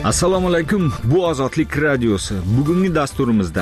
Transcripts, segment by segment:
Assalomu alaykum, bu Ozodlik radiosi. Bugungi dasturimizda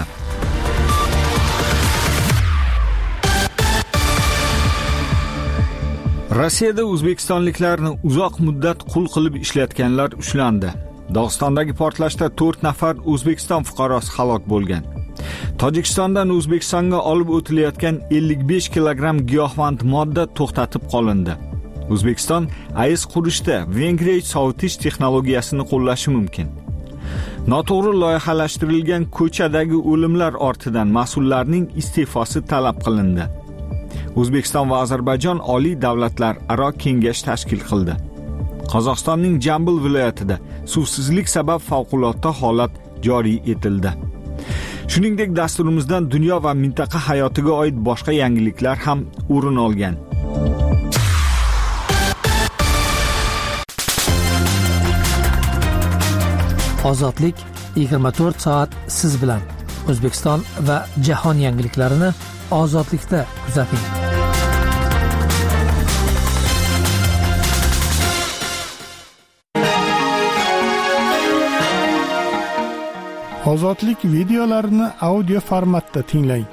Rossiyada o'zbekistonliklarni uzoq muddat qul qilib ishlatganlar ushlandi. Dog'istondagi portlashda 4 nafar O'zbekiston fuqarosi halok bo'lgan. Tojikistondan O'zbekistonga olib o'tilayotgan 55 kilogramm giyohvand modda to'xtatib qolindi. O'zbekiston AES qurishda Vengriya sovutish texnologiyasini qo'llashi mumkin. Noto'g'ri loyihalashtirilgan ko'chadagi o'limlar ortidan mas'ullarning iste'fosi talab qilindi. O'zbekiston va Ozarbayjon oliy davlatlararo kengash tashkil qildi. Qozog'istonning Jambil viloyatida suvsizlik sabab favqulodda holat joriy etildi. Shuningdek, dasturimizdan dunyo va mintaqa hayotiga oid boshqa yangiliklar ham o'rin olgan. Ozodlik 24 soat siz bilan. O'zbekiston va jahon yangiliklarini Ozodlikda kuzating. Ozodlik videolarini audio formatda tinglang.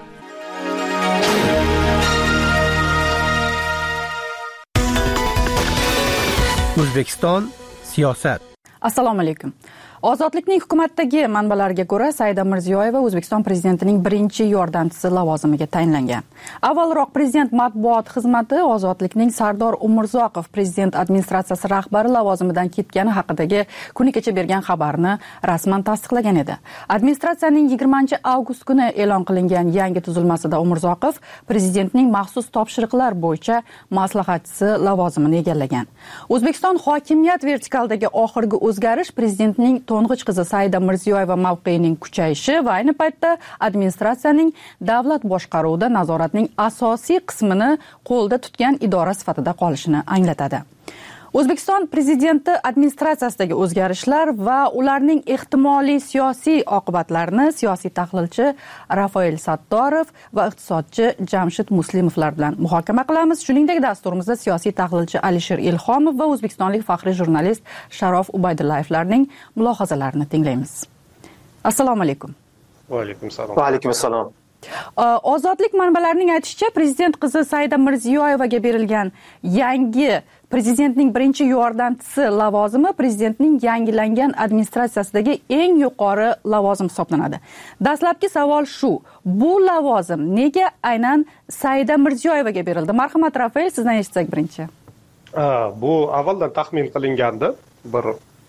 O'zbekiston siyosat. Assalomu alaykum. Ozodlikning hukumatdagi manbalarga ko'ra Saida Mirziyoyeva O'zbekiston prezidentining birinchi yordamchisi lavozimiga tayinlangan. Avvalroq prezident matbuot xizmati Ozodlikning Sardor Umurzoqov prezident administratsiyasi rahbari lavozimidan ketgani haqidagi kuni kecha bergan xabarni rasman tasdiqlagan edi. Administratsiyaning 20-avgust kuni e'lon qilingan yangi tuzilmasida Umurzoqov prezidentning maxsus topshiriqlar bo'yicha maslahatchisi lavozimini egallagan. O'zbekiston hokimiyat vertikaldagi oxirgi o'zgarish prezidentning to'ng'ich qizi Saida Mirziyoyeva mavqeyining kuchayishi va ayni paytda administratsiyaning davlat boshqaruvida nazoratning asosiy qismini qo'lda tutgan idora sifatida qolishini anglatadi. O'zbekiston prezidenti administratsiyasidagi o'zgarishlar va ularning ehtimoliy siyosiy oqibatlarini siyosiy tahlilchi Rafael Sattorov va iqtisodchi Jamshid Muslimovlar bilan muhokama qilamiz. Shuningdek, dasturimizda siyosiy tahlilchi Alisher Ilhomov va o'zbekistonlik faxriy jurnalist Sharof Ubaydullayevlarning mulohazalarini tinglaymiz. Assalomu alaykum. Va alaykum assalom. Va alaykum assalom. Ozodlik manbalarining aytishicha, prezident qizi Saida Mirziyoyevaga berilgan yangi prezidentning birinchi yordamchisi lavozimi prezidentning yangilangan administratsiyasidagi eng yuqori lavozim hisoblanadi. Dastlabki savol shu: bu lavozim nega aynan Saida Mirziyoyevaga berildi? Marhamat Rafael, sizdan eshitsak birinchi. Bu avvaldan taxmin qilingandi. Bir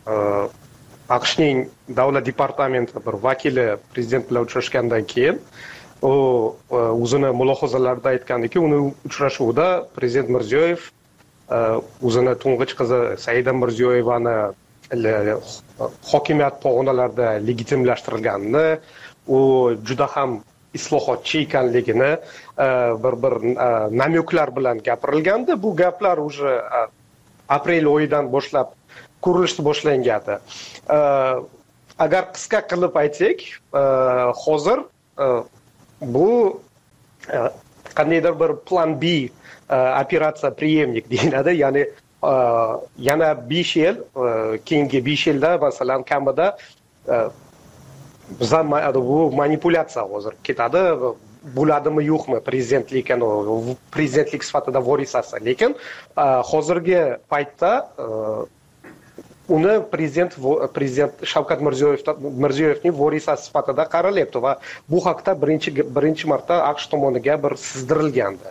AQShning davlat departamenti bir vakili prezident bilan uchrashgandan keyin u o'zini mulohazalarida aytgandiki, uni uchrashuvda prezident Mirziyoyev o'zini to'ng'ich qizi Saida Mirziyoyevani hokimiyat pog'onalarida legitimlashtirganini, u juda ham islohotchi ekanligini bir namyoklar bilan gapirilgandi. Bu gaplar уже aprel oyidan boshlab ko'rilishni boshlangandi. Agar qisqa qilib aytsak, hozir bu qandaydir bir plan B operatsiya preemnik deyiladi, ya'ni yana 5 yil, keyingi 5 yilda masalan kamida bu manipulyatsiya hozir ketadi, bo'ladimi yo'qmi prezidentlik sifatida vorisasi, lekin hozirgi paytda uni prezident Shavkat Mirziyoyevning vorisasi sifatida qaralyapti va bu haqda birinchi marta AQSh tomoniga bir sizdirilgandi.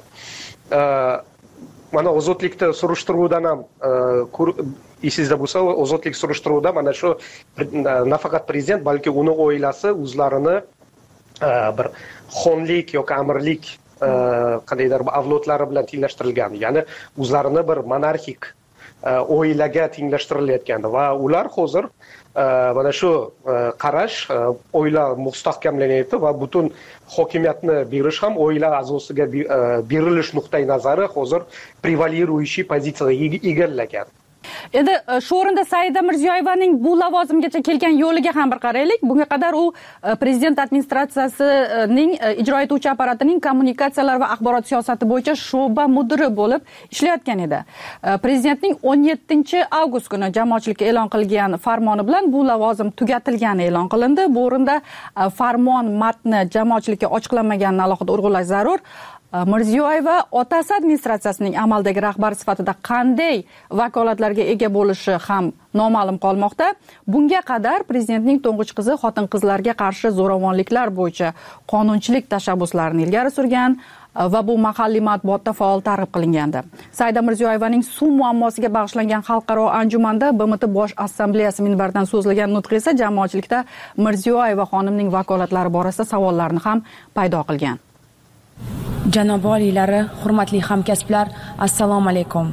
Mana Ozodlikda surishtiruvdan ham esingizda bo'lsa, Ozodlik surishtiruvida mana shu nafaqat prezident, balki uni oilasi o'zlarini bir xonlik yoki amirlik qandaydir avlodlari bilan tenglashtirilgan, ya'ni o'zlarini bir monarxik oilaga tenglashtirilayotgandi va ular hozir mana shu qarash oila mustahkamlanyapti va butun hokimiyatni berish ham oila a'zosiga berilish nuqtai nazari hozir prevalирующий pozitsiyaga egallagan. Endi shu o'rinda Saida Mirziyoyevaning bu lavozimgacha kelgan yo'liga ham bir qaraylik. Bunga qadar u prezident administratsiyasining ijro etuvchi apparatining kommunikatsiyalar va axborot siyosati bo'yicha sho'ba mudiri bo'lib ishlayotgan edi. Prezidentning 17-avgust kuni jamoatchilikka e'lon qilgan farmoni bilan bu lavozim tugatilgani e'lon qilindi. Bu o'rinda farmon matni jamoatchilikka ochiqlanmaganini alohida urg'ulash zarur. Mirziyoyeva otasi administratsiyasining amaldagi rahbari sifatida qanday vakolatlarga ega bo'lishi ham noma'lum qolmoqda. Bunga qadar prezidentning to'ng'ich qizi xotin-qizlarga qarshi zo'ravonliklar bo'yicha qonunchilik tashabbuslarini ilgari surgan va bu mahalliy matbuotda faol targ'ib qilingandi. Saida Mirziyoyevaning suv muammosiga bag'ishlangan xalqaro anjumanda BMT bosh assambleyasi minbaridan so'zlagan nutqi esa jamoatchilikda Mirziyoyeva xonimning vakolatlari borasida savollarni ham paydo qilgan. Janob oliylari, hurmatli hamkasblar, assalomu alaykum.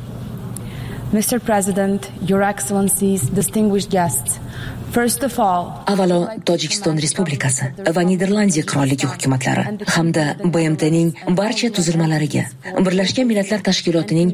Mr. President, Your Excellencies, distinguished guests. First of all, avvalo Tojikiston Respublikasi va Niderlandiya Qirolligi hukumatlari hamda BMTning barcha tuzilmalariga, Birlashgan Millatlar Tashkilotining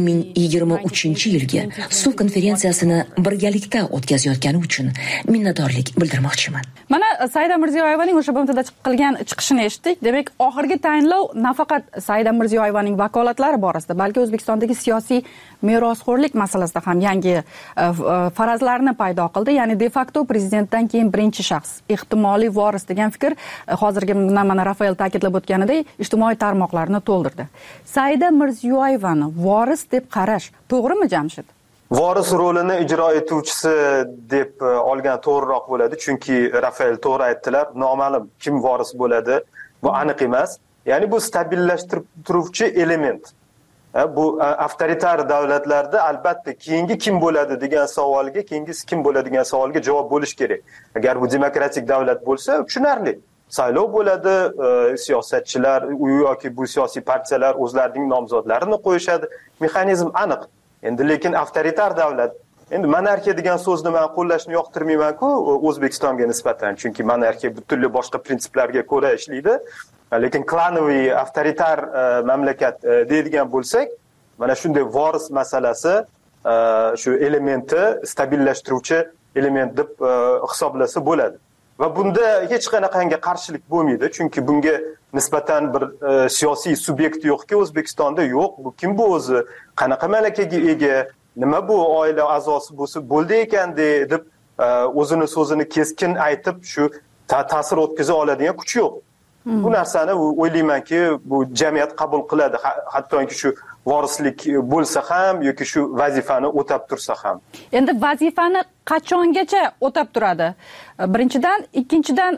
2023-yilgi suv konferensiyasini birgalikda o'tkazayotgani uchun minnatdorlik bildirmoqchiman. Mana Saida Mirziyoyevaning o'sha BMTda qilgan chiqishini eshitdik. Demak, oxirgi tayinlov nafaqat Saida Mirziyoyevaning vakolatlari borasida, balki O'zbekistondagi siyosiy merosxo'rlik masalasida ham yangi farazlarni paydo qildi. Ya'ni de facto prezidentdan keyin birinchi shaxs, ehtimoliy voris degan fikr hozirgi mana Rafael ta'kidlab o'tganidek ijtimoiy tarmoqlarni to'ldirdi. Saida Mirziyoyevani voris deb qarash to'g'rimi, Jamshid? Voris rolini ijro etuvchisi deb olgan to'g'riroq bo'ladi, chunki Rafael to'g'ri aytdilar, noma'lum kim voris bo'ladi, bu aniq emas. Ya'ni bu stabilllashtiruvchi element. Bu avtoritar davlatlarda albatta keyingi kim bo'ladi degan savolga, keyingisi kim bo'ladi degan savolga javob bo'lish kerak. Agar bu demokratik davlat bo'lsa, tushunarli. Saylov bo'ladi, siyosatchilar yoki bu siyosiy partiyalar o'zlarining nomzodlarini qo'yishadi. Mexanizm aniq. Endi lekin avtoritar davlat, endi monarxiya degan so'zni men qo'llashni yoqtirmayman-ku O'zbekistonga nisbatan, chunki monarxiya butunlay boshqa prinsiplarga ko'ra ishlaydi. Lekin klanoviy avtoritar mamlakat deydigan bo'lsak, mana shunday voris masalasi shu elementi stabilllashtiruvchi element deb hisoblasa bo'ladi. Va bunda hech qanaqangi qarshilik bo'lmaydi, chunki bunga nisbatan bir siyosiy subyekt yo'qki, O'zbekistonda yo'q. Bu kim bu o'zi? Qanaqa malakaga ega? Nima bu oila a'zosi bo'lsa bo'ldi ekan deb o'zini so'zini keskin aytib shu ta'sir o'tkaza oladigan kuch yo'q. Bu narsani o'ylaymanki, bu jamiyat qabul qiladi, hattoki shu vorislik bo'lsa ham yoki shu vazifani o'tab tursa ham. Endi vazifani qachongacha o'tab turadi? Birinchidan, ikkinchidan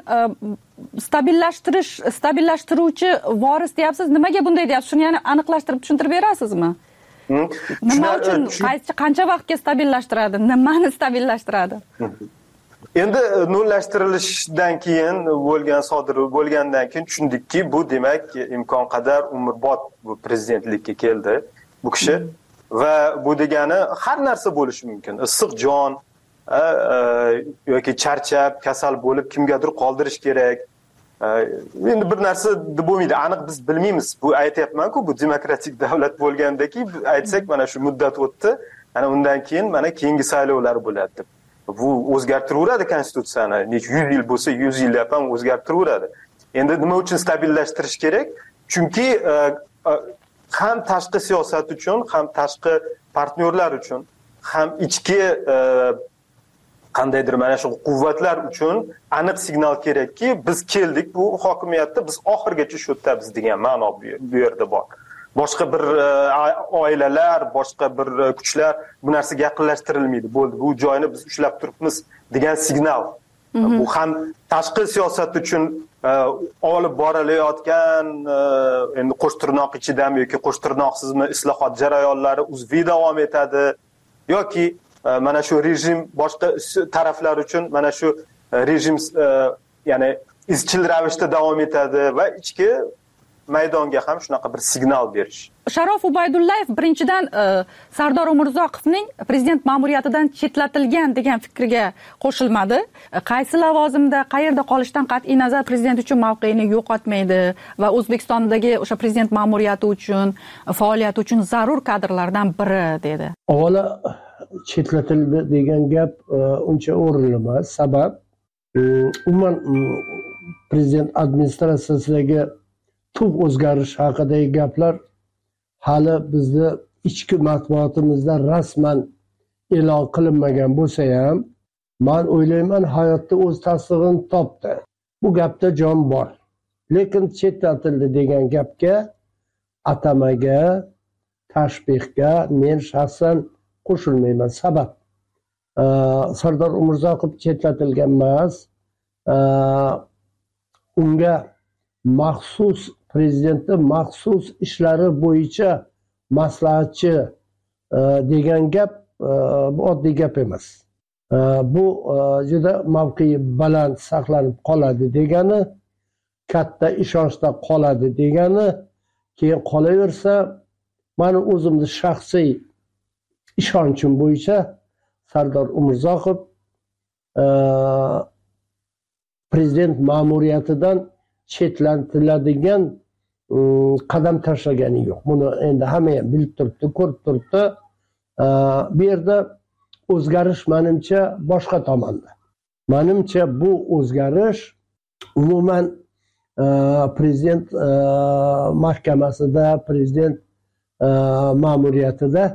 stabillashtiruvchi voris deyapsiz. Nimaga bunday deyapsiz? Shuni yana aniqlashtirib tushuntirib berasizmi? Nima uchun, qancha vaqtga stabillashtiradi? Nimani stabillashtiradi? Endi nullashtirilishdan keyin sodir bo'lgandan keyin tushundikki, bu demak imkon qadar umrbod bu prezidentlikka keldi bu kishi va bu degani har narsa bo'lishi mumkin. Issiq jon yoki charchab, kasal bo'lib kimgadir qoldirish kerak. Endi bir narsa bo'lmaydi, aniq biz bilmaymiz. Bu aytayapman-ku, bu demokratik davlat bo'lgandaki, aytsak mana shu muddat o'tdi, ana undan keyin mana keyingi saylovlar bo'ladi deb. Bu o'zgartiraveradi konstitutsiyani. 100 yil bo'lsa 100 yillab ham o'zgartiraveradi. Endi nima uchun stabillashtirish kerak? Chunki ham tashqi siyosat uchun, ham tashqi partnyorlar uchun, ham ichki qandaydir mana shu quvvatlar uchun aniq signal kerakki, biz keldik bu hokimiyatda, biz oxirgacha shu yerdamiz degan ma'no bu yerda bor. Boshqa bir oilalar, boshqa bir kuchlar bu narsaga yaqinlashtirilmaydi. Bo'ldi, bu joyni biz ushlab turibmiz degan signal. Bu ham tashqi siyosat uchun olib borilayotgan endi qo'shtirnoq ichidami yoki qo'shtirnoqsizmi islohot jarayonlari uzviy davom etadi yoki mana shu rejim boshqa taraflar uchun mana shu rejim ya'ni izchil ravishda davom etadi va ichki maydonga ham shunaqa bir signal berish. Sharof Ubaydullayev birinchidan Sardor Umurzoqovning prezident ma'muriyatidan chetlatilgan degan fikriga qo'shilmadi. Qaysi lavozimda, qayerda qolishdan qat'iy nazar prezident uchun mavqeini yo'qotmaydi va O'zbekistondagi o'sha prezident ma'muriyati uchun, faoliyati uchun zarur kadrlardan biri dedi. Avvalo chetlatildi degan gap uncha o'rinli emas. Sabab umuman prezident administratsiyasidagi tub o'zgarish haqidagi gaplar hali bizni ichki matbuotimizda rasman e'lon qilinmagan bo'lsa ham, men o'ylayman hayotda o'z tasdig'ini topdi. Bu gapda jon bor. Lekin chetlatildi degan gapga, atamaga, tashbihga men shaxsan qo'shilmayman. Sabab Sardor Umurzoqov chetlatilgan emas, unga maxsus prezidentning maxsus ishlari bo'yicha maslahatchi degan gap bu oddiy gap emas. Bu juda mavqei baland saqlanib qoladi degani, katta ishonchda qoladi degani, keyin qolaversa, meni o'zimni shaxsiy ishonchim bo'yicha Sardor Umurzoqov prezident ma'muriyatidan chetlatiladigan qadam tashlagani yo'q. Buni endi hamma ham bilib turibdi, ko'rib turibdi. Bu yerda o'zgarish menimcha boshqa tomonda. Menimcha bu o'zgarish umuman prezident mahkamasida, prezident ma'muriyatida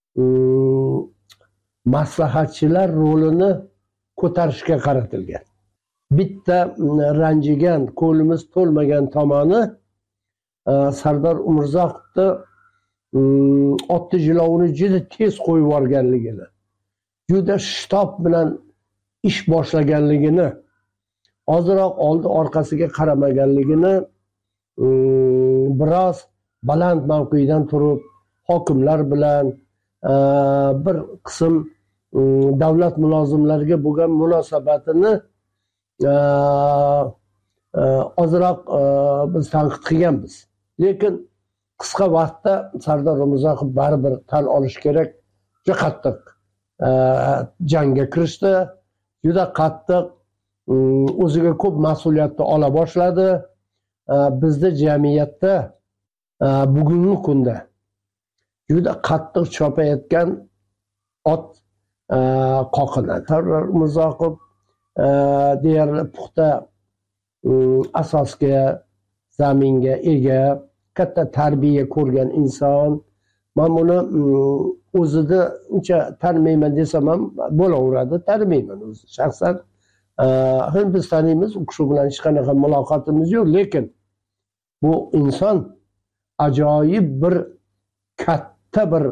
maslahatchilar rolini ko'tarishga qaratilgan. Bitta ranjigan, ko'limiz to'lmagan tomoni Sardor Umurzoqovni otni jilovini juda tez qo'yib yuborganligini, juda shitob bilan ish boshlaganligini, ozroq oldi orqasiga qaramaganligini, biroz baland mavqedan turib hokimlar bilan bir qism davlat mulozimlariga bo'lgan munosabatini ozroq biz tanqid qilganmiz. Lekin qisqa vaqtda Sardor Umurzoqov baribir tan olish kerak, juda qattiq jangga kirishdi, juda qattiq o'ziga ko'p mas'uliyatni ola boshladi. Bizda jamiyatda bugungi kunda juda qattiq chopayotgan ot qoqinadi. Sardor Umurzoqov deyarli puxta asosga, zaminga ega, katta tarbiya ko'rgan inson. Men buni o'zida uncha tanimayman desam ham bo'laveradi, tanimayman o'zi shaxsan. Biz taniymiz, u kishi bilan hech qanaqa muloqotimiz yo'q, lekin bu inson ajoyib bir katta bir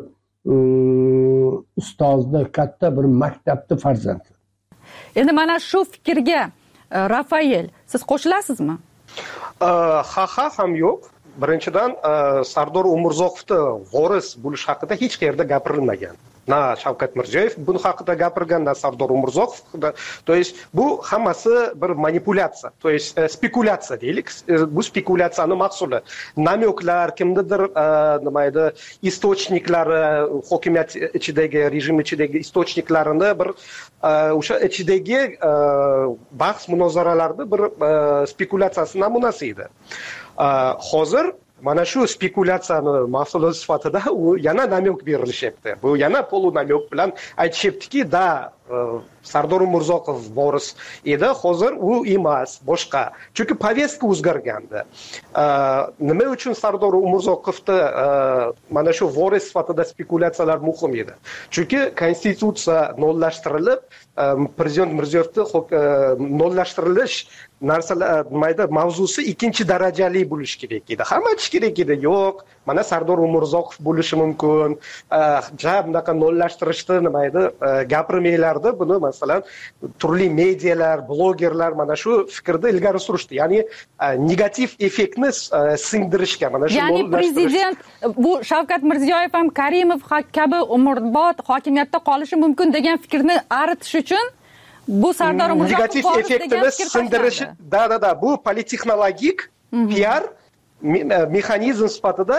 ustozni, katta bir maktabni farzandi. Endi mana shu fikrga Rafael, siz qo'shilasizmi? Ha ham yo'q. Birinchidan Sardor Umurzoqovni voris bo'lish haqida hech qayerda gapirilmagan. Na Shavkat Mirziyoyev buni haqida gapirgan, na Sardor Umurzoqov. То есть bu hammasi bir manipulyatsiya, то есть spekulatsiya deylik. Bu spekulatsiyaning mahsuli. Namyoklar, kimnidir nima edi, istochniklari, hokimiyat ichidagi, rejim ichidagi istochniklarini bir o'sha ichidagi bahs munozaralarni bir spekulatsiyasi namunasi edi. Hozir mana shu spekulatsiyani mahsuli sifatida u yana namyok berilishyapti. Bu yana polu namyok bilan aytishyaptiki, da Sardor Umurzoqov voris edi, hozir u emas, boshqa. Chunki повестка o'zgargandi. Nima uchun Sardor Umurzoqovni mana shu voris sifatida spekulatsiyalar muhim edi? Chunki konstitutsiya nollashtirilib, prezident Mirziyoyevni nollashtirilish narsalar mayda mavzusi ikkinchi darajali bo'lishi kerak edi. Hamma aytish kerak edi, yo'q, mana Sardor Umurzoqov bo'lishi mumkin. Bunaqa nollashtirishni nima edi, gapirmaylardi. Buni masalan turli medialar, blogerlar mana shu fikrni ilgari surishdi. Ya'ni negativ effektni singdirishga mana shu ya'ni prezident bu Shavkat Mirziyoyev ham Karimov kabi umrbod hokimiyatda qolishi mumkin degan fikrni aritish uchun bu Sardor Umurzoqov negativ effektini singdirish, bu politexnologik PR mexanizm sifatida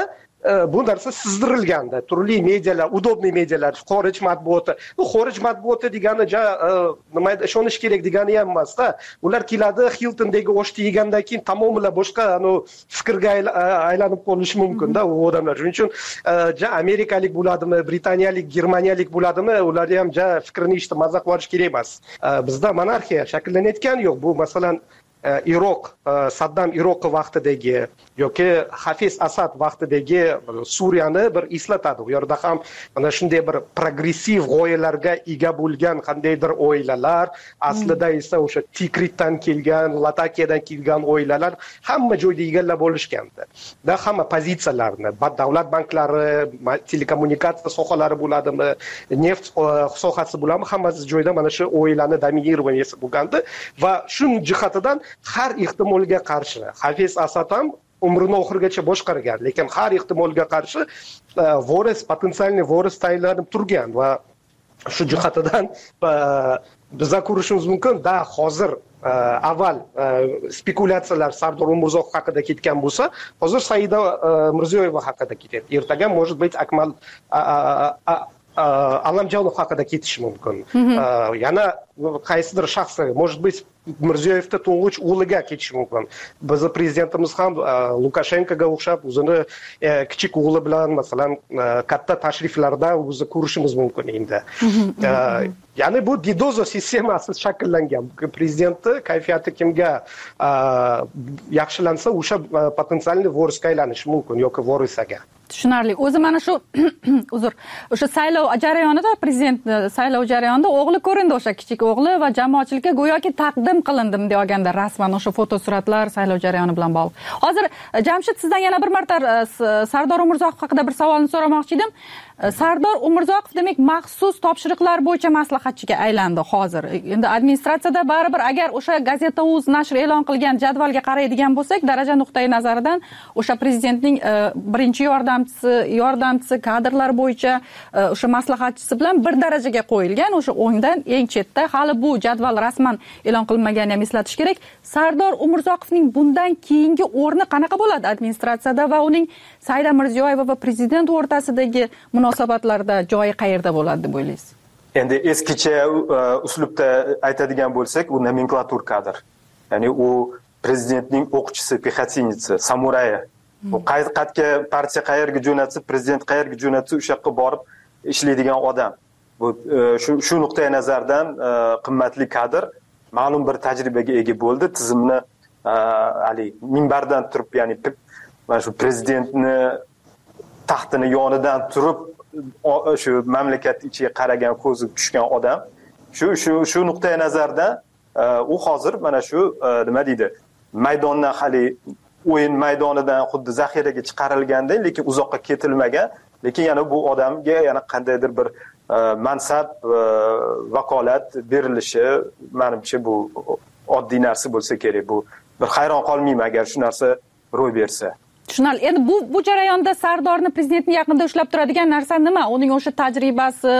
bu narsa sizdirilganda turli medialar, udobniy medialar, xorij matbuoti. Bu xorij matbuoti degani nima ishonish kerak degani ham emasda. Ular keladi Hiltondagi oshni yegandan keyin tamomila boshqa fikrga aylanib qolishi mumkin-da u odamlar. Shuning uchun amerikalik bo'ladimi, britaniyalik, germaniyalik bo'ladimi, ularga ham fikrini eshitib maza qilish kerak emas. Bizda monarxiya shakllanayotgani yo'q. Bu masalan Iroq, Saddam Iroq vaqtidagi yoki Hafiz Asad vaqtidagi Suriyani bir eslatadi. U yerda ham mana shunday bir progressiv g'oyalarga ega bo'lgan qandaydir oilalar, aslida esa o'sha Tikritdan kelgan, Latakiyadan kelgan oilalar hamma joyda egallab olishgandi. Da hamma pozitsiyalarni, davlat banklari, telekommunikatsiya sohalari bo'ladimi, neft sohasi bo'ladimi, hammasi joyda mana shu oilani dominirovaniyasi bo'lgandi va shu jihatidan har ehtimolga qarshi Hafiz Asad ham umrini oxirigacha boshqargan, lekin har ehtimolga qarshi potensialniy voris tayinlanib turgan va shu jihatidan biza ko'rishimiz mumkin. Hozir avval spekulyatsiyalar Sardor Umurzoqov haqida ketgan bo'lsa, hozir Saida Mirziyoyeva haqida ketyapti. Ertaga может быть Akmal Allamjonov haqida ketishi mumkin. Yana qaysidir shaxs, может быть Mirziyoyevda to'ng'ich o'g'liga ketishi mumkin. Bizni prezidentimiz ham Lukashenkoga o'xshab o'zini kichik o'g'li bilan masalan katta tashriflarda o'zi ko'rishimiz mumkin endi. Ya'ni bu didozo sistemasi shakllangan. Prezidentni kayfiyati kimga yaxshilansa, o'sha potensialniy vorisga aylanishi mumkin yoki vorisaga. Tushunarli. O'zi mana shu o'sha saylov jarayonida, prezident saylov jarayonida o'g'li ko'rindi, o'sha kichik o'g'li va jamoatchilikka go'yoki taqdim qilindim deganda rasman o'sha fotosuratlar saylov jarayoni bilan bog'liq. Hozir Jamshid sizdan yana bir marta Sardor Umurzoqov haqida bir savolni so'ramoqchi edim. Sardor Umurzoqov demak maxsus topshiriqlar bo'yicha maslahatchiga aylandi hozir. Endi administratsiyada baribir agar o'sha Gazeta.uz nashr e'lon qilgan jadvalga qaraydigan bo'lsak, daraja nuqtai nazaridan o'sha prezidentning birinchi yordamchisi kadrlar bo'yicha o'sha maslahatchisi bilan bir darajaga qo'yilgan, o'sha o'ngdan eng chetda. Hali bu jadval rasman e'lon qilinmaganini ham eslatish kerak. Sardor Umurzoqovning bundan keyingi o'rni qanaqa bo'ladi administratsiyada va uning Saida Mirziyoyeva va prezident o'rtasidagi munosabatlarda joyi qayerda bo'ladi deb o'ylaysiz? Endi eskicha uslubda aytadigan bo'lsak, u nomenklatur kadr. Ya'ni u prezidentning o'qchisi, pexotинница, samurayi. U qayerga partiya qayerga jo'natsa, prezident qayerga jo'natsa, o'sha yoqqa borib ishlaydigan odam. Bu shu nuqtai nazardan qimmatli kadr, ma'lum bir tajribaga ega bo'ldi. Tizimni minbardan turib, ya'ni mana shu prezidentni taxtini yonidan turib shu mamlakat ichiga qaragan, ko'zi tushgan odam. Shu nuqtai nazardan u hozir mana shu nima deydi, maydondan hali o'yin maydonidan xuddi zaxiraga chiqarilganda, lekin uzoqqa ketilmagan, lekin yana bu odamga yana qandaydir bir mansab, vakolat berilishi, menimcha bu oddiy narsa bo'lsa kerak. Bu bir hayron qolmayman agar shu narsa ro'y bersa. Tushunarli. Endi bu jarayonda Sardorni prezidentning yaqinda ushlab turadigan narsa nima? Uning o'sha tajribasi,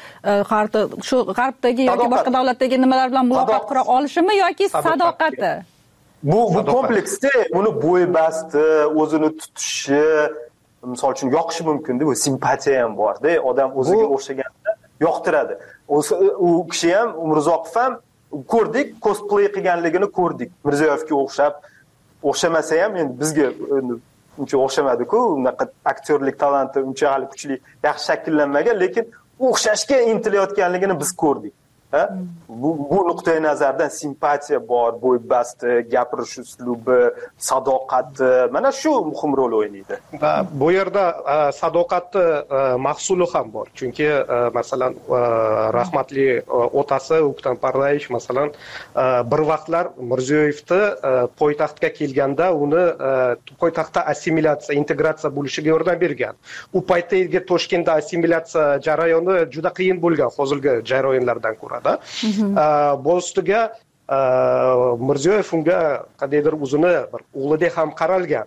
shu g'arbdagi yoki boshqa davlatdagi nimalar bilan muloqot qura olishimi yoki sadoqati? Bu kompleksda uni bo'y-basti, o'zini tutishi, misol uchun yoqishi mumkin-da, bu simpatiya ham bor-da, odam o'ziga o'xshaganda yoqtiradi. U kishi ham, Umurzoqov ham ko'rdik, cosplay qilganligini ko'rdik. Mirziyoyevga o'xshamasa ham, endi bizga uncha o'xshamadi-ku, unaqa aktyorlik talanti unchalik kuchli, yaxshi shakllanmagan, lekin o'xshashga intilayotganligini biz ko'rdik. Bu nuqtai nazardan simpatiya bor, bo'y-basti, gapirish uslubi, sadoqati, mana shu muhim rol o'ynaydi. Va bu yerda sadoqatni mahsuli ham bor. Chunki masalan rahmatli otasi O'ktam Pardayev masalan bir vaqtlar Mirziyoyevni poytaxtga kelganda uni poytaxtda assimilyatsiya, integratsiya bo'lishiga yordam bergan. U paytdagi Toshkentda assimilyatsiya jarayoni juda qiyin bo'lgan hozirgi jarayonlardan ko'ra. Bu ustiga Mirziyoyev unga qandaydir o'zini bir o'g'lidek ham qaralgan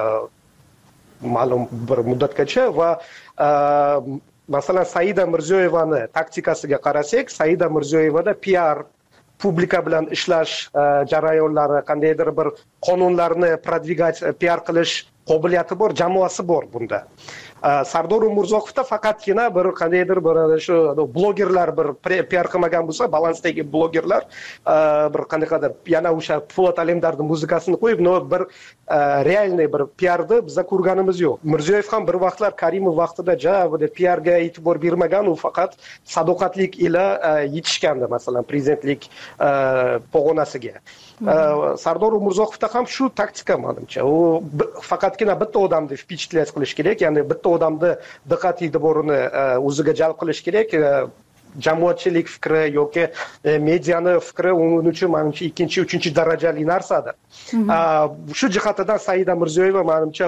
ma'lum bir muddatgacha va masalan Saida Mirziyoyevani taktikasiga qarasak, Saida Mirziyoyevada PR, publika bilan ishlash jarayonlari, qandaydir bir qonunlarni prodvigat, PR qilish qobiliyati bor, jamoasi bor bunda. Sardor Umurzoqovda faqatgina bir qandaydir bir shu blogerlar bir PR qilmagan bo'lsa, balansdagi blogerlar bir qandaydir yana o'sha Po'lat Alemdarning muzikasini qo'yib, bir realniy bir PRni biz ko'rganimiz yo'q. Mirziyoyev ham bir vaqtlar Karimov vaqtida PRga e'tibor bermagan, u faqat sadoqatlik ila yetishgandi, masalan, prezidentlik pog'onasiga. Sardor Umurzoqovda ham shu taktika menimcha. U faqatgina bitta odamni впечатлять qilish kerak, ya'ni bitta odamni diqqat e'tiborini o'ziga jalb qilish kerak. Jamoatchilik fikri yoki mediani fikri uning uchun menimcha ikkinchi, uchinchi darajali narsadir. Shu jihatidan Saida Mirziyoyeva menimcha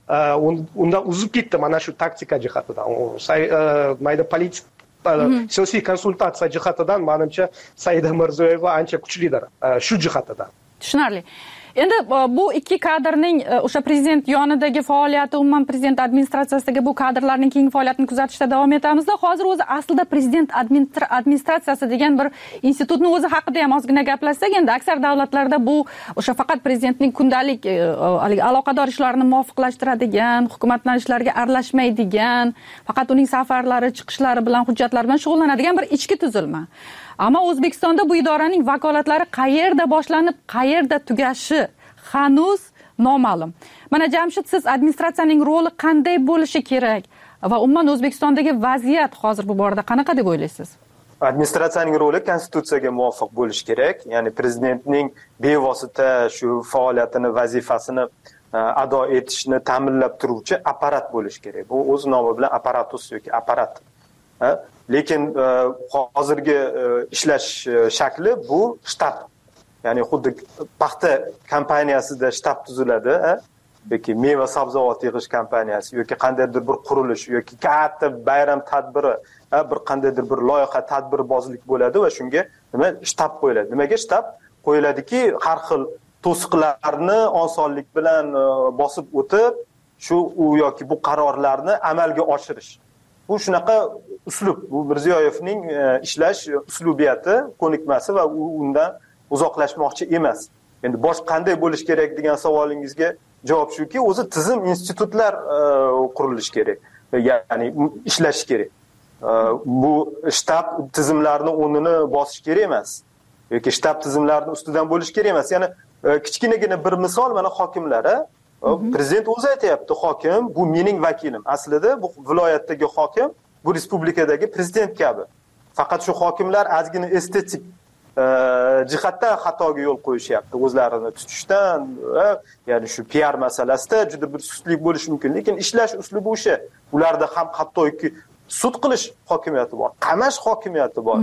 undan uzib ketdi mana shu taktika jihatidan. Mayda politik siyosiy konsultatsiya jihatidan menimcha Saida Mirziyoyeva ancha kuchlidir shu jihatidan. Tushunarli. Endi bu ikki kadrning o'sha prezident yonidagi faoliyati, umuman prezident administratsiyasidagi bu kadrlarning keyingi faoliyatini kuzatishda davom etamizda. Hozir o'zi aslida prezident administratsiyasi degan bir institutni o'zi haqida ham ozgina gaplashsak, endi aksar davlatlarda bu o'sha faqat prezidentning kundalik aloqador ishlarini muvofiqlashtiradigan, hukumatning ishlariga aralashmaydigan, faqat uning safarlari, chiqishlari bilan, hujjatlar bilan shug'ullanadigan bir ichki tuzilma. Ammo O'zbekistonda bu idoraning vakolatlari qayerda boshlanib, qayerda tugashi hanuz noma'lum. Mana Jamshid, siz administratsiyaning roli qanday bo'lishi kerak va umuman O'zbekistondagi vaziyat hozir bu borada qanaqa deb o'ylaysiz? Administratsiyaning roli konstitutsiyaga muvofiq bo'lishi kerak. Ya'ni prezidentning bevosita shu faoliyatini, vazifasini ado etishni ta'minlab turuvchi apparat bo'lishi kerak. Bu o'z nomi bilan apparatus yoki apparat. Lekin hozirgi ishlash shakli bu shtab. Ya'ni xuddi paxta kompaniyasida shtab tuziladi, yoki meva sabzavot yig'ish kompaniyasi yoki qandaydir bir qurilish yoki katta bayram tadbiri, bir qandaydir bir loyiha tadbirbozlik bo'ladi va shunga nima shtab qo'yiladi. Nimaga shtab qo'yiladiki, har xil to'siqlarni osonlik bilan bosib o'tib, shu u yoki bu qarorlarni amalga oshirish. Bu shunaqa uslub, bu Mirziyoyevning ishlash uslubiyati, ko'nikmasi va undan uzoqlashmoqchi emas. Endi bosh qanday bo'lish kerak degan savolingizga javob shuki, o'zi tizim, institutlar qurilishi kerak, ya'ni ishlashi kerak. Bu shtab tizimlarni o'rnini bosish kerak emas yoki shtab tizimlarni ustidan bo'lish kerak emas. Ya'ni kichkinagina bir misol, mana hokimlar, prezident o'zi aytayapti, hokim bu mening vakilim. Aslida bu viloyatdagi hokim bu respublikadagi prezident kabi. Faqat shu hokimlar ozgina estetik jihatdan xatoga yo'l qo'yishyapti, o'zlarini tutishdan, ya'ni shu PR masalasida juda bir sustlik bo'lishi mumkin, lekin ishlash uslubi o'sha. Ularda ham hattoki sud qilish hokimiyati bor, qamash hokimiyati bor.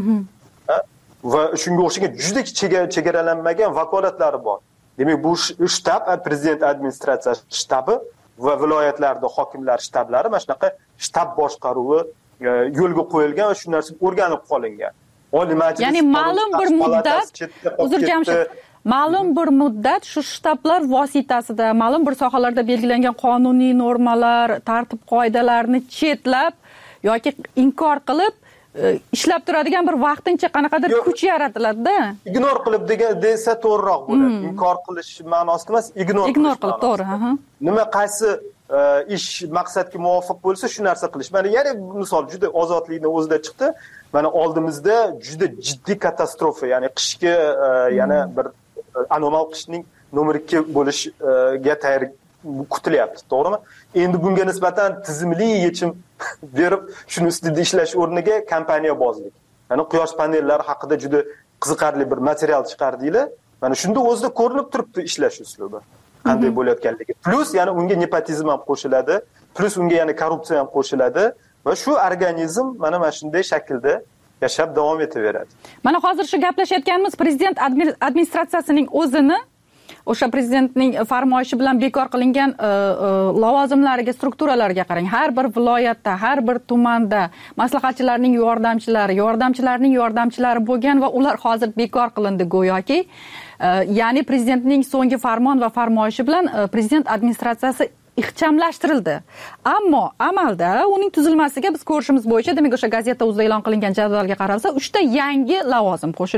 Va shunga o'xshagan juda chegaralanmagan vakolatlari bor. Demak, bu shtab, prezident administratsiyasi shtabi va viloyatlarda hokimlar shtablari mana shunaqa shtab boshqaruvi yo'lga qo'yilgan va shu narsa o'rganib qolingan. Oliy Majlis, ya'ni ma'lum bir muddat, uzr Jamshid, ma'lum bir muddat shu shtablar vositasida ma'lum bir sohalarda belgilangan qonuniy normalar, tartib qoidalarni chetlab yoki inkor qilib ishlab turadigan bir vaqtincha qanaqadir kuch yaratiladi-da. Ignor qilib desa to'g'riroq bo'ladi. Inkor qilish ma'nosida emas, ignor qilish. To'g'ri, Nima qaysi ish maqsadga muvofiq bo'lsa shu narsa qilish. Mana yana misol juda ozodlikni o'zida chiqdi. Mana oldimizda juda jiddiy katastrofa, ya'ni qishki yana bir anomal qishning nomer 2 bo'lishiga tayyor kutilyapti, to'g'rimi? Endi bunga nisbatan tizimli yechim berib, shuni ustida ishlash o'rniga kompaniyabozlik. Ya'ni quyosh panellari haqida juda qiziqarli bir material chiqardinglar. Mana shunda o'zida ko'rinib turibdi ishlash uslubi qanday bo'layotganligi. Plus yana unga nepotizm ham qo'shiladi, plus unga yana korrupsiya ham qo'shiladi va shu organizm mana shunday shaklda yashab davom etaveradi. Mana hozir shu gaplashayotganimiz prezident administratsiyasining o'zini o'sha prezidentning farmoyishi bilan bekor qilingan lavozimlariga, strukturalarga qarang. Har bir viloyatda, har bir tumanda maslahatchilarning yordamchilari bo'lgan va ular hozir bekor qilindi go'yoki. Ya'ni prezidentning so'nggi farmon va farmoyishi bilan prezident administratsiyasi ixchamlashtirildi. Ammo amalda uning tuzilmasiga biz ko'rishimiz bo'yicha, demak o'sha gazeta o'zida e'lon qilingan jadvalga qaralsa, 3 ta yangi lavozim qo'shilgan.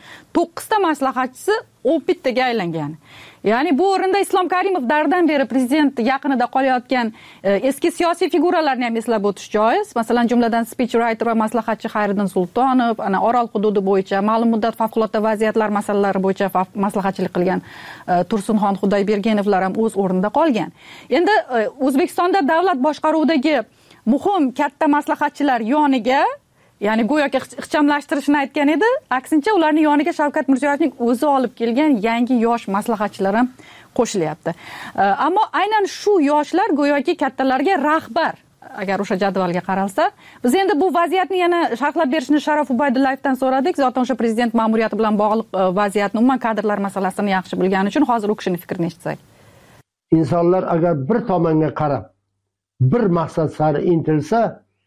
9 ta maslahatchisi bittaga aylangan. Ya'ni bu o'rinda Islom Karimov dardan beri prezident yaqinida qolayotgan eski siyosiy figuralarni ham eslab o'tish joiz. Masalan, jumladan speech writer va maslahatchi Xayriddin Sultonov, ana Orol hududi bo'yicha ma'lum muddat favqulodda vaziyatlar masalalari bo'yicha maslahatchilik qilgan Tursunxon Xudoybergenovlar ham o'z o'rnida qolgan. Endi O'zbekistonda davlat boshqaruvidagi muhim katta maslahatchilar yoniga, ya'ni go'yoki ixchamlashtirishni aytgan edi, aksincha ularning yoniga Shavkat Mirziyoyevning o'zi olib kelgan yangi yosh maslahatchilar ham qo'shilyapti. Ammo aynan shu yoshlar go'yoki kattalarga rahbar, agar o'sha jadvalga qaralsa. Biz endi bu vaziyatni yana sharhlab berishni Sharof Ubaydullayevdan so'radik. Zotan o'sha prezident ma'muriyati bilan bog'liq vaziyatni, umuman kadrlar masalasini yaxshi bilgani uchun hozir u kishining fikrini eshitsak. Insonlar agar bir tomonga qarab, bir maqsad sari intilsa,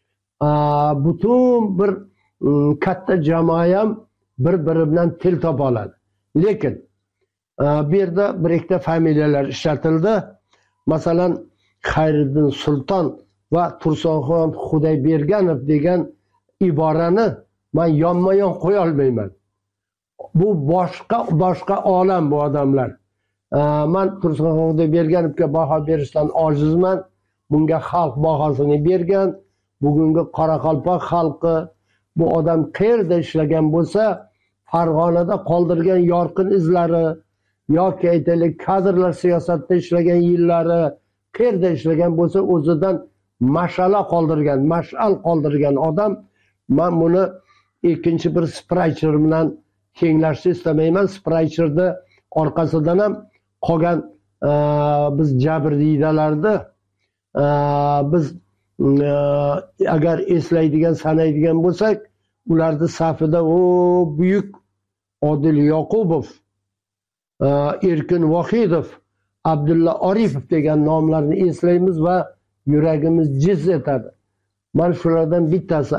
butun bir katta jamoa ham bir-biri bilan til topa oladi. Lekin bu yerda bir ikkita familiyalar ishlatildi. Masalan, Xayriddin Sulton va Tursunxon Xudoyberganov degan iborani men yonma-yon qo'ya olmayman. Bu boshqa olam bu odamlar. Men Tursunxon Xudoyberganovga baho berishdan ojizman. Bunga xalq bahosini bergan. Bugungi Qoraqalpoq xalqi bu odam qayerda ishlagan bo'lsa, Farg'onada qoldirgan yorqin izlari yoki aytaylik kadrlar siyosatda ishlagan yillari qayerda ishlagan bo'lsa, o'zidan mash'al qoldirgan odam. Men buni ikkinchi bir Spraycher bilan tenglashni istamayman. Spraycherni orqasidan ham qolgan biz jabrdiydalarni biz agar eslaydigan, sanaydigan bo'lsak, ularning safida buyuk Odil Yoqubov, Erkin Vohidov, Abdulla Oripov degan nomlarni eslaymiz va yuragimiz jiz etadi. Men shulardan bittasi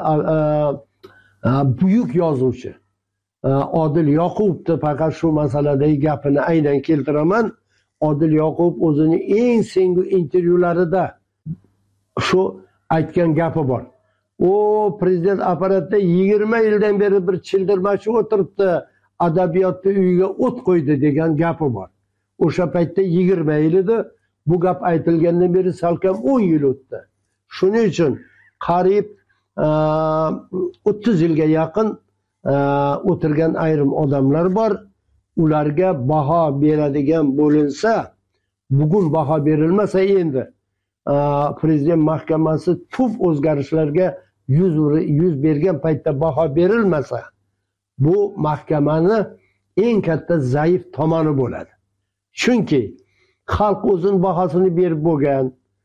buyuk yozuvchi Odil Yoqubovni faqat shu masaladagi gapini aynan keltiraman. Odil Yoqubov o'zining eng so'nggi intervyularida shu aytgan gapi bor. Prezident apparatida 20 yildan beri bir childirmachi o'tiribdi, adabiyotni uyiga o't qo'ydi degan gapi bor. O'sha paytda 20 yil edi. Bu gap aytilgandan beri salkam 10 yil o'tdi. Shuning uchun qariyb 30 yilga yaqin o'tirgan ayrim odamlar bor. Ularga baho beradigan bo'linsa, bugun baho berilmasa endi Prezident Mahkamasi tub o'zgarishlarga yuz bergan paytda baho berilmasa, bu mahkamani eng katta zaif tomoni bo'ladi. Chunki xalq o'zining bahosini berib bo'lgan.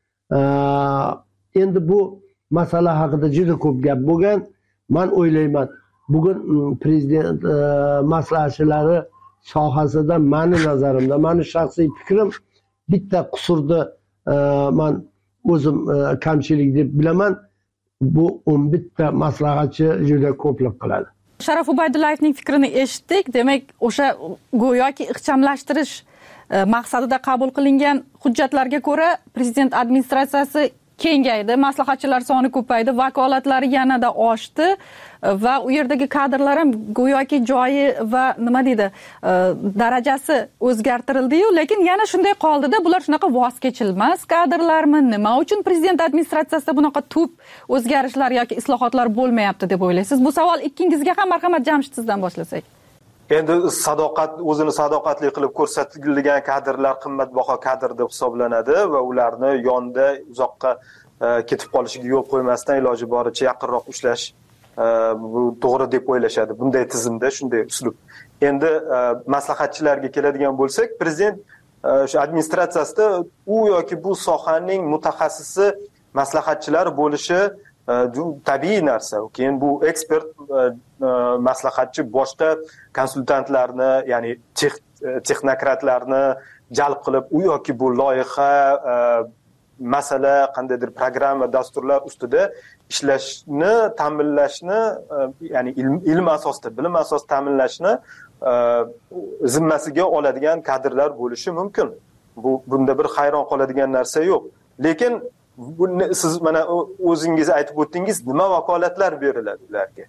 Endi bu masala haqida juda ko'p gap bo'lgan. Men o'ylayman, bugun prezident maslahatchilari sohasida meni nazarimda, meni shaxsiy fikrim, bitta qusurda men o'zim kamchilik deb bilaman. Bu 11 ta maslahatchi juda ko'plik qiladi. Sharof Ubaydullayevning fikrini eshitdik. Demak, o'sha go'yoki ixchamlashtirish maqsadida qabul qilingan hujjatlarga ko'ra prezident administratsiyasi kengaydi, maslahatchilar soni ko'paydi, vakolatlari yanada oshdi va u yerdagi kadrlar ham go'yoki joyi va nima deydi, darajasi o'zgartirildi-yu, lekin yana shunday qoldida, bular shunaqa voz kechilmas kadrlarmi? Nima uchun prezident administratsiyasida bunaqa tub o'zgarishlar yoki islohotlar bo'lmayapti deb o'ylaysiz? Bu savol ikkingizga ham, marhamat, Jamshid sizdan boshlasak. Endi o'zini sadoqatli qilib ko'rsatilgan kadrlar qimmatbaho kadr deb hisoblanadi va ularni yonda uzoqqa ketib qolishiga yo'l qo'ymasdan iloji boricha yaqinroq ushlash bu to'g'ri deb o'ylashadi. Bunday tizimda shunday uslub. Endi maslahatchilarga keladigan bo'lsak, prezident shu administratsiyasida u yoki bu sohaning mutaxassisi maslahatchilar bo'lishi tabiiy narsa. Keyin bu ekspert maslahatchi boshqa konsultantlarni, ya'ni texnokratlarni jalb qilib, u yoki bu loyiha, masala, qandaydir programma, dasturlar ustida ishlashni, ta'minlashni, ya'ni ilm asosida, bilim asosida ta'minlashni zimmasiga oladigan kadrlar bo'lishi mumkin. Bunda bir hayron qoladigan narsa yo'q. Lekin siz mana o'zingiz aytib o'tdingiz, nima vakolatlar beriladi ularga?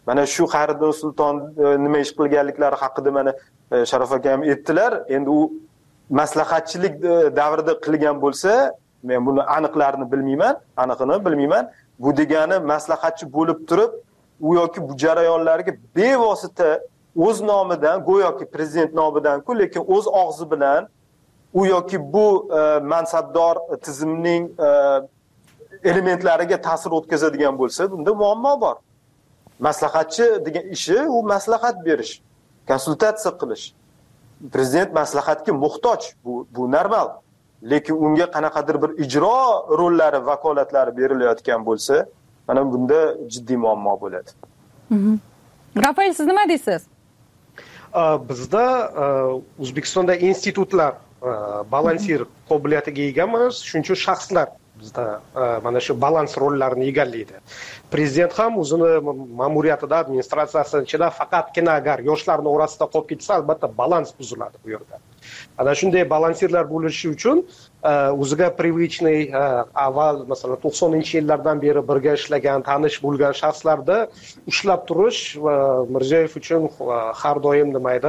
Mana shu Xayriddin Sulton nima ish qilganliklari haqida mana Sharof akam aytdilar. Endi u maslahatchilik davrida qilgan bo'lsa, men buni aniqlarini bilmayman. Bu degani maslahatchi bo'lib turib, u yoki bu jarayonlarga bevosita o'z nomidan, go'yoki prezident nomidan-ku, lekin o'z og'zi bilan u yoki bu mansabdor tizimning elementlariga ta'sir o'tkazadigan bo'lsa, bunda muammo bor. Maslahatchi degan ishi u maslahat berish, konsultatsiya qilish. Prezident maslahatga muhtoj, bu normal. Lekin unga qanaqadir bir ijro rollari, vakolatlari berilayotgan bo'lsa, mana bunda jiddiy muammo bo'ladi. Rafael, siz nima deysiz? Bizda O'zbekistonda institutlar balansir qobiliyatiga ega emas, shuning uchun shaxslar bizda mana shu balans rollarini egallaydi. Prezident ham o'zini ma'muriyatida, administratsiyasida ichida faqatgina agar yoshlarning orasida qolib ketsa, albatta balans buziladi bu yerda. Ana shunday balansirlar bo'lishi uchun o'ziga привычный avval masalan 90-yillardan beri birga ishlagan, tanish bo'lgan shaxslarda ushlab turish Mirziyoyev uchun har doim nima edi,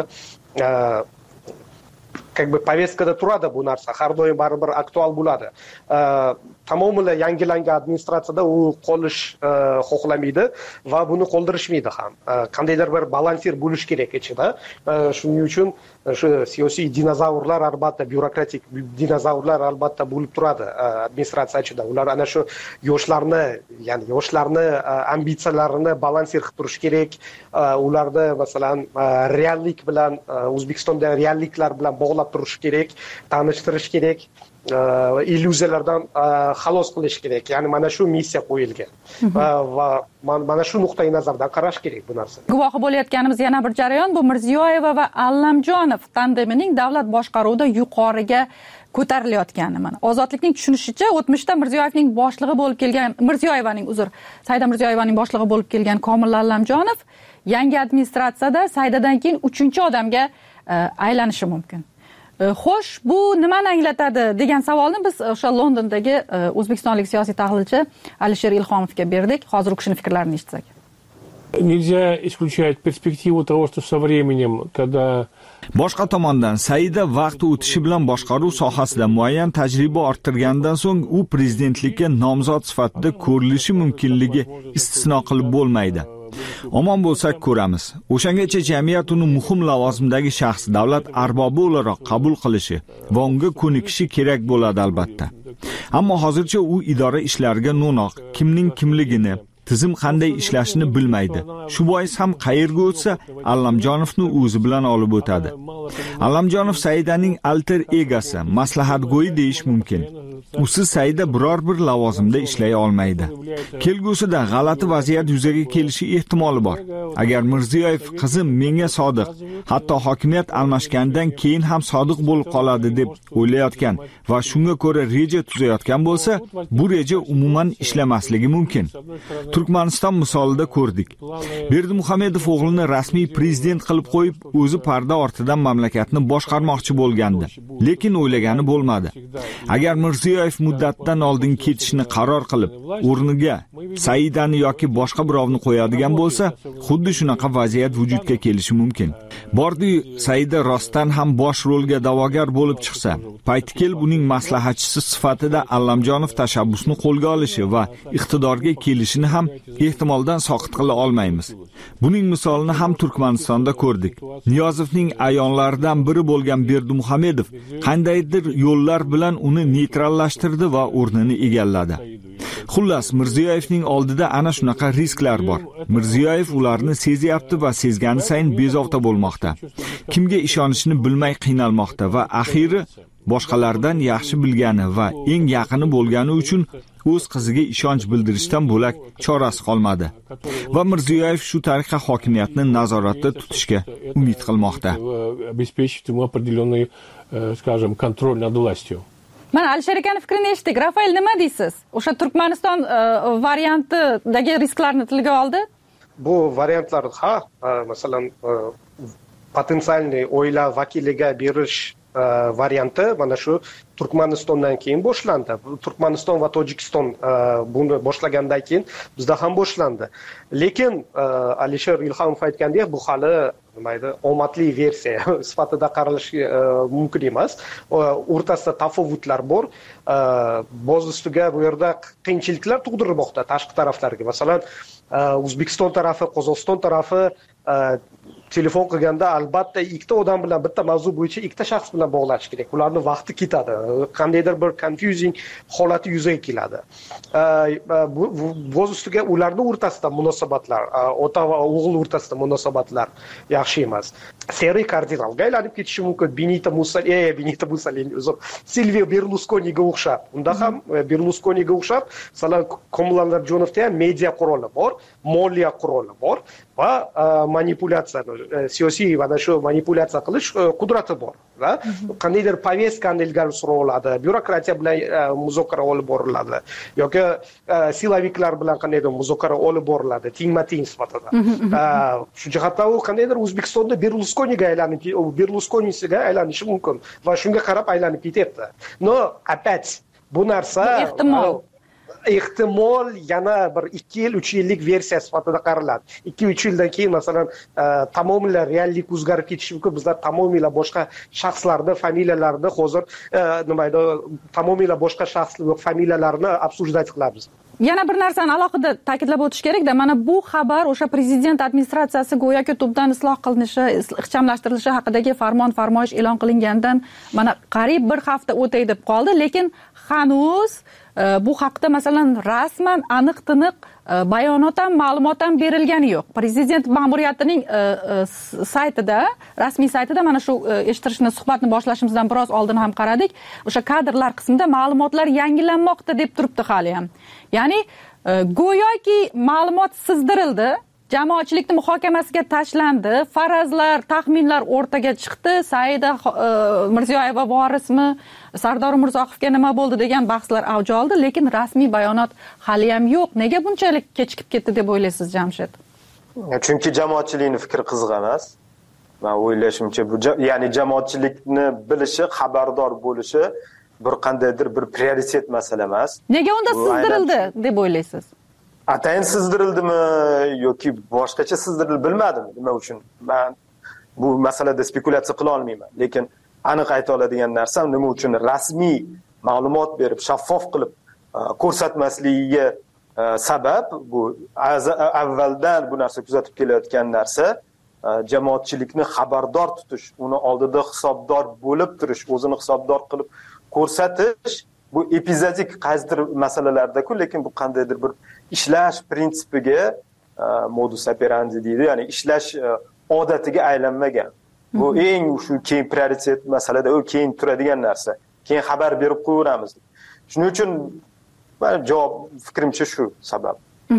как бы повесткада turadi bu narsa, har doim baribir aktual bo'ladi. Tamomila yangilangan administratsiyada u qolish xohlamaydi va buni qoldirishmaydi ham. Qandaydir bir balansir bo'lish kerak ichida. Shuning uchun shu siyosiy dinozavrlar albatta, byurokratik dinozavrlar albatta bo'lib turadi administratsiya ichida. Ular ana shu yoshlarni ambitsiyalarini balansir qilib turish kerak. Ularni masalan reallik bilan, O'zbekistonda realliklar bilan bog'lab turish kerak, tanishtirish kerak. Illyuziyalardan xalos qilish kerak. Ya'ni mana shu missiya qo'yilgan. Va mana shu nuqtai nazardan qarash kerak bu narsa. Guvohi bo'layotganimiz yana bir jarayon bu Mirziyoyeva va Allamjonov tandemining davlat boshqaruvida yuqoriga ko'tarilayotgani. Mana Ozodlikning tushunishicha, o'tmishda Mirziyoyevning boshlig'i bo'lib kelgan Saida Mirziyoyevaning boshlig'i bo'lib kelgan Komil Allamjonov yangi administratsiyada Saidadan keyin 3-odamga aylanishi mumkin. Xo'sh, bu nimani anglatadi degan savolni biz o'sha Londondagi o'zbekistonlik siyosiy tahlilchi Alisher Ilhomovga berdik. Hozir u kishining fikrlarini eshitsak. Nельзя исключать перспективу того, что со временем, когда boshqa tomondan Saida vaqt o'tishi bilan boshqaruv sohasida muayyan tajriba orttirgandan so'ng u prezidentlikka nomzod sifatida ko'rilishi mumkinligi istisno qilib bo'lmaydi. Omon bo'lsak ko'ramiz. O'shangacha jamiyat uni muhim lavozimdagi shaxs, davlat arbobi o'laroq qabul qilishi va unga ko'nikishi kerak bo'ladi albatta. Ammo hozircha u idora ishlariga no'noq, kimning kimligini, tizim qanday ishlashini bilmaydi. Shu bois ham qayerga o'tsa, Allamjonovni o'zi bilan olib o'tadi. Allamjonov Saidaning alter egosi, maslahatgo'yi deyish mumkin. Usiz Saida biror bir lavozimda ishlay olmaydi. Kelgusida g'alati vaziyat yuzaga kelishi ehtimoli bor. Agar Mirziyoyev qizim menga sodiq, hatto hokimiyat almashgandan keyin ham sodiq bo'lib qoladi deb o'ylayotgan va shunga ko'ra reja tuzayotgan bo'lsa, bu reja umuman ishlamasligi mumkin. Turkmaniston misolida ko'rdik. Berdimuhamedov o'g'lini rasmiy prezident qilib qo'yib, o'zi parda ortidan mamlakatni boshqarmoqchi bo'lgandi, lekin o'ylagani bo'lmadi. Agar Mirziyoyev muddatidan oldin ketishni qaror qilib, o'rniga Saidani yoki boshqa birovni qo'yadigan bo'lsa, xuddi shunaqa vaziyat vujudga kelishi mumkin. Bordi, Saida rostdan ham bosh rolga da'vogar bo'lib chiqsa, payti kelib uning maslahatchisi sifatida Allamjonov tashabbusni qo'lga olishi va iqtidorga kelishini ham ehtimoldan soqit qila olmaymiz. Buning misolini ham Turkmanistonda ko'rdik. Niyozovning ayonlaridan biri bo'lgan Berdimuhamedov qandaydir yo'llar bilan uni neytrallashtirdi va o'rnini egalladi. Xullas, Mirziyoyevning oldida ana shunaqa risklar bor. Mirziyoyev ularni sezyapti va sezgani sayin bezovta bo'lmoqda. Kimga ishonishni bilmay qiynalmoqda va axiri boshqalardan yaxshi bilgani va eng yaqini bo'lgani uchun o'z qiziga ishonch bildirishdan bo'lak chorasi qolmadi. Va Mirziyoyev shu tariqa hokimiyatni nazoratda tutishga umid qilmoqda. Обеспечить ему определенный, скажем, контроль над властью. Mana Alisher akaning fikrini eshitdik. Rafael, nima deysiz? O'sha Turkmaniston variantidagi risklarni tilga oldi? Bu variantlar masalan potensialniy oila vakiliga berish varianti mana shu Turkmanistondan keyin boshlandi. Turkmaniston va Tojikiston buni boshlagandan keyin bizda ham boshlandi. Lekin Alisher Ilhomov aytgandek, bu hali omadli versiya sifatida qaralishi mumkin emas. O'rtasida tafovutlar bor. Boz ustiga bu yerda qiyinchiliklar tug'dirmoqda tashqi taraflarga. Masalan, O'zbekiston tarafi, Qozog'iston tarafi telefon qilganda albatta ikkita odam bilan bitta mavzu bo'yicha ikkita shaxs bilan bog'lash kerak. Ularning vaqti ketadi. Qandaydir bir confusing holati yuzaga keladi. Boz ustiga ularning o'rtasida munosabatlar, ota va o'g'il o'rtasida munosabatlar yaxshi emas. Seriy kardinalga aylanib ketishi mumkin. Benito Mussolini, Silvio Berluskoniga o'xshab. Unda ham Berluskoniga o'xshab, masalan, Komiljonovda ham media quroli bor, moliya quroli bor va manipulyatsiya, siyosiy va shu manipulyatsiya qilish qudrati bor. Qandaydir povestkani ilgari suriladi, byurokratiya bilan muzokara olib boriladi yoki silaviklar bilan qandaydir muzokara olib boriladi, tengma-teng sifatida. Shu jihatdan u qandaydir O'zbekistonda Berluskonisiga aylanishi mumkin va shunga qarab aylanib ketyapti. No, опять bu narsa ehtimol yana bir 2 yil, 3 yillik versiya sifatida qaraladi. 2-3 yildan keyin masalan tamomila reallik o'zgarib ketishi mumkin. Bizlar tamomila boshqa shaxslarni familiyalarini hozir tamomila boshqa shaxslar familiyalarini обсуждать qilamiz. Yana bir narsani alohida ta'kidlab o'tish kerak-da, mana bu xabar o'sha prezident administratsiyasi go'yoki tubdan isloh qilinishi, ixchamlashtirilishi haqidagi farmoyish e'lon qilingandan mana qariyb bir hafta o'tay deb qoldi, lekin hanuz bu haqda masalan rasman aniq-tiniq bayonot ham, ma'lumot ham berilgani yo'q. Prezident ma'muriyatining saytida, rasmiy saytida mana shu eshittirishni, suhbatni boshlashimizdan biroz oldin ham qaradik. O'sha kadrlar qismida ma'lumotlar yangilanmoqda deb turibdi hali ham. Ya'ni go'yoki ma'lumot sizdirildi, jamoatchilikning muhokamasiga tashlandi, farazlar, taxminlar o'rtaga chiqdi, Saida Mirziyoyeva vorismi, Sardor Umurzoqovga nima bo'ldi degan bahslar avj oldi, lekin rasmiy bayonot hali ham yo'q. Nega bunchalik kechikib ketdi deb o'ylaysiz, Jamshid? Chunki jamoatchilikning fikri qiziq emas. Men o'ylashimcha bu ya'ni jamoatchilikni bilishi, xabardor bo'lishi bir qandaydir bir prioritet masala emas. Nega unda sizdirildi deb o'ylaysiz? Atayin sizdirildimi yoki boshqacha sizdirildi bilmadim. Nima uchun? Men bu masalada spekulatsiya qila olmayman. Lekin aniq ayta oladigan narsam nima uchun rasmiy ma'lumot berib, shaffof qilib ko'rsatmasligiga sabab bu avvaldan bu narsa kuzatib kelayotgan narsa jamoatchilikni xabardor tutish, uni oldida hisobdor bo'lib turish, o'zini hisobdor qilib ko'rsatish. Bu epizodik qaysidir masalalarda-ku, lekin bu qandaydir bir ishlash prinsipiga, modus operandi deydi, ya'ni ishlash odatiga aylanmagan. Bu eng shu keyin prioritet masalada u keyin turadigan narsa. Keyin xabar berib qo'yamiz. Shuning uchun men javob fikrimcha shu sabab.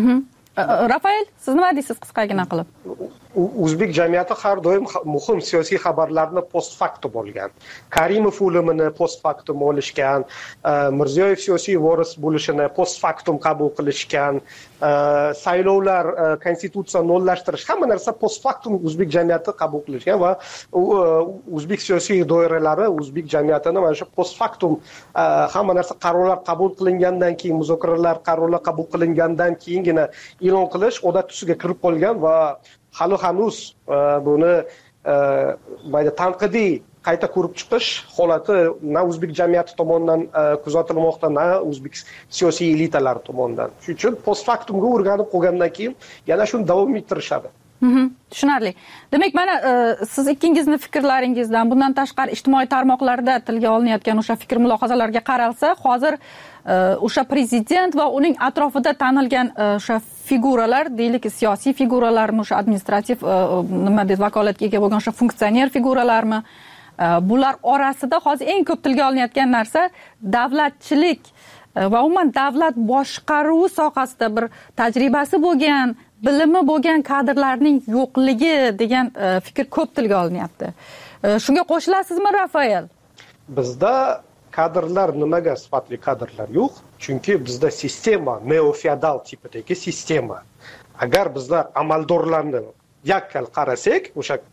Rafael, siz nima deysiz qisqagina qilib? O'zbek jamiyati har doim muhim siyosiy xabarlarni post factum olgan. Karimov o'limini post factum olishgan, Mirziyoyev siyosiy voris bo'lishini post factum qabul qilishgan, saylovlar, konstitutsiya nollashtirish, hamma narsa post factum o'zbek jamiyati qabul qilishgan va o'zbek siyosiy doiralari o'zbek jamiyatini mana shu post factum hamma narsa qarorlar qabul qilingandan keyin, muzokaralar, qarorlar qabul qilingandan keyingina e'lon qilish odat tusiga kirib qolgan va hali hanuz buni tanqidiy qayta ko'rib chiqish holati na o'zbek jamiyati tomonidan kuzatilmoqda, na o'zbek siyosiy elitalari tomonidan. Shuning uchun post factumga o'rganib qolgandan keyin yana shuni davom ettirishadi. Tushunarli. Demak, mana siz ikkingizni fikrlaringizdan, bundan tashqari ijtimoiy tarmoqlarda tilga olinayotgan o'sha fikr mulohazalarga qaralsa, hozir o'sha prezident va uning atrofida tanilgan o'sha figuralar, deylik siyosiy figuralarmi, o'sha administrativ nima deb vakolatga ega bo'lgan o'sha funksioner figuralarmi, bular orasida hozir eng ko'p tilga olinayotgan narsa davlatchilik va umuman davlat boshqaruvi sohasida bir tajribasi bo'lgan, bilimi bo'lgan kadrlarning yo'qligi degan fikr ko'p tilga olinyapti. Shunga qo'shilasizmi, Rafael? Bizda kadrlar nimaga sifatli kadrlar yo'q? Chunki bizda sistema neofeodal tipidagi sistema. Agar bizlar amaldorlarni yakkal qarasak, o'sha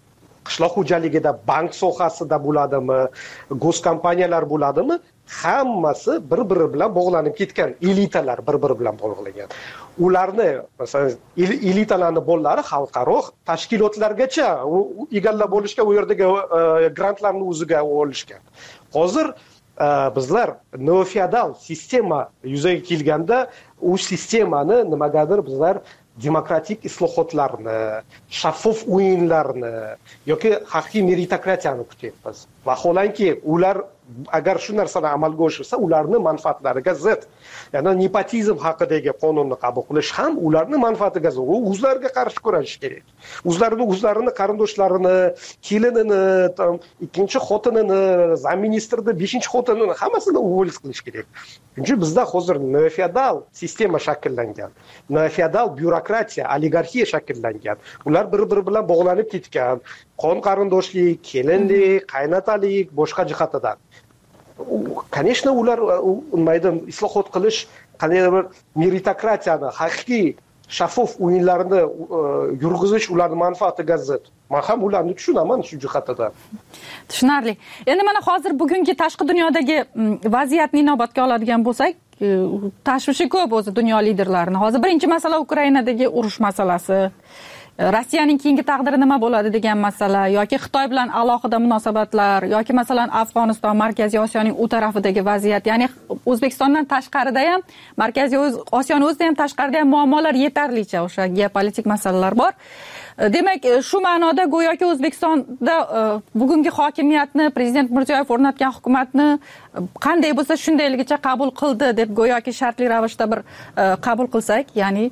qishloq xo'jaligida, bank sohasida bo'ladimi, go'skompaniyalar bo'ladimi, hammasi bir-biri bilan bog'lanib ketgan, elitalar bir-biri bilan bog'langan. Ularni, masalan, elitalarni bolalari xalqaro tashkilotlargacha egallab olishga, u yerdagi grantlarni o'ziga olishgan. Hozir bizlar neofeodal sistema yuzaga kelganda, u sistemani nimagadir bizlar demokratik islohotlarni, shaffof o'yinlarni yoki haqiqiy meritokratiyani kutyapmiz. Vaholanki ular agar shu narsani amalga oshirsa, ularning manfaatlariga zid. Ya'ni nepotizm haqidagi qonunni qabul qilish ham ularning manfaatiga zid. U o'zlariga qarshi kurashish kerak. O'zlarini qarindoshlarini, kelinini, ikkinchi xotinini, zaministrni, beshinchi xotinini hammasini o'g'il qilish kerak. Chunki bizda hozir neofeodal sistema shakllangan. Neofeodal byurokratiya, oligarxiya shakllangan. Ular bir-biri bilan bog'lanib ketgan. Qon qarindoshlik, kelinlik, qaynotalik, boshqa jihatidan. Конечно, ular nimaydi islohot qilish, qanday bir meritokratiyani, haqiqiy shaffof o'yinlarni yurg'izish ularning manfaatiga zid. Men ham ularni tushunaman shu jihatidan. Tushunarli. Endi mana hozir bugungi tashqi dunyodagi vaziyatni inobatga oladigan bo'lsak, tashvishi ko'p o'zi dunyo liderlarini. Hozir birinchi masala Ukrainadagi urush masalasi. Rossiyaning keyingi taqdiri nima bo'ladi degan masala yoki Xitoy bilan alohida munosabatlar yoki masalan Afg'oniston, Markaziy Osiyoning u tarafidagi vaziyat, ya'ni O'zbekistondan tashqarida ham, Markaziy Osiyoning o'zida ham tashqarida ham muammolar yetarlicha, o'sha geopolitik masalalar bor. Demak, shu ma'noda go'yoki O'zbekistonda bugungi hokimiyatni prezident Mirziyoyev o'rnatgan hukumatni qanday bo'lsa shundayligicha qabul qildi deb go'yoki shartli ravishda bir qabul qilsak, ya'ni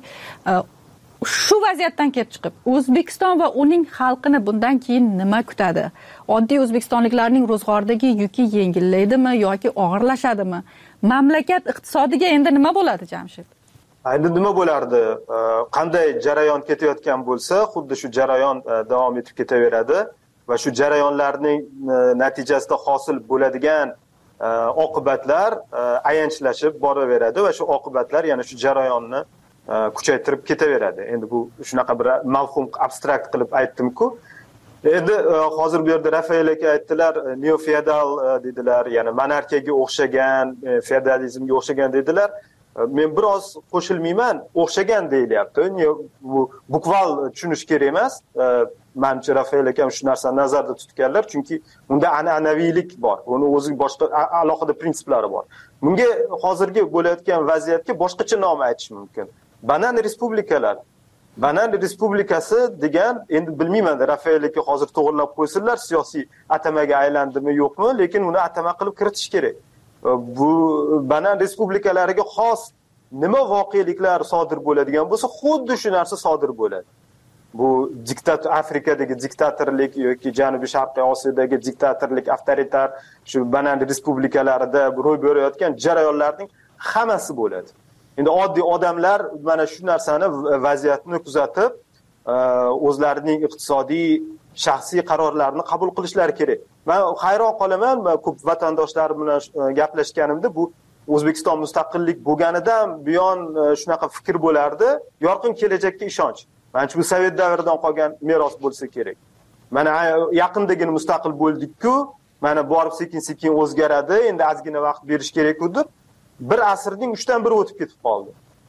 shu vaziyatdan kelib chiqib, O'zbekiston va uning xalqini bundan keyin nima kutadi? Oddiy o'zbekistonliklarning ro'zg'ordagi yuki yengillaydimi yoki og'irlashadimi? Mamlakat iqtisodiga endi nima bo'ladi, Jamshid? Endi nima bo'lardi? Qanday jarayon ketayotgan bo'lsa, xuddi shu jarayon davom etib ketaveradi va shu jarayonlarning natijasida hosil bo'ladigan oqibatlar ayanchlashib boraveradi va shu oqibatlar yana shu jarayonni kuchaytirib ketaveradi. Endi bu shunaqa bir mavhum abstrakt qilib aytdim-ku. Endi hozir bu yerda Rafael aka aytdilar, neofeodal dedilar, ya'ni monarxiyaga o'xshagan, feodalizmga o'xshagan dedilar. Men biroz qo'shilmayman, o'xshagan deyilyapti. Bu bukval tushunish kerak emas. Menimcha Rafael aka shu narsani nazarda tutganlar, chunki unda an'anaviylik bor. Uni o'zi boshqa alohida prinsiplari bor. Bunga hozirgi bo'layotgan vaziyatga boshqacha nom aytish mumkin. Banan respublikalar. Banan respublikasi degan, endi bilmayman, Rafael aka hozir to'g'rilab qo'ysinlar, siyosiy atamaga aylandimi yo'qmi, lekin uni atama qilib kiritish kerak. Bu banan respublikalariga xos nima voqeliklar sodir bo'ladigan bo'lsa, xuddi shu narsa sodir bo'ladi. Bu Afrikadagi diktatorlik yoki Janubiy Sharqiy Osiyodagi diktatorlik, avtoritar shu banan respublikalarida ro'y berayotgan jarayonlarning hammasi bo'ladi. Endi oddiy odamlar mana shu narsani, vaziyatni kuzatib, o'zlarining iqtisodiy, shaxsiy qarorlarini qabul qilishlari kerak. Men hayron qolaman, ko'p vatandoshlarim bilan gaplashganimda, bu O'zbekiston mustaqillik bo'lganidan buyon shunaqa fikr bo'lardi, yorqin kelajakka ishonch. Menimcha bu Sovet davridan qolgan meros bo'lsa kerak. Mana yaqindagina mustaqil bo'ldik-ku, mana borib sekin-sekin o'zgaradi, endi ozgina vaqt berish kerak edi. Bir asrning 3dan 1 o'tib ketib qoldi.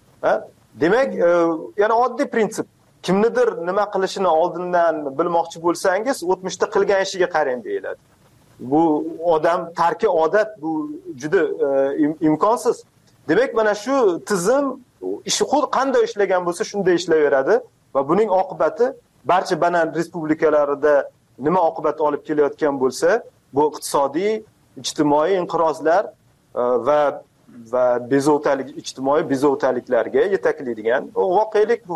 Demak, yana oddiy prinsip. Kimnidir nima qilishini oldindan bilmoqchi bo'lsangiz, o'tmishda qilgan ishiga qarang deyiladi. Bu odam tarki odat, bu juda imkonsiz. Demak, mana shu tizim ishi xuddi qanday ishlagan bo'lsa, shunday ishlayveradi va buning oqibati barcha banan respublikalarida nima oqibat olib kelayotgan bo'lsa, bu iqtisodiy, ijtimoiy inqirozlar va bezovtalik, ijtimoiy bezovtaliklarga yetaklaydigan voqelik bu.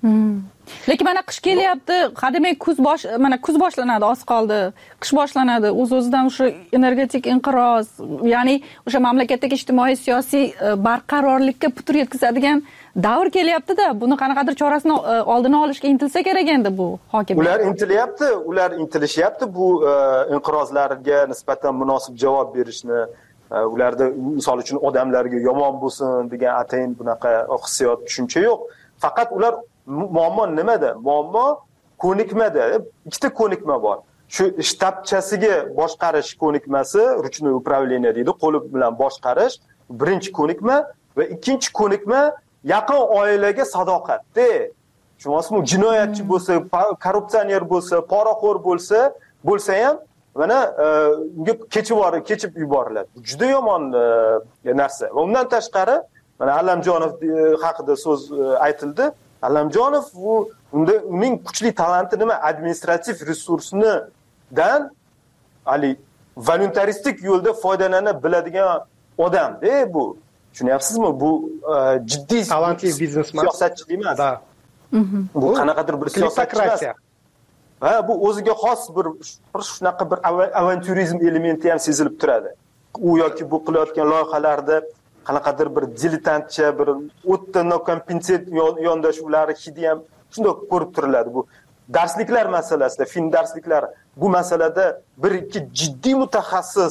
Lekin mana qish kelyapti, hademay kuz boshlanadi, oz qoldi. Qish boshlanadi, o'z-o'zidan o'sha energetik inqiroz, ya'ni o'sha mamlakatdagi ijtimoiy, siyosiy barqarorlikka putur yetkazadigan davr kelyapti-da, buni qanaqadir chorasini oldini olishga intilsa kerak endi bu hokimiyat. Ular intilishyapti bu inqirozlarga nisbatan munosib javob berishni. Ularda misol uchun odamlarga yomon bo'lsin degan atayin bunaqa hissiyot, tushuncha yo'q. Faqat ular muammo nimada? Muammo ko'nikmada ikkita ko'nikma bor. Shu shtabchasiga boshqarish ko'nikmasi, ruchnoy управление deydi, qo'li bilan boshqarish, birinchi ko'nikma va ikkinchi ko'nikma yaqin oilaga sadoqatda. Tushunasizmi? Jinoyatchi bo'lsa, korrupsioner bo'lsa, poraxo'r bo'lsa ham mana unga kechib yuboriladi. Juda yomon narsa. Va undan tashqari mana Allamjonov haqida so'z aytildi. Allamjonov uning kuchli talanti nima? Administrativ resursdan voluntaristik yo'lda foydalana biladigan odam-da bu. Tushunyapsizmi? Bu jiddiy talantli biznesmen, siyosatchi emas. Bu qanaqadir bir siyosatchi emas. Va bu o'ziga xos bir shunaqa bir avanturizm elementi ham sezilib turadi. U yoki bu qilayotgan loyihalarda qanaqadir bir diletantcha, bir o'tda nokompetent yondashuvlari hidi ham shunday ko'rib turiladi. Bu darsliklar masalasida, film darsliklar bu masalada bir ikki jiddiy mutaxassis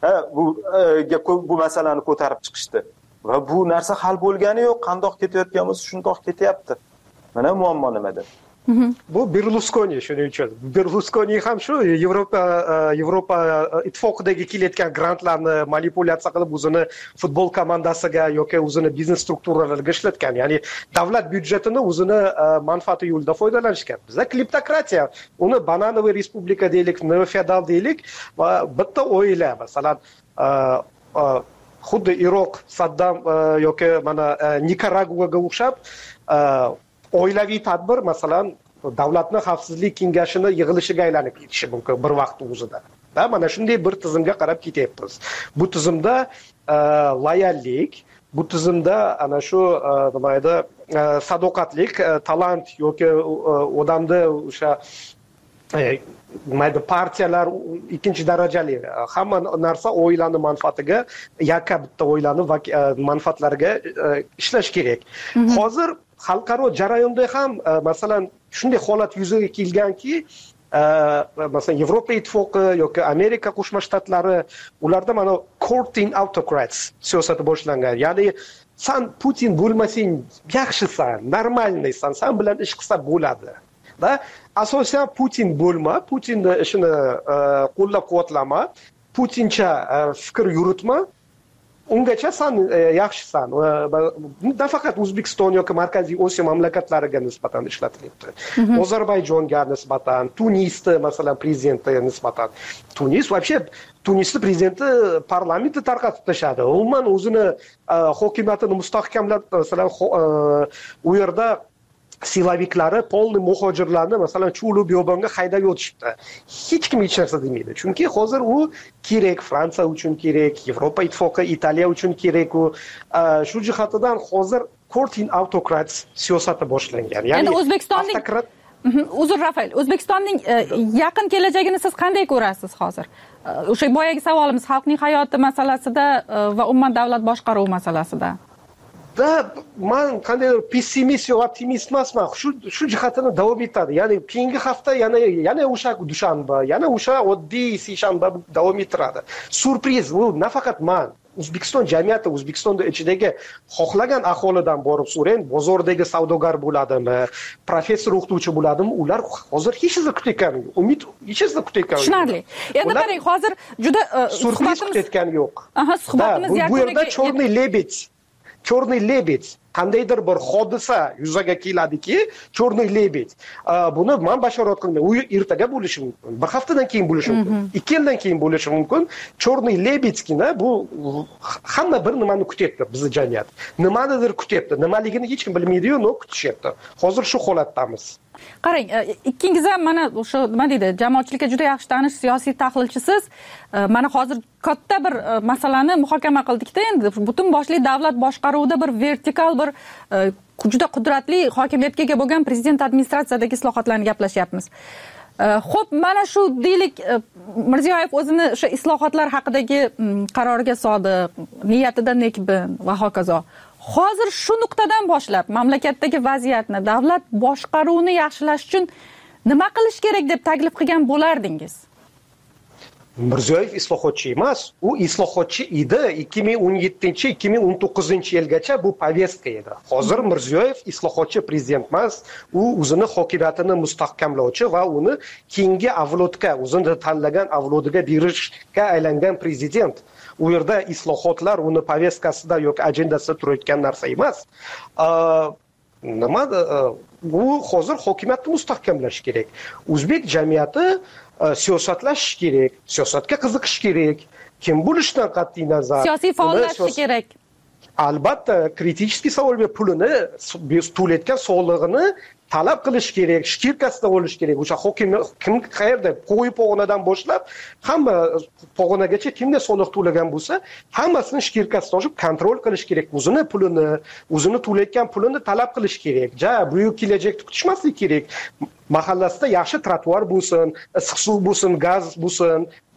bu masalani ko'tarib chiqishdi. Va bu narsa hal bo'lgani yo'q, qandoq ketayotganimiz shundoq ketyapti. Mana muammo nimada? Bu Berluskoni shuning uchun. Berluskoni ham shu Yevropa ittifoqidagi kelayotgan grantlarni manipulyatsiya qilib o'zini futbol komandasiga yoki o'zini biznes strukturalariga ishlatgan. Ya'ni davlat byudjetini o'zini manfaati yo'lida foydalanishgan. Bizda kleptokratiya, uni bananoviy respublika deylik, neofeodal deylik va bitta oila, masalan, xuddi Iroq, Saddam yoki mana Nikaraguaga o'xshab oilaviy tadbir, masalan, davlatni xavfsizlik kengashini yig'ilishiga aylanib ketishi mumkin bir vaqt o'zida. Da mana shunday bir tizimga qarab ketyapmiz. Bu tizimda loyallik, bu tizimda ana shu nima edi, sadoqatlik, talant yoki odamda o'sha partiyalar ikkinchi darajali, hamma narsa oilani manfaatiga, yakka bitta oilani manfaatlariga ishlash kerak. Hozir xalqaro jarayonda ham masalan shunday holat yuzaga kelganki, masalan Yevropa ittifoqi yoki Amerika Qo'shma Shtatlari, ularda mana courting autocrats siyosati boshlangan. Ya'ni sen Putin bo'lmasang yaxshisan, normalniysan, sen bilan ish qilsa bo'ladi. Da asosan Putin bo'lma, Putinning ishini qo'llab-quvvatlama, Putincha fikr yuritma. Ungacha sen yaxshisan. Nafaqat O'zbekiston yoki Markaziy Osiyo mamlakatlariga nisbatan ishlatilyapti. Ozarbayjonga nisbatan, Tunisda masalan prezidentiga nisbatan. Tunisda prezidenti parlamentni tarqatib tashladi. Umuman o'zini hokimiyatini mustahkamlab, masalan, u yerda silaviklari polni muhojirlarni masalan Chulu biyobonga haydab o'tishdi. Hech kim hech narsa demaydi. Chunki hozir u kerak, Fransiya uchun kerak, Yevropa ittifoqi Italiya uchun kerak. U shu jihatidan hozir courting autocrats siyosati boshlangan. Ya'ni O'zbekistonning uzr Rafael, O'zbekistonning yaqin kelajagini siz qanday ko'rasiz hozir? O'sha boyagi savolimiz xalqning hayoti masalasida va umuman davlat boshqaruvi masalasida. Men qandaydir pessimist yoki optimist emasman. Shu jihatini davom etadi. Ya'ni keyingi hafta yana o'sha dushanba, yana o'sha oddiy seshanba davom ettiradi. Surpriz bu nafaqat men, O'zbekiston jamiyati, O'zbekistonda ichidagi xohlagan aholidan borib so'rang, bozordagi savdogar bo'ladimi, professor o'qituvchi bo'ladimi, ular hozir hech narsa kutayotgani yo'q. Umid hech narsa kutayotgani yo'q. Tushunarli. Endi qarang, hozir juda surpriz kutayotgani yo'q. Suhbatimiz yakuniga bu yerda Черный лебедь qandaydir bir hodisa yuzaga keladiki, Черный лебедь. Buni men bashorat qilmayman. U ertaga bo'lishi mumkin, bir haftadan keyin bo'lishi mumkin, 2 yildan keyin bo'lishi mumkin. Черный лебедьgina bu hamma bir nimani kutyapti bizning jamiyat. Nimanidir kutyapti. Nimaligini hech kim bilmaydi-yu, no kutishyapti. Hozir shu holatdamiz. Qarang, ikkingiz ham mana o'sha nima deydi, jamoatchilikka juda yaxshi tanish siyosiy tahlilchisiz. Mana hozir katta bir masalani muhokama qildik-da, endi butun boshli davlat boshqaruvida bir vertikal bir juda qudratli hokimiyatga ega bo'lgan prezident administratsiyadagi islohotlarni gaplashyapmiz. Xo'p, mana shu deylik Mirziyoyev o'zini o'sha islohotlar haqidagi qaroriga sodiq, niyatida nekbin va hokazo. Hozir shu nuqtadan boshlab mamlakatdagi vaziyatni, davlat boshqaruvini yaxshilash uchun nima qilish kerak deb taklif qilgan bo'lardingiz? Mirziyoyev islohotchi emas, u islohotchi edi 2017-2019-yilgacha bu повестка edi. Hozir Mirziyoyev islohotchi prezident emas, u o'zini hokimiyatini mustahkamlovchi va uni keyingi avlodga, o'zini tanlagan avlodiga berishga aylangan prezident. U yerda islohotlar uni повесткасida yoki ajendasida turayotgan narsa emas. Bu hozir hokimiyatni mustahkamlash kerak. O'zbek jamiyati siyosatlashish kerak, siyosatga qiziqish kerak. Kim bo'lishidan qat'iy nazar siyosiy faollashish kerak. Albatta, kritik savol va pulini to'layotgan soliqini talab qilish kerak, shkirkasida bo'lish kerak. O'sha hokim kim qayerda qo'yi pog'onadan boshlab hamma pog'onagacha kimga soliq to'lagan bo'lsa, hammasini shkirkasida olib kontrol qilish kerak. O'zini pulini, o'zini to'layotgan pulini talab qilish kerak. Buyuk kelajakni kutishmaslik kerak. Mahallasida yaxshi trotuar bo'lsin, issiq suv bo'lsin, gaz bo'lsin,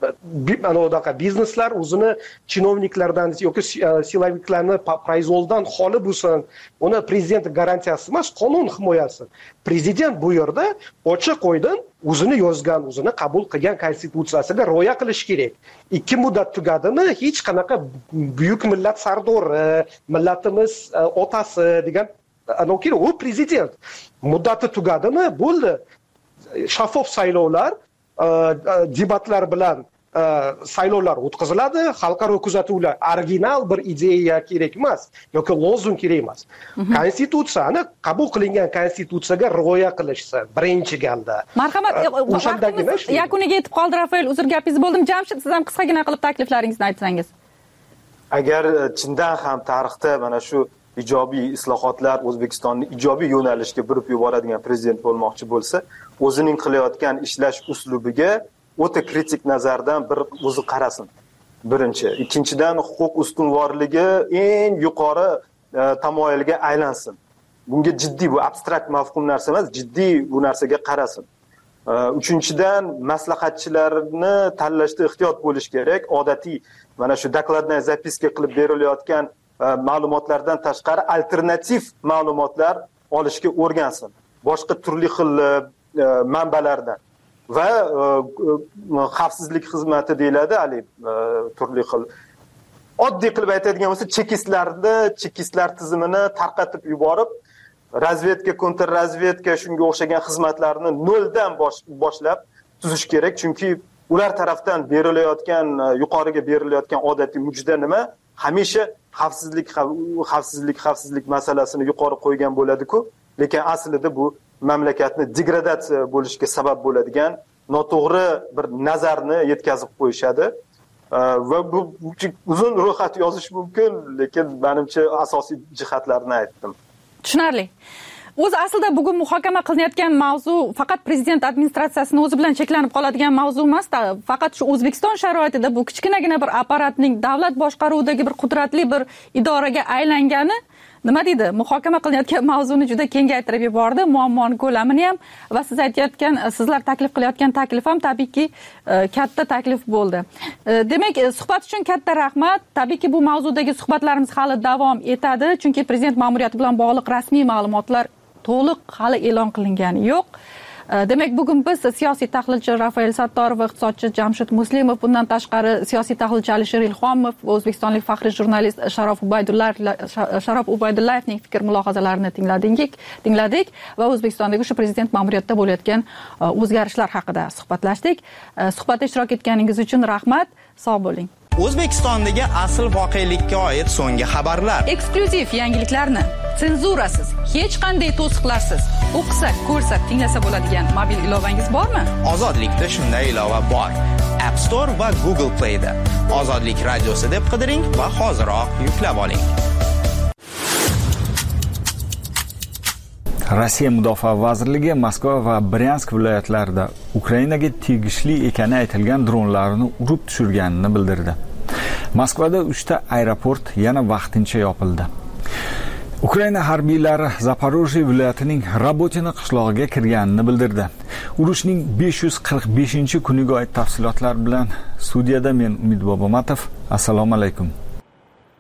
anaqa bizneslar o'zini chinovniklardan yoki siloviklarni proizvoldan xoli bo'lsin. Uni prezident garantiyasi emas, qonun himoyasi. Prezident bu yerda ochiq oydin o'zini yozgan, o'zini qabul qilgan konstitutsiyasiga rioya qilish kerak. 2 muddat tugadimi, hech qanaqa buyuk millat sardori, millatimiz otasi degan u prezident. Muddati tugadimi, bo'ldi. Shaffof saylovlar, debatlar bilan saylovlar o'tkaziladi, xalqaro kuzatuvlar. Original bir ideya kerak emas yoki lozung kerak emas. Konstitutsiyani qabul qilingan konstitutsiyaga rioya qilishsa birinchi galda. Marhamat, vaqtimiz yakuniga yetib qoldi. Rafael, uzr gapingizni bo'ldim. Jamshid, siz ham qisqagina qilib takliflaringizni aytsangiz. Agar chindan ham tarixda mana shu ijobiy islohotlar O'zbekistonni ijobiy yo'nalishga burib yuboradigan prezident bo'lmoqchi bo'lsa, o'zining qilayotgan ishlash uslubiga o'ta kritik nazardan bir o'zi qarasin. Birinchi, ikkinchidan huquq ustunvorligi eng yuqori tamoyilga aylansin. Bunga jiddiy, bu abstrakt mafhum narsa emas, jiddiy bu narsaga qarasin. Uchinchidan, maslahatchilarni tanlashda ehtiyot bo'lish kerak. Odatiy mana shu dokladnaya zapiska qilib berilayotgan ma'lumotlardan tashqari alternativ ma'lumotlar olishga o'rgansin. Boshqa turli xil manbalardan. Va xavfsizlik xizmati deyiladi, turli xil. Oddiy qilib aytadigan bo'lsa, chekistlar tizimini tarqatib yuborib, razvedka, kontrrazvedka shunga o'xshagan xizmatlarni noldan boshlab tuzish kerak, chunki ular tarafdan berilayotgan, yuqoriga berilayotgan odatiy mujda nima? Hamisha xavfsizlik masalasini yuqori qo'ygan bo'ladi-ku, lekin aslida bu mamlakatni degradatsiya bo'lishiga sabab bo'ladigan noto'g'ri bir nazarni yetkazib qo'yishadi. Va bu uzun ro'yxat yozish mumkin, lekin menimcha asosiy jihatlarni aytdim. Tushunarli. O'zi aslida bugun muhokama qilinayotgan mavzu faqat prezident administratsiyasini o'zi bilan cheklanib qoladigan mavzu emas, faqat shu O'zbekiston sharoitida bu kichkinagina bir apparatning davlat boshqaruvidagi bir qudratli bir idoraga aylangani nima deydi, muhokama qilinayotgan mavzuni juda kengaytirib yubordi, muammoning ko'lamini ham va siz aytayotgan, sizlar taklif qilayotgan taklif ham tabiiyki katta taklif bo'ldi. Demak, suhbat uchun katta rahmat. Tabiiyki bu mavzudagi suhbatlarimiz hali davom etadi, chunki prezident ma'muriyati bilan bog'liq rasmiy ma'lumotlar to'liq hali e'lon qilingani yo'q. Demak, bugun biz siyosiy tahlilchi Rafael Sattorov va iqtisodchi Jamshid Muslimov, bundan tashqari siyosiy tahlilchi Alisher Ilhomov va o'zbekistonlik faxriy jurnalist Sharof Ubaydullayevning fikr mulohazalarini tingladik va O'zbekistondagi shu prezident ma'muriyatida bo'layotgan o'zgarishlar haqida suhbatlashdik. Suhbatda ishtirok etganingiz uchun rahmat. Sog' bo'ling. O'zbekistondagi asl voqelikka oid so'nggi xabarlar, eksklyuziv yangiliklarni senzurasiz, hech qanday to'siqlarsiz o'qisa, ko'rsa, tinglasa bo'ladigan mobil ilovangiz bormi? Ozodlikda shunday ilova bor. App Store va Google Play da Ozodlik radiosi deb qidiring va hoziroq yuklab oling. Rossiya Mudofaa vazirligi Moskva va Bryansk viloyatlarida Ukrainaga tegishli ekani aytilgan dronlarni urib tushirganini bildirdi. Moskvada 3 ta aeroport yana vaqtincha yopildi. Ukraina harbiylari Zaporojye viloyatining Rabotina qishlog'iga kirganini bildirdi. Urushning 545-kuniga oid tafsilotlar bilan studiyada men Umid Bobomatov. Assalomu alaykum.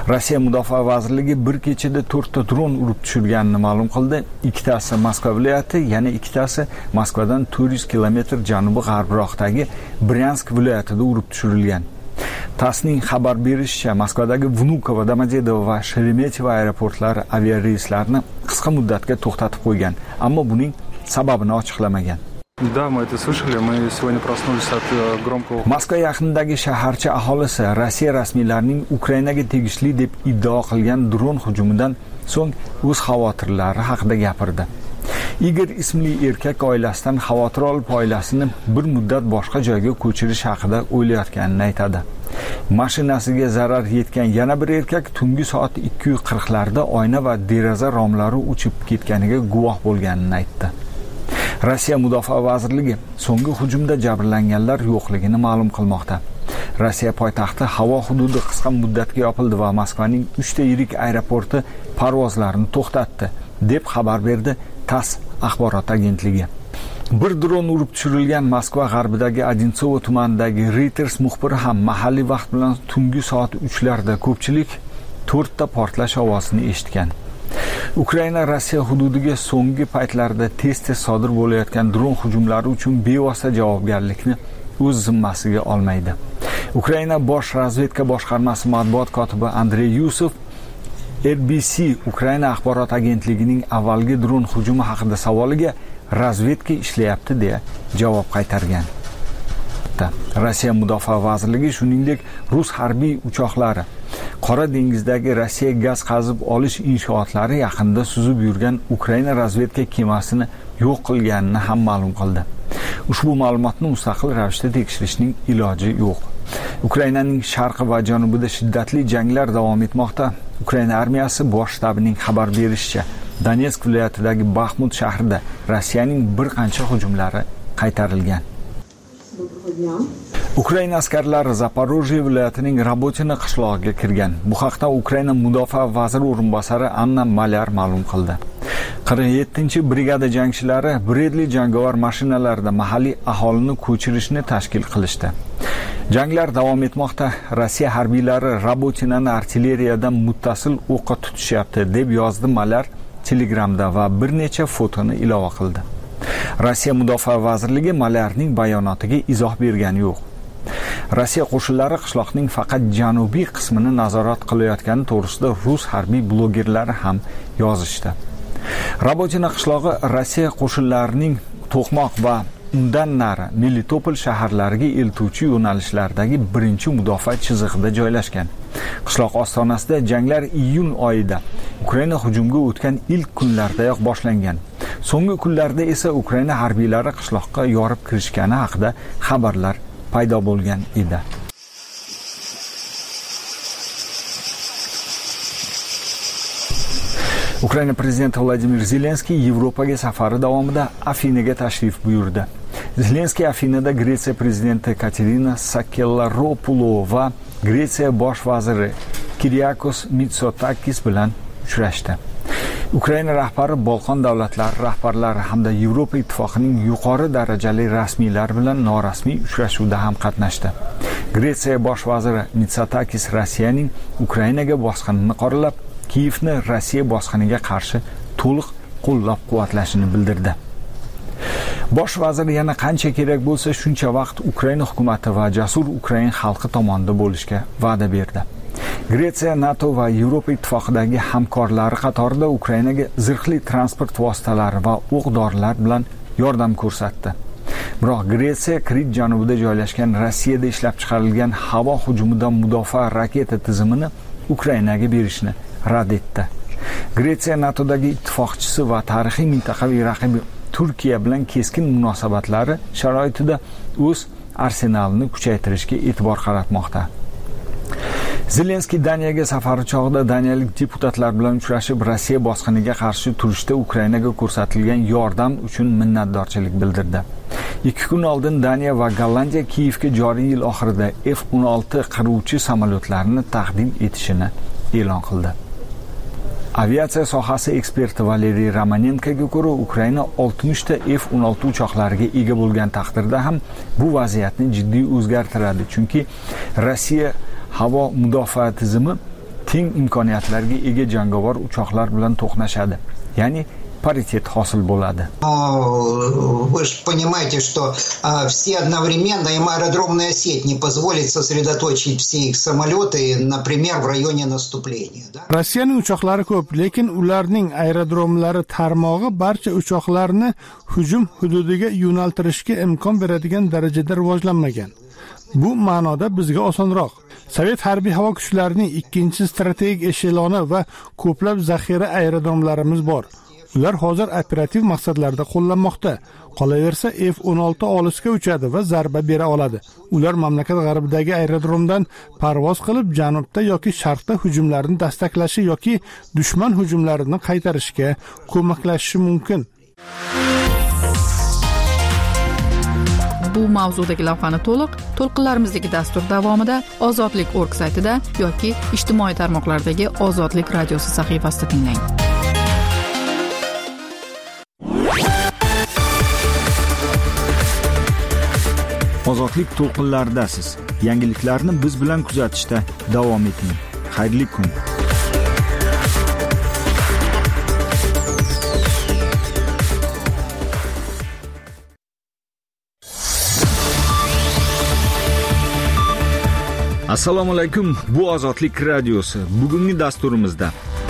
Rossiya Mudofaa vazirligi bir kechada 4 ta dron urib tushirganini ma'lum qildi. Ikkitasi Moskva viloyati, yana ikkitasi Moskvadan 400 kilometr janubi-g'arbroqdagi Bryansk viloyatida urib tushirilgan. TASSning xabar berishicha, Moskvadagi Vnukovo, Domodedovo va Sheremetyevo aeroportlari aviareyslarni qisqa muddatga to'xtatib qo'ygan, ammo buning sababini ochiqlamagan. Да, мы это слышали. Мы сегодня проснулись от громкого... Moskva yaqinidagi shaharcha aholisi Rossiya rasmiylarining Ukrainaga tegishli deb iddao qilgan dron hujumidan so'ng o'z xavotirlari haqida gapirdi. Igor ismli erkak oilasidan xavotir olib, oilasini bir muddat boshqa joyga ko'chirish haqida o'ylayotganini aytadi. Mashinasiga zarar yetgan yana bir erkak tungi soat 2:40 larda oyna va deraza romlari uchib ketganiga guvoh bo'lganini aytdi. Rossiya Mudofaa vazirligi so'nggi hujumda jabrlanganlar yo'qligini ma'lum qilmoqda. Rossiya poytaxti havo hududi qisqa muddatga yopildi va Moskvaning 3 ta yirik aeroporti parvozlarini to'xtatdi, deb xabar berdi TASS axborot agentligi. Bir dron urib tushirilgan Moskva g'arbidagi Odintsovo tumanidagi Reuters muxbiri ham mahalliy vaqt bilan tungi soat 3 larda ko'pchilik 4 ta portlash ovozini eshitgan. Ukraina Rossiya hududiga so'nggi paytlarda tez-tez sodir bo'layotgan dron hujumlari uchun bevosita javobgarlikni o'z zimmasiga olmaydi. Ukraina bosh razvedka boshqarmasi matbuot kotibi Andrey Yusov RBC Ukraina axborot agentligining avvalgi dron hujumi haqida savoliga razvedka ishlayapti deya javob qaytargan. Rossiya Mudofaa vazirligi shuningdek rus harbiy uchoqlari Qora dengizdagi Rossiya gaz qazib olish inshootlari yaqinida suzib yurgan Ukraina razvedka kemasini yo'q qilganini ham ma'lum qildi. Ushbu ma'lumotni mustaqil ravishda tekshirishning iloji yo'q. Ukrainaning sharqi va janubida shiddatli janglar davom etmoqda. Ukraina armiyasi bosh shtabining xabar berishicha, Donetsk viloyatidagi Baxmut shahrida Rossiyaning bir qancha hujumlari qaytarilgan. Ukraina askarlari Zaporojye viloyatining Rabotina qishlog'iga kirgan. Bu haqda Ukraina mudofaa vaziri o'rinbosari Anna Malyar ma'lum qildi. 47-brigada jangchilari Bredli jangovar mashinalarida mahalliy aholini ko'chirishni tashkil qilishdi. Janglar davom etmoqda. Rossiya harbiylari Rabotinani artilleriyadan muttasil o'qqa tutishyapti, deb yozdi Malyar Telegramda va bir necha fotoni ilova qildi. Rossiya Mudofaa vazirligi Malyarning bayonotiga izoh bergani yo'q. Rossiya qo'shinlari qishloqning faqat janubiy qismini nazorat qilayotgani to'g'risida rus harbiy blogerlari ham yozishdi. Rabotina qishlog'i Rossiya qo'shinlarining To'qmoq va undan nari Melitopol shaharlariga eltuvchi yo'nalishlardagi birinchi mudofaa chizig'ida joylashgan. Qishloq ostonasida janglar iyun oyida Ukraina hujumga o'tgan ilk kunlardayoq boshlangan. So'nggi kunlarda esa Ukraina harbiylari qishloqqa yorib kirishgani haqida xabarlar paydo bo'lgan edi. Ukraina prezidenti Vladimir Zelenskiy Yevropaga safari davomida Afinaga tashrif buyurdi. Zelenskiy Afinada Gretsiya prezidenti Katerina Sakellaropoulou va Gretsiya bosh vaziri Kyriakos Mitsotakis bilan uchrashdi. Ukraina rahbari Bolqon davlatlari rahbarlari hamda Yevropa ittifoqining yuqori darajali rasmiylari bilan norasmiy uchrashuvda ham qatnashdi. Gretsiya bosh vaziri Mitsotakis Rossiyaning Ukrainaga bosqinini qoralab, Kiyevni Rossiya bosqiniga qarshi to'liq qo'llab-quvvatlashini bildirdi. Bosh vazir yana qancha kerak bo'lsa shuncha vaqt Ukraina hukumatı va jasur Ukraina xalqi tomonida bo'lishga va'da berdi. Gretsiya NATO va Yevropa ittifoqidagi hamkorlari qatorida Ukrainaga zirhli transport vositalari va o'q-dorilar bilan yordam ko'rsatdi. Biroq Gretsiya Krit janubida joylashgan Rossiyada ishlab chiqarilgan havo hujumidan mudofaa raketa tizimini Ukrainaga berishni rad etdi. Gretsiya NATOdagi ittifoqchisi va tarixiy mintaqaviy raqibi Turkiya bilan keskin munosabatlari sharoitida o'z arsenalini kuchaytirishga e'tibor qaratmoqda. Zelenskiy Daniyaga safari chog'ida daniyalik deputatlar bilan uchrashib, Rossiya bosqiniga qarshi turishda Ukrainaga ko'rsatilgan yordam uchun minnatdorchilik bildirdi. 2 kun oldin Daniya va Gollandiya Kiyevga joriy yil oxirida F-16 qiruvchi samolyotlarini taqdim etishini e'lon qildi. Aviatsiya sohasi eksperti Valeriy Romanenkoga ko'ra, Ukraina 60 ta F-16 uchoqlariga ega bo'lgan taqdirda ham bu vaziyatni jiddiy o'zgartiradi, chunki Rossiya havo mudofaa tizimi teng imkoniyatlarga ega jangovar uchoqlar bilan to'qnashadi. Ya'ni paritet hosil bo'ladi. Вы же понимаете, что все одновременно, им аэродромная сеть не позволит сосредоточить все их самолеты, например, в районе наступления. Rossiyaning uchoqlari ko'p, lekin ularning aerodromlari tarmog'i barcha uchoqlarni hujum hududiga yo'naltirishga imkon beradigan darajada rivojlanmagan. Bu ma'noda bizga osonroq. Sovet harbiy havo kuchlarining ikkinchi strategik esheloni va ko'plab zaxira aerodromlarimiz bor. Ular hozir operativ maqsadlarda qo'llanmoqda. Qolaversa F-16 olisga uchadi va zarba bera oladi. Ular mamlakat g'arbidagi aerodromdan parvoz qilib janubda yoki sharqda hujumlarni dastaklashi yoki dushman hujumlarini qaytarishga ko'maklashishi mumkin. Bu mavzudagi lavhani to'lqinlarimizdagi dastur davomida Ozodlik.org saytida yoki ijtimoiy tarmoqlardagi Ozodlik radiosi sahifasida tinglang. Ozodlik to'lqinlaridasiz. Yangiliklarni biz bilan kuzatishda davom eting. Xayrli kun. Assalomu alaykum. Bu Ozodlik radiosi. Bugungi dasturimizda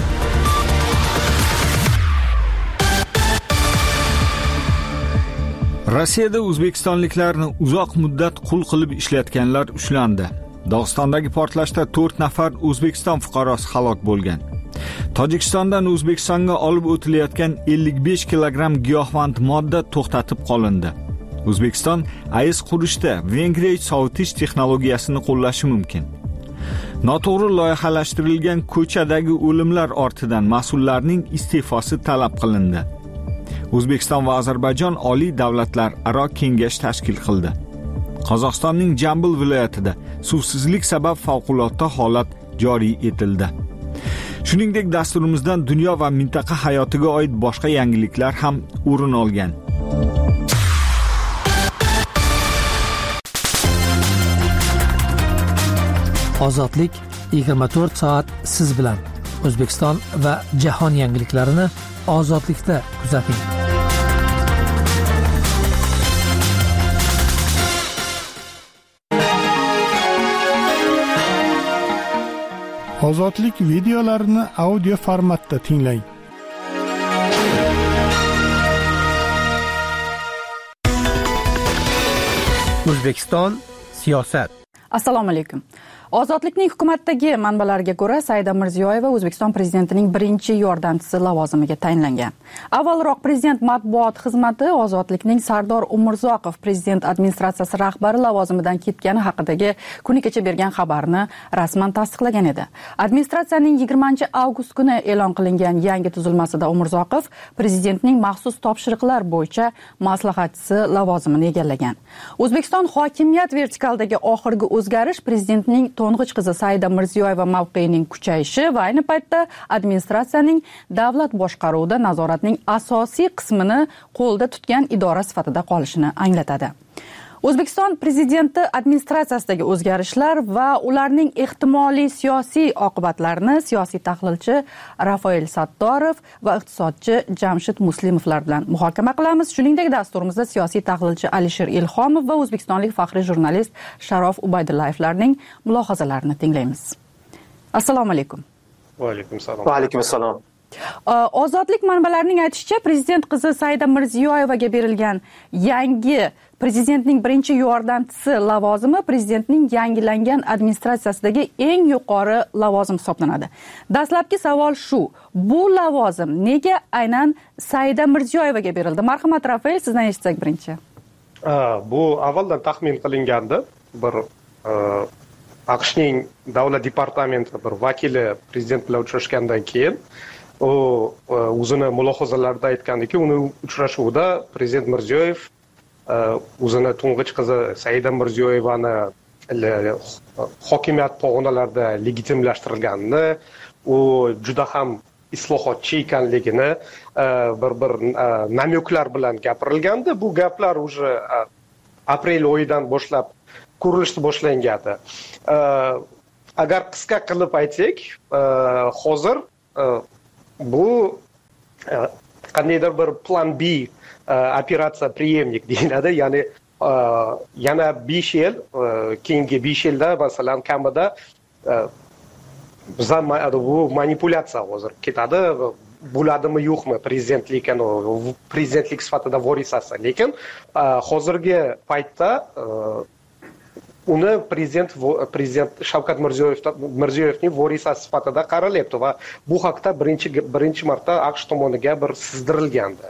Rossiyada o'zbekistonliklarni uzoq muddat qul qilib ishlatganlar ushlandi. Dog'istondagi portlashda 4 nafar O'zbekiston fuqarosi halok bo'lgan. Tojikistondan O'zbekistonga olib o'tilayotgan 55 kilogramm giyohvand modda to'xtatib qolindi. O'zbekiston AES qurishda Vengriya sovutish texnologiyasini qo'llashi mumkin. Noto'g'ri loyihalashtirilgan ko'chadagi o'limlar ortidan mas'ullarning iste'fosi talab qilindi. O'zbekiston va Ozarbayjon oliy davlatlararo kengash tashkil qildi. Qozog'istonning Jambil viloyatida suvsizlik sabab favqulodda holat joriy etildi. Shuningdek, dasturimizdan dunyo va mintaqa hayotiga oid boshqa yangiliklar ham o'rin olgan. Ozodlik 24 soat siz bilan. O'zbekiston va jahon yangiliklarini Ozodlikda kuzating. Ozodlik videolarini audio formatda tinglang. O'zbekiston siyosat. Assalomu alaykum. Ozodlikning hukumatdagi manbalarga ko'ra Saida Mirziyoyeva O'zbekiston prezidentining birinchi yordamchisi lavozimiga tayinlangan. Avvalroq prezident matbuot xizmati Ozodlikning Sardor Umurzoqov prezident administratsiyasi rahbari lavozimidan ketgani haqidagi kuni kecha bergan xabarni rasman tasdiqlagan edi. Administratsiyaning 20-avgust kuni e'lon qilingan yangi tuzilmasida Umurzoqov prezidentning maxsus topshiriqlar bo'yicha maslahatchisi lavozimini egallagan. O'zbekiston hokimiyat vertikaldagi oxirgi o'zgarish prezidentning to'ng'ich qizi Saida Mirziyoyeva mavqeyining kuchayishi va ayni paytda administratsiyaning davlat boshqaruvida nazoratning asosiy qismini qo'lda tutgan idora sifatida qolishini anglatadi. O'zbekiston prezidenti administratsiyasidagi o'zgarishlar va ularning ehtimoliy siyosiy oqibatlarini siyosiy tahlilchi Rafael Sattorov va iqtisodchi Jamshid Muslimovlar bilan muhokama qilamiz. Shuningdek, dasturimizda siyosiy tahlilchi Alisher Ilhomov va o'zbekistonlik faxriy jurnalist Sharof Ubaydullayevlarning mulohazalarini tinglaymiz. Assalomu alaykum. Va alaykum assalom. Va alaykum assalom. Ozodlik manbalarining aytishicha, prezident qizi Saida Mirziyoyevaga berilgan yangi prezidentning birinchi yordamchisi lavozimi prezidentning yangilangan administratsiyasidagi eng yuqori lavozim hisoblanadi. Dastlabki savol shu: bu lavozim nega aynan Saida Mirziyoyevaga berildi? Marhamat Rafael, sizdan eshitsak birinchi. Bu avvaldan taxmin qilingandi. Bir AQShning davlat departamenti bir vakili prezident bilan uchrashgandan keyin u o'zini mulohazalarida aytgandiki, uni uchrashuvda prezident Mirziyoyev o'zini to'ng'ich qizi Saida Mirziyoyevani hokimiyat pog'onalarida legitimlashtirganini, u juda ham islohotchi ekanligini bir namyoklar bilan gapirilgandi. Bu gaplar уже aprel oyidan boshlab ko'rilishni boshlangandi. agar qisqa qilib aytsak, hozir bu qandaydir bir plan B operatsiya преемник deyiladi, ya'ni yana 5 yil, keyingi 5 yilda masalan kamida bizlar bu manipulyatsiya hozir ketadi, bo'ladimi yo'qmi prezidentlik sifatida vorisasi, lekin hozirgi paytda uni prezident Shavkat Mirziyoyevning vorisasi sifatida qaralyapti va bu haqda birinchi marta AQSh tomoniga bir sizdirilgandi.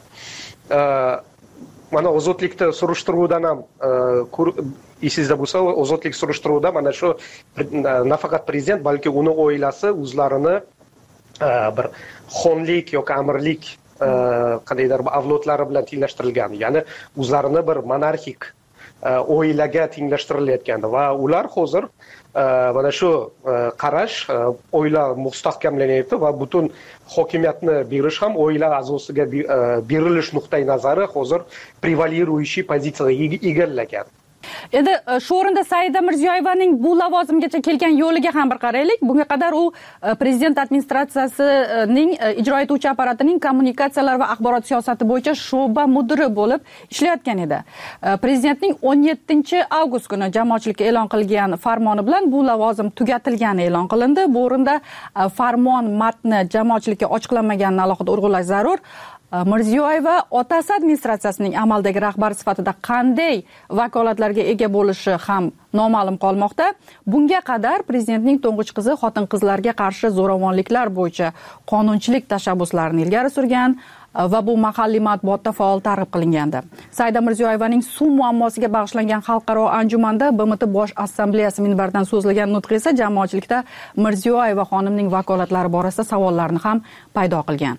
Mana ozodlikda surishtiruvdan ham esingizda bo'lsa, ozodlik surishtiruvida mana shu nafaqat prezident, balki uni oilasi o'zlarini bir xonlik yoki amirlik qandaydir bir avlodlari bilan tenglashtirilgan, ya'ni o'zlarini bir monarxik oilaga tenglashtirilgan va ular hozir mana shu qarash oila mustahkamlanyapti va butun hokimiyatni berish ham oila a'zosiga berilish nuqtai nazari hozir prevalирующий pozitsiyaga egallagan. Endi shu o'rinda Saida Mirziyoyevaning bu lavozimgacha kelgan yo'liga ham bir qaraylik. Bunga qadar u prezident administratsiyasining ijro etuvchi apparatining kommunikatsiyalar va axborot siyosati bo'yicha sho'ba mudiri bo'lib ishlayotgan edi. Prezidentning 17-avgust kuni jamoatchilikka e'lon qilgan farmoni bilan bu lavozim tugatilgani e'lon qilindi. Bu o'rinda farmon matni jamoatchilikka ochiqlanmaganini alohida urg'ulash zarur. Mirziyoyeva otasi administratsiyasining amaldagi rahbari sifatida qanday vakolatlarga ega bo'lishi ham noma'lum qolmoqda. Bunga qadar prezidentning to'ng'ich qizi xotin-qizlarga qarshi zo'ravonliklar bo'yicha qonunchilik tashabbuslarini ilgari surgan va bu mahalliy matbuotda faol targ'ib qilingandi. Saida Mirziyoyevaning suv muammosiga bag'ishlangan xalqaro anjumanda BMT bosh assambleyasi minbaridan so'zlagan nutqi esa jamoatchilikda Mirziyoyeva xonimning vakolatlari borasida savollarni ham paydo qilgan.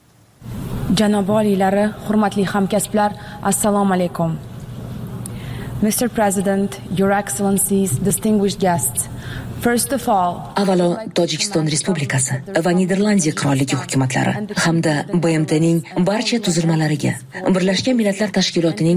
Janob oliylari, hurmatli hamkasblar, assalomu alaykum. Mr. President, Your Excellencies, distinguished guests. First of all, avvalo Tojikiston Respublikasi va Niderlandiya qirolligi hukumatlari hamda BMTning barcha tuzilmalariga, Birlashgan Millatlar Tashkilotining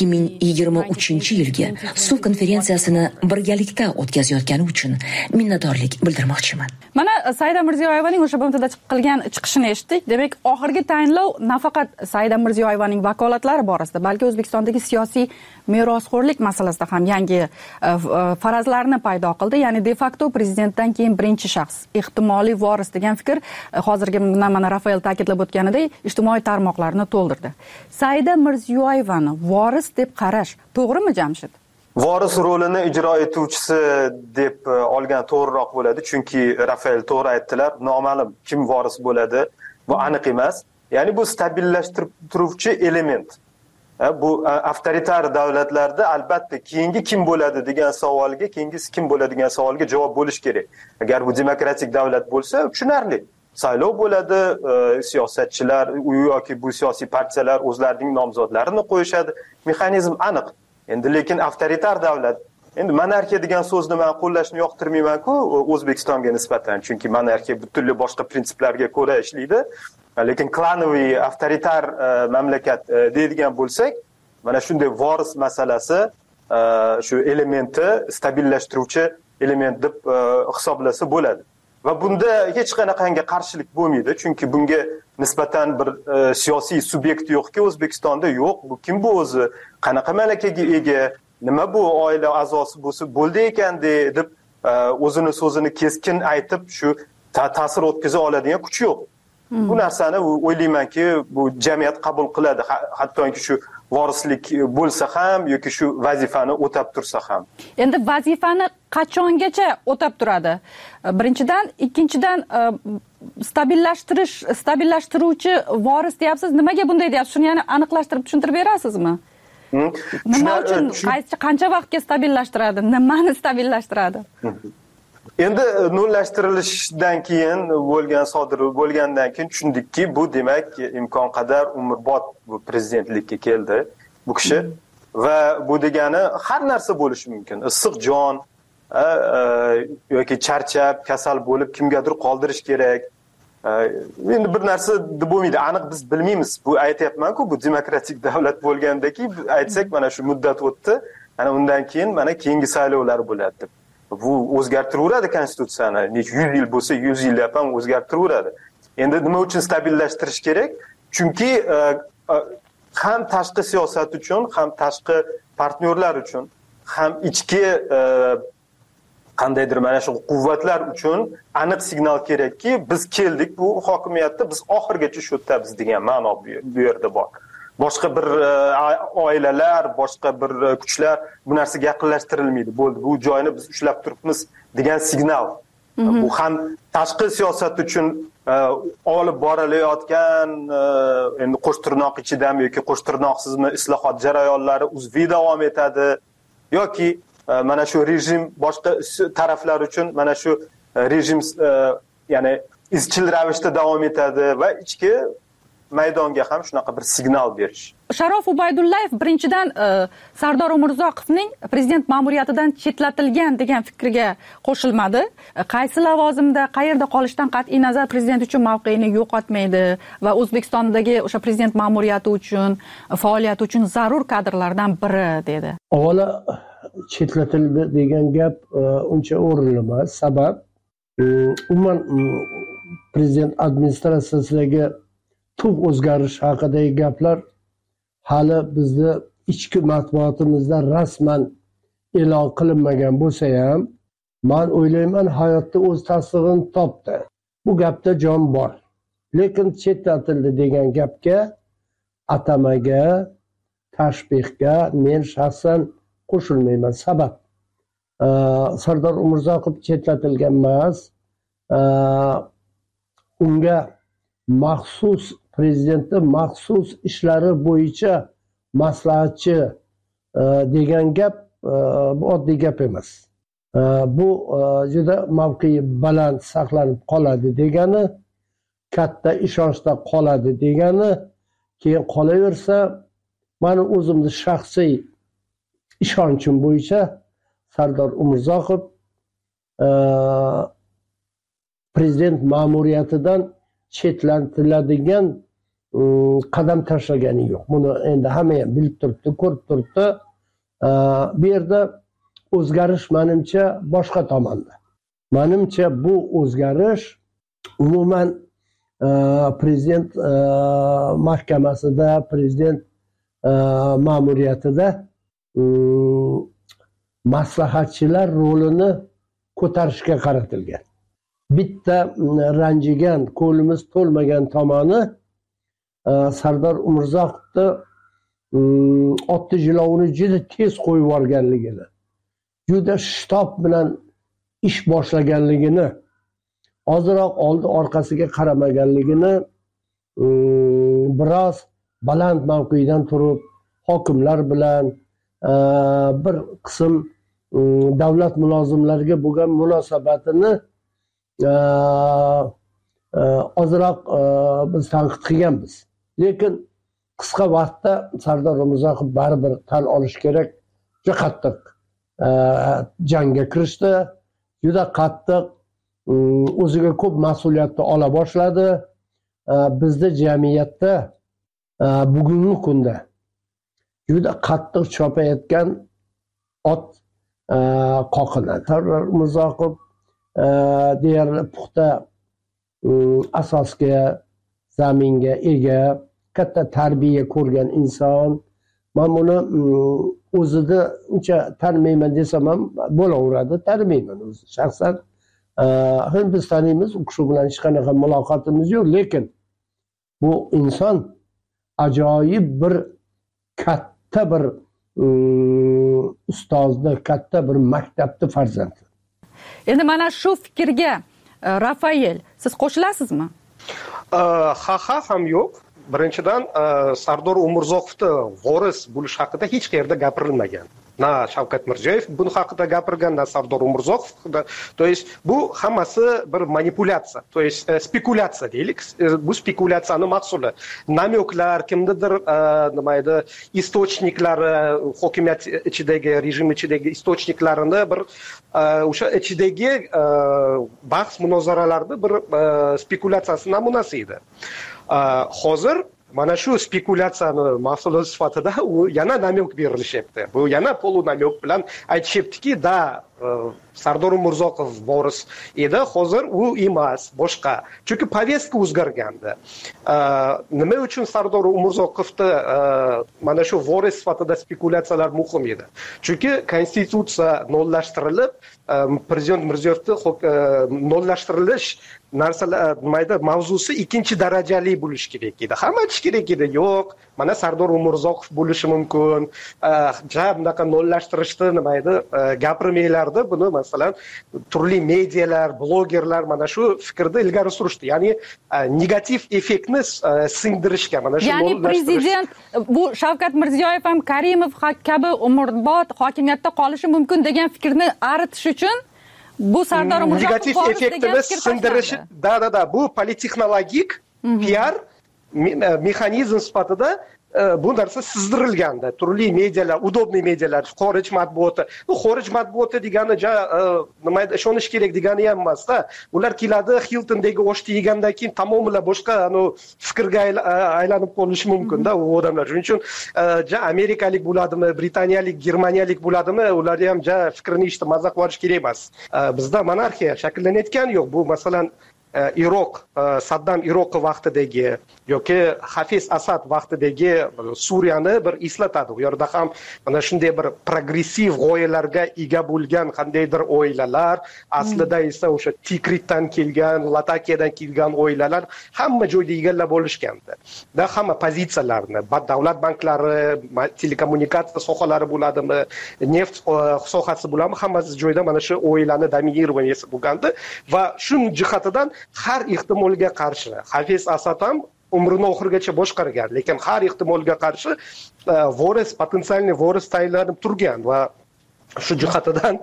2023-yilgi suv konferensiyasini birgalikda o'tkazayotgani uchun minnatdorlik bildirmoqchiman. Mana Saida Mirziyoyevaning o'sha BMTda qilgan chiqishini eshitdik. Demak, oxirgi tayinlov nafaqat Saida Mirziyoyevaning vakolatlari borasida, balki O'zbekistondagi siyosiy merosxo'rlik masalasida ham yangi farazlarni paydo qildi. Ya'ni de facto prezidentdan keyin birinchi shaxs, ehtimoliy voris degan fikr hozirgi mana Rafael ta'kidlab o'tganidek ijtimoiy tarmoqlarni to'ldirdi. Saida Mirziyoyevani voris deb qarash to'g'rimi, Jamshid? Voris rolini ijro etuvchisi deb olgan to'g'riroq bo'ladi, chunki Rafael to'g'ri aytdilar, noma'lum kim voris bo'ladi, bu aniq emas. Ya'ni bu stabillashtirish element. Bu avtoritar davlatlarda albatta keyingi kim bo'ladi degan savolga, keyingisi kim bo'ladi degan savolga javob bo'lish kerak. Agar bu demokratik davlat bo'lsa, tushunarli. Saylov bo'ladi, siyosatchilar yoki bu siyosiy partiyalar o'zlarining nomzodlarini qo'yishadi. Mexanizm aniq. Endi lekin avtoritar davlat, endi monarxiya degan so'zni men qo'llashni yoqtirmayman-ku O'zbekistonga nisbatan, chunki monarxiya butunlay boshqa prinsiplarga ko'ra ishlaydi. Lekin klanoviy avtoritar mamlakat deydigan bo'lsak, mana shunday voris masalasi shu elementi stabillashtiruvchi element deb hisoblasa bo'ladi. Va bunda hech qanaqangi qarshilik bo'lmaydi, chunki bunga nisbatan bir siyosiy subyekt yo'qki, O'zbekistonda yo'q. Bu kim bu o'zi? Qanaqa malakaga ega? Nima bu oila a'zosi bo'lsa bo'ldi ekan deb o'zini so'zini keskin aytib shu ta'sir o'tkaza oladigan kuch yo'q. Bu narsani o'ylaymanki, bu jamiyat qabul qiladi, hattoki shu vorislik bo'lsa ham yoki shu vazifani o'tab tursa ham. Endi vazifani qachongacha o'tab turadi? Birinchidan, ikkinchidan stabillashtiruvchi voris deyapsiz. Nimaga bunday deyapsiz? Shuni yana aniqlashtirib tushuntirib berasizmi? Nima uchun, qancha vaqtga stabillashtiradi? Nimani stabillashtiradi? Endi nullashtirilishdan keyin sodir bo'lgandan keyin tushundikki, bu demak imkon qadar umrbod bu prezidentlikka keldi bu kishi va bu degani har narsa bo'lishi mumkin. Issiq jon yoki charchab, kasal bo'lib kimgadir qoldirish kerak. Endi bir narsa deb bo'lmaydi, aniq biz bilmaymiz. Bu aytayapman-ku, bu demokratik davlat bo'lgandaki, aytsak mana shu muddat o'tdi, ana undan keyin mana keyingi saylovlar bo'ladi deb. bu o'zgartiraveradi konstitutsiyani. 100 yil bo'lsa 100 yillab ham o'zgartiraveradi. Endi nima uchun stabillashtirish kerak? Chunki ham tashqi siyosat uchun, ham tashqi partnyorlar uchun, ham ichki qandaydir mana shu quvvatlar uchun aniq signal kerakki, biz keldik bu hokimiyatda, biz oxirgacha shu yerdamiz degan ma'no bu yerda bor. Boshqa bir oilalar, boshqa bir kuchlar bu narsaga yaqinlashtirilmaydi. Bo'ldi, bu joyni biz ushlab turibmiz degan signal. Bu ham tashqi siyosat uchun olib borilayotgan endi qo'shtirnoq ichidami yoki qo'shtirnoqsizmi islohot jarayonlari uzviy davom etadi yoki mana shu rejim boshqa taraflar uchun mana shu rejim ya'ni izchil ravishda davom etadi va ichki maydonga ham shunaqa bir signal berish. Sharof Ubaydullayev birinchidan Sardor Umurzoqovning prezident ma'muriyatidan chetlatilgan degan fikriga qo'shilmadi. Qaysi lavozimda, qayerda qolishdan qat'iy nazar prezident uchun mavqeini yo'qotmaydi va O'zbekistondagi o'sha prezident ma'muriyati uchun, faoliyati uchun zarur kadrlardan biri dedi. Avvalo chetlatildi degan gap uncha o'rinli emas. Sabab umuman prezident administratsiyasidagi tub o'zgarish haqidagi gaplar hali bizni ichki matbuotimizda rasman e'lon qilinmagan bo'lsa ham, men o'ylayman hayotda o'z tasdig'ini topdi. Bu gapda jon bor. Lekin chetlatildi degan gapga, atamaga, tashbihga men shaxsan qo'shilmayman. Sabab Sardor Umurzoqov chetlatilgan emas, unga maxsus prezidentni maxsus ishlari bo'yicha maslahatchi degan gap bu oddiy gap emas. Bu juda mavqei baland saqlanib qoladi degani, katta ishonchda qoladi degani, keyin qolaversa, meni o'zimni shaxsiy ishonchim bo'yicha Sardor Umurzoqov prezident ma'muriyatidan chetlatiladigan qadam tashlagani yo'q. Buni endi hamma ham bilib turibdi, ko'rib turibdi. Bu yerda o'zgarish menimcha boshqa tomonda. Menimcha bu o'zgarish umuman prezident mahkamasida, prezident ma'muriyatida maslahatchilar rolini ko'tarishga qaratilgan. Bitta ranjigan, qo'limiz to'lmagan tomoni Sardor Umurzoqovni otni jilovini juda tez qo'yib yuborganligini, juda shitob bilan ish boshlaganligini, ozroq oldi orqasiga qaramaganligini, biroz baland mavqedan turib hokimlar bilan bir qism davlat mulozimlariga bo'lgan munosabatini ozroq biz tanqid qilganmiz. Lekin qisqa vaqtda Sardor Umurzoqov baribir tan olish kerak, juda qattiq jangga kirishdi, juda qattiq o'ziga ko'p mas'uliyatni ola boshladi. Bizda jamiyatda bugungi kunda juda qattiq chopayotgan ot qoqinadi. Sardor Umurzoqov deyarli puxta asosga, zaminga ega, katta tarbiya ko'rgan inson. Men buni o'zida uncha tanmayman desam ham bo'laveradi, tanmayman o'zi shaxsan. Biz taniymiz, u kishi bilan hech qanaqa muloqotimiz yo'q, lekin bu inson ajoyib bir katta bir ustozni, katta bir maktabni farzandi. Endi mana shu fikrga Rafael, siz qo'shilasizmi? Ha ham yo'q. Birinchidan Sardor Umurzoqovni voris bo'lish haqida hech qayerda gapirilmagan. Na Shavkat Mirziyoyev bu haqida gapirgan, na Sardor Umurzoqov. То есть bu hammasi bir manipulyatsiya, то есть spekulatsiya deylik. Bu spekulatsiyaning mahsuli. Namyoklar, kimnidir nima edi, istochniklari, hokimiyat ichidagi, rejim ichidagi istochniklarini bir o'sha ichidagi bahs munozaralarda bir spekulatsiyasi namunasi edi. Hozir mana shu spekulatsiyani mahsuloti sifatida u yana namyok berilishyapti. Bu yana polu namyok bilan aytishyaptiki, da Sardor Umurzoqov voris edi, hozir u emas, boshqa. Chunki повестка o'zgargandi. Nima uchun Sardor Umurzoqovni mana shu voris sifatida spekulyatsiyalar muhim edi? Chunki konstitutsiya nollashtirilib, prezident Mirziyoyevni nollashtirilish narsalar mavzusi ikkinchi darajali bo'lishi kerak edi. Hamma aytish kerak edi, yo'q, mana Sardor Umurzoqov bo'lishi mumkin. Bunaqa nollashtirishni nima edi, gapirmanglarda buni masalan turli medialar, blogerlar mana shu fikrni ilgari surishdi. Ya'ni negativ effektni singdirishga mana shu ya'ni prezident bu Shavkat Mirziyoyev ham Karimov kabi umrbod hokimiyatda qolishi mumkin degan fikrni aritish uchun bu Sardor Umurzoqov negativ effektini sindirish, da bu polittexnologik PR mexanizm sifatida bu narsa sizdirilganda turli medialar, udobniy medialar, xorij matbuoti. Bu xorij matbuoti degani nima edi, ishonish kerak degani ham emas-da. Ular keladi, Hiltondagi oshni yegandan keyin tamomila boshqa fikrga aylanib qolishi mumkin-da u odamlar. Shuning uchun amerikalik bo'ladimi, britaniyalik, germaniyalik bo'ladimi, ular ham fikrini eshitib maza qilish kerak emas. Bizda monarxiya shakllanayotgan yo'q. Bu masalan Iroq, Saddam Iroq vaqtidagi yoki Hafiz Asad vaqtidagi Suriyani bir eslatadi. U yerda ham mana shunday bir progressiv g'oyalarga ega bo'lgan qandaydir oilalar, aslida esa o'sha Tikritdan kelgan, Latakiyadan kelgan oilalar hamma joyda egallab olishgandi. Da hamma pozitsiyalarni, davlat banklari, telekommunikatsiya sohalari bo'ladimi, neft sohasi bo'ladimi, hammasi joyda mana shu oilani dominirovaniyasi bo'lgandi va shu jihatidan har ehtimolga qarshi Hafiz Asad ham umrini oxirigacha boshqargan, lekin har ehtimolga qarshi voris, potensialniy voris tayinlanib turgan va shu jihatidan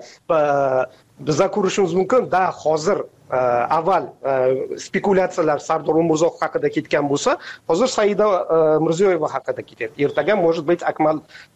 biza ko'rishimiz mumkin, hozir avval spekulyatsiyalar Sardor Umurzoqov haqida ketgan bo'lsa, hozir Saida Mirziyoyeva haqida ketyapti. Ertaga может быть Akmal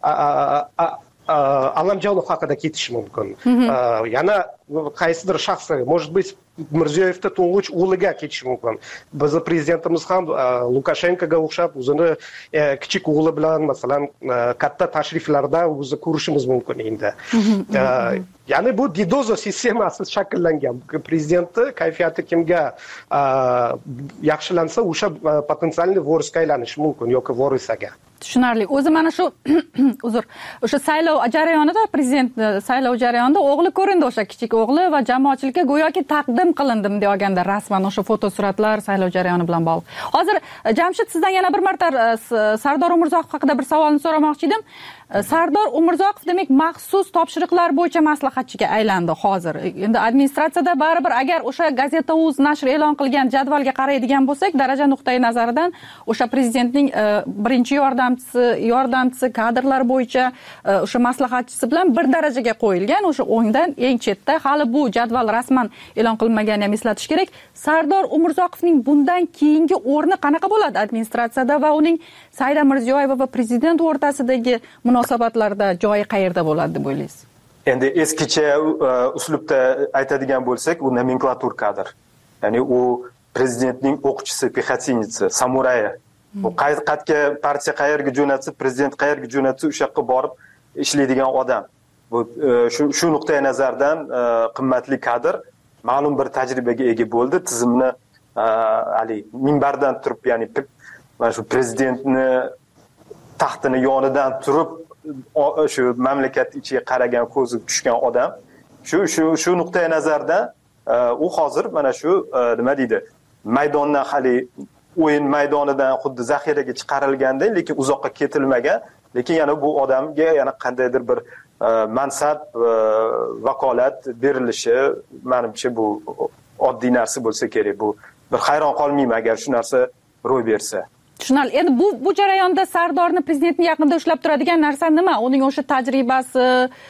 Alamjonov haqida ketishi mumkin. Yana qaysidir shaxslar, может быть Mirziyoyevda to'ng'ich o'g'liga ketishi mumkin. Bizning prezidentimiz ham Lukashenkoga o'xshab o'zini kichik o'g'li bilan masalan katta tashriflarda o'zi ko'rishimiz mumkin endi. Ya'ni bu didozo sistemasi shakllangan. Prezidentning kayfiyati kimga yaxshilansa, o'sha potensialniy vorisga aylanishi mumkin yoki vorisaga. Tushunarli. O'zi mana shu o'sha saylov jarayonida, prezident saylov jarayonida o'g'li ko'rindi, o'sha kichik o'g'li va jamoatchilikka go'yoki taqdim qilindim deganda rasman o'sha fotosuratlar saylov jarayoni bilan bog'liq. Hozir Jamshid, sizdan yana bir marta Sardor Umurzoqov haqida bir savolni so'ramoqchi edim. Sardor Umurzoqov demak maxsus topshiriqlar bo'yicha maslahatchiga aylandi hozir. Endi administratsiyada baribir agar o'sha Gazeta.uz nashr e'lon qilgan jadvalga qaraydigan bo'lsak, daraja nuqtai nazaridan o'sha prezidentning birinchi yordamchisi kadrlar bo'yicha o'sha maslahatchisi bilan bir darajaga qo'yilgan, o'sha o'ngdan eng chetda. Hali bu jadval rasman e'lon qilinmaganini ham eslatish kerak. Sardor Umurzoqovning bundan keyingi o'rni qanaqa bo'ladi administratsiyada va uning Saida Mirziyoyeva va prezident o'rtasidagi munosabatlarda joyi qayerda bo'ladi deb o'ylaysiz? Endi eskicha uslubda aytadigan bo'lsak, u nomenklatur kadr. Ya'ni u prezidentning o'qchisi, pexotинница, samurayi. U qayerga partiya qayerga jo'natsa, prezident qayerga jo'natsa, o'sha yoqqa borib ishlaydigan odam. Bu shu nuqtai nazardan qimmatli kadr, ma'lum bir tajribaga ega bo'ldi. Tizimni minbardan turib, ya'ni mana shu prezidentni taxtini yonidan turib shu mamlakat ichiga qaragan, ko'zi tushgan odam. Shu nuqtai nazardan u hozir mana shu nima deydi, maydondan hali o'yin maydonidan xuddi zaxiraga chiqarilganda, lekin uzoqqa ketilmagan, lekin yana bu odamga yana qandaydir bir mansab, vakolat berilishi, menimcha bu oddiy narsa bo'lsa kerak. Bu bir hayron qolmayman agar shu narsa ro'y bersa. Tushunarli. Endi bu jarayonda Sardorni prezidentning yaqinida ushlab turadigan narsa nima? Uning o'sha tajribasi,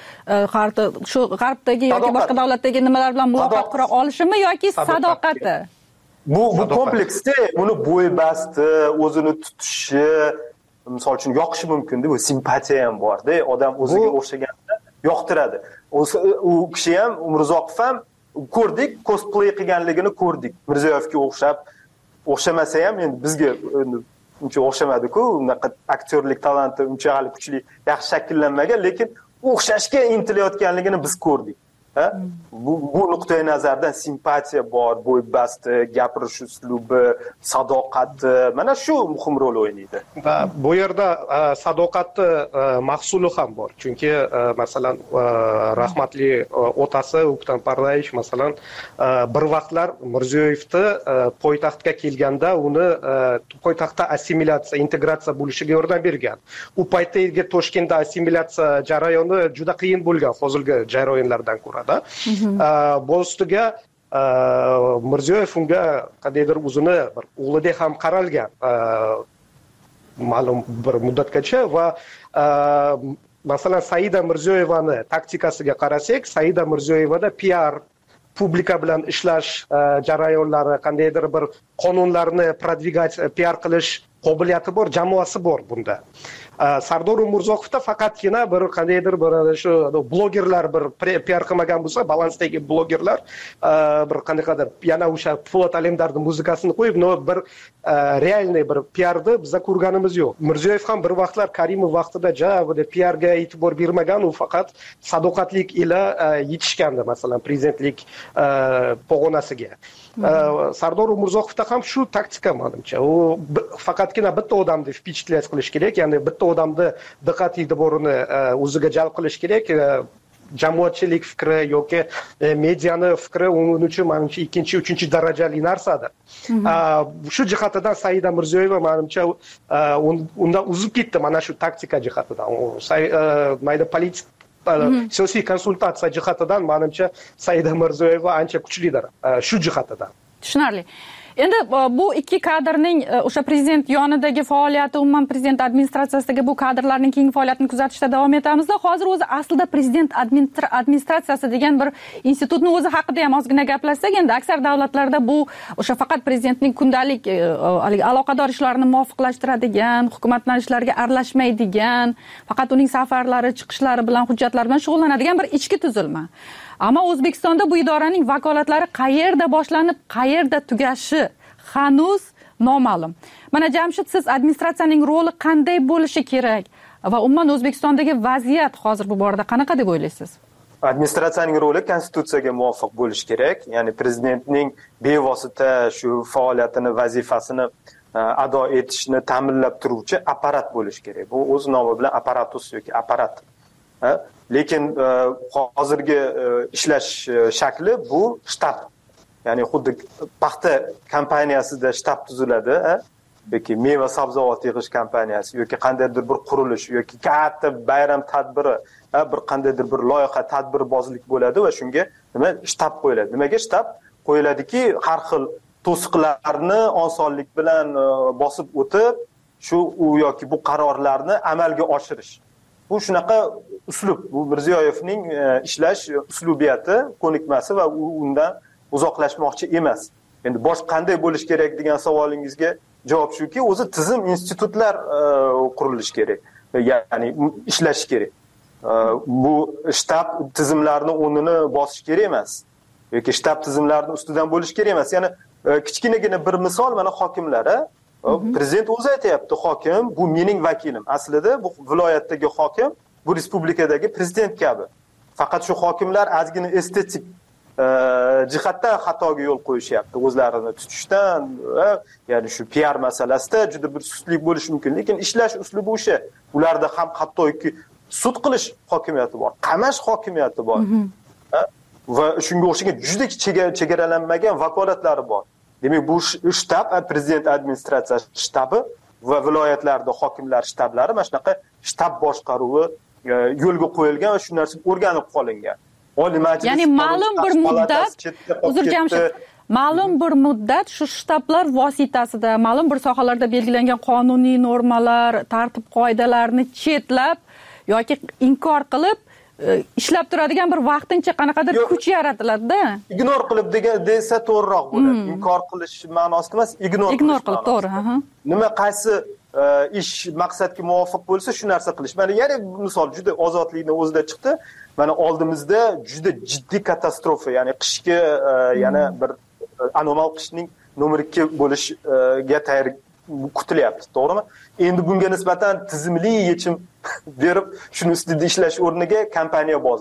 shu g'arbdagi yoki boshqa davlatdagi nimalar bilan muloqot qura olishimi yoki sadoqati? Bu kompleksda uni bo'y-basti, o'zini tutishi, misol uchun yoqishi mumkin-da, bu simpatiya ham bor-da, odam o'ziga o'xshaganda yoqtiradi. U kishi ham, Umurzoqov ham ko'rdik, cosplay qilganligini ko'rdik. Mirziyoyevga o'xshamasa ham endi bizga uncha o'xshamadi-ku, unaqa aktyorlik talanti unchalik kuchli, yaxshi shakllanmagan, lekin o'xshashga intilayotganligini biz ko'rdik. bu nuqtai nazardan simpatiya bor, bo'ybasti, gapirish uslubi, sadoqati, mana shu muhim rol o'ynaydi. Va bu yerda sadoqatni mahsuli ham bor. Chunki masalan rahmatli otasi O'ktam Pardayev masalan bir vaqtlar Mirziyoyevni poytaxtga kelganda uni poytaxtda assimilyatsiya, integratsiya bo'lishiga yordam bergan. U paytdagi Toshkentda assimilyatsiya jarayoni juda qiyin bo'lgan hozirgi jarayonlardan ko'ra. Bu ustiga Mirziyoyev unga qandaydir o'zini bir o'g'lidek ham qaralgan ma'lum bir muddatgacha va masalan Saida Mirziyoyevani taktikasiga qarasak, Saida Mirziyoyevada PR publika bilan ishlash jarayonlari, qandaydir bir qonunlarni продвигать, PR qilish qobiliyati bor, jamoasi bor bunda. Sardor Umurzoqovda faqatgina bir qandaydir bir shu blogerlar bir PR qilmagan bo'lsa, balansdagi blogerlar bir qandaydir yana o'sha Po'lat Alemdarning muzikasini qo'yib, bir realniy bir PRni biz ko'rganimiz yo'q. Mirziyoyev ham bir vaqtlar Karimov vaqtida PRga e'tibor bermagan, u faqat sadoqatlik ila yetishgandi, masalan, prezidentlik pog'onasiga. Sardor Umurzoqovda ham shu taktika menimcha. U faqatgina bitta odamni впечатлять qilish kerak, ya'ni bitta odamni diqqat e'tiborini o'ziga jalb qilish kerak. Jamoatchilik fikri yoki mediani fikri uning uchun menimcha ikkinchi, uchinchi darajali narsadir. Shu jihatidan Saida Mirziyoyeva menimcha undan uzib ketdi mana shu taktika jihatidan. Mayda politik siyosiy konsultatsiya jihatidan menimcha Saida Mirziyoyeva ancha kuchlidir shu jihatidan. Tushunarli. Endi bu ikki kadrning o'sha prezident yonidagi faoliyati, umuman prezident administratsiyasidagi bu kadrlarning keyingi faoliyatini kuzatishda davom etamiz. Hozir o'zi aslida prezident administratsiyasi degan bir institutni o'zi haqida ham ozgina gaplashsak, endi aksar davlatlarda bu o'sha faqat prezidentning kundalik aloqador ishlarini muvofiqlashtiradigan, hukumatning ishlariga aralashmaydigan, faqat uning safarlari, chiqishlari bilan, hujjatlar bilan shug'ullanadigan bir ichki tuzilma. Ammo O'zbekistonda bu idoraning vakolatlari qayerda boshlanib, qayerda tugashi hanuz noma'lum. Mana Jamshid, siz administratsiyaning roli qanday bo'lishi kerak va umuman O'zbekistondagi vaziyat hozir bu borada qanaqa deb o'ylaysiz? Administratsiyaning roli konstitutsiyaga muvofiq bo'lishi kerak. Ya'ni prezidentning bevosita shu faoliyatini, vazifasini ado etishni ta'minlab turuvchi apparat bo'lishi kerak. Bu o'z nomi bilan apparatus yoki apparat. Lekin hozirgi ishlash shakli bu shtab. Ya'ni xuddi paxta kompaniyasida shtab tuziladi, yoki meva sabzavot yig'ish kompaniyasi yoki qandaydir bir qurilish yoki katta bayram tadbiri, bir qandaydir bir loyiha tadbirbozlik bo'ladi va shunga nima shtab qo'yiladi. Nimaga shtab qo'yiladiki, har xil to'siqlarni osonlik bilan bosib o'tib, shu u yoki bu qarorlarni amalga oshirish. Bu shunaqa uslub, bu Mirziyoyevning ishlash uslubiyati, ko'nikmasi va undan uzoqlashmoqchi emas. Endi bosh qanday bo'lish kerak degan savolingizga javob shuki, o'zi tizim, institutlar qurilishi kerak. Ya'ni ishlash kerak. Bu shtab tizimlarni o'rnini bosish kerak emas. Yoki shtab tizimlarni ustidan bo'lish kerak emas. Ya'ni kichkinagina bir misol mana hokimlar, prezident o'zi aytayapti, hokim bu mening vakilim. Aslida bu viloyatdagi hokim bu respublikadagi prezident kabi. Faqat shu hokimlar ozgina estetik jihatdan xatoga yo'l qo'yishyapti, o'zlarini tutishdan, ya'ni shu PR masalasida juda bir sustlik bo'lishi mumkin, lekin ishlash uslubi o'sha. Ularda ham hattoki sud qilish hokimiyati bor, qamash hokimiyati bor. Va shunga o'xshagan juda chegaralanmagan vakolatlari bor. Demak, bu shtab, prezident administratsiyasi shtabi va viloyatlarda hokimlar shtablari mana shunaqa shtab boshqaruvi yo'lga qo'yilgan va shu narsa o'rganib qolingan. Oliy Majlis, ya'ni ma'lum bir muddat, uzr Jamshid, ma'lum bir muddat shu shtablar vositasida ma'lum bir sohalarda belgilangan qonuniy normalar, tartib qoidalarni chetlab yoki inkor qilib ishlab turadigan bir vaqtincha qanaqadir kuch yaratiladi-da. Ignor qilib desa to'g'riroq bo'ladi. Inkor qilish ma'nosida emas, ignor qilib, to'g'ri, Nima qaysi ish maqsadga muvofiq bo'lsa shu narsa qilish. Mana yana misol juda ozodlikning o'zida chiqdi. Mana oldimizda juda jiddiy katastrofa, ya'ni qishki yana bir anomal qishning nomer 2 bo'lishiga tayyor kutilyapti, to'g'rimi? Endi bunga nisbatan tizimli yechim berib, shuni ustida ishlash o'rniga kompaniyabozlik.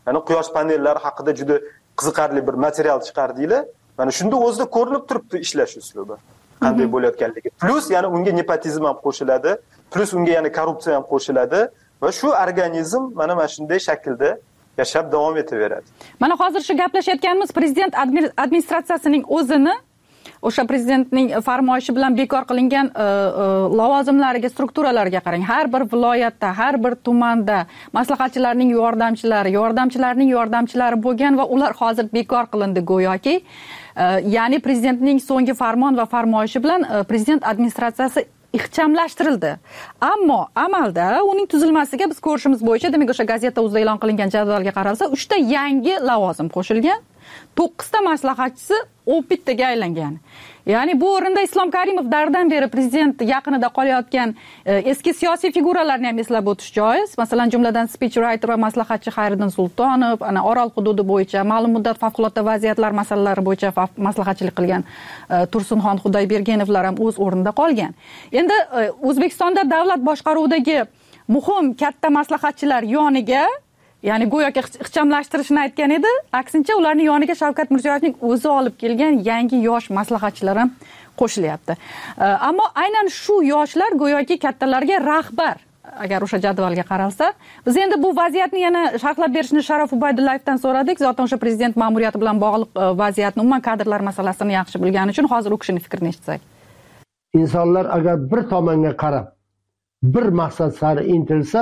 ya'ni quyosh panellari haqida juda qiziqarli bir material chiqardinglar. Mana shunda o'zida ko'rinib turibdi ishlash uslubi qanday bo'layotganligi. Plus yana unga nepotizm ham qo'shiladi, plus unga yana korrupsiya ham qo'shiladi va shu organizm mana shunday shaklda yashab davom etaveradi. Mana hozir shu gaplashayotganimiz prezident administratsiyasining o'zini o'sha prezidentning farmoyishi bilan bekor qilingan lavozimlariga, strukturalarga qarang. Har bir viloyatda, har bir tumanda maslahatchilarning yordamchilari bo'lgan va ular hozir bekor qilindi go'yoki. Ya'ni prezidentning so'nggi farmon va farmoyishi bilan prezident administratsiyasi ixchamlashtirildi. Ammo amalda uning tuzilmasiga biz ko'rishimiz bo'yicha, demak o'sha gazeta o'zida e'lon qilingan jadvalga qaralsa, 3 ta yangi lavozim qo'shilgan, 9 ta maslahatchisi bittaga aylangan. Ya'ni bu o'rinda Islom Karimov dardan beri prezident yaqinida qolayotgan eski siyosiy figuralarni ham eslab o'tish joiz. Masalan, jumladan speech writer va maslahatchi Xayriddin Sultonov, ana Orol hududi bo'yicha ma'lum muddat favqulodda vaziyatlar masalalari bo'yicha maslahatchilik qilgan Tursunxon Xudoybergenovlar ham o'z o'rnida qolgan. Endi O'zbekistonda davlat boshqaruvidagi muhim katta maslahatchilar yoniga, ya'ni go'yoki ixchamlashtirishni aytgan edi, aksincha ularning yoniga Shavkat Mirziyoyevning o'zi olib kelgan yangi yosh maslahatchilar ham qo'shilyapti. Ammo aynan shu yoshlar go'yoki kattalarga rahbar, agar o'sha jadvalga qaralsa. Biz endi bu vaziyatni yana sharhlab berishni Sharof Ubaydullayevdan so'radik. Zotan o'sha prezident ma'muriyati bilan bog'liq vaziyatni, umuman kadrlar masalasini yaxshi bilgani uchun hozir u kishining fikrini eshitsak. Insonlar agar bir tomonga qarab, bir maqsad sari intilsa,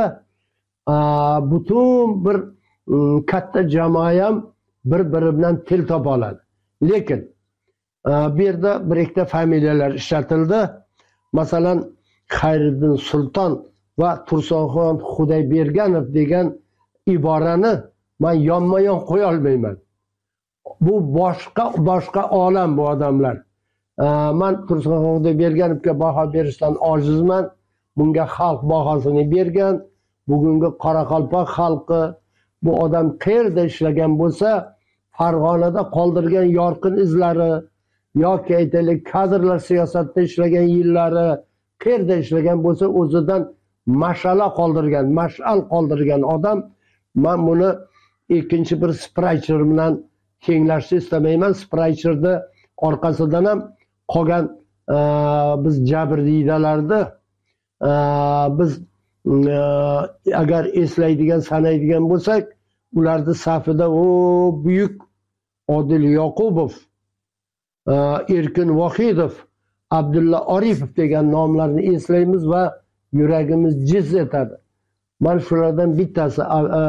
butun bir katta jamoa ham bir-biri bilan til topa oladi. Lekin bu yerda bir ikkita familiyalar ishlatildi. Masalan, Xayriddin Sulton va Tursunxon Xudoyberganov degan iborani men yonma-yon qo'ya olmayman. Bu boshqa olam bu odamlar. Men Tursunxon Xudoyberganovga baho berishdan ojizman. Bunga xalq bahosini bergan. Bugungi Qoraqalpoq xalqi bu odam qayerda ishlagan bo'lsa, Farg'onada qoldirgan yorqin izlari yoki aytaylik kadrlar siyosatda ishlagan yillari qayerda ishlagan bo'lsa, o'zidan mash'al qoldirgan odam. Men buni ikkinchi bir Spraycher bilan tenglashni istamayman. Spraycherni orqasidan ham qolgan biz jabrdiydalarni biz agar sanaydigan bo'lsak, ularning safida buyuk Odil Yoqubov, Erkin Vohidov, Abdulla Oripov degan nomlarni eslaymiz va yuragimiz jiz etadi. Men shulardan bittasi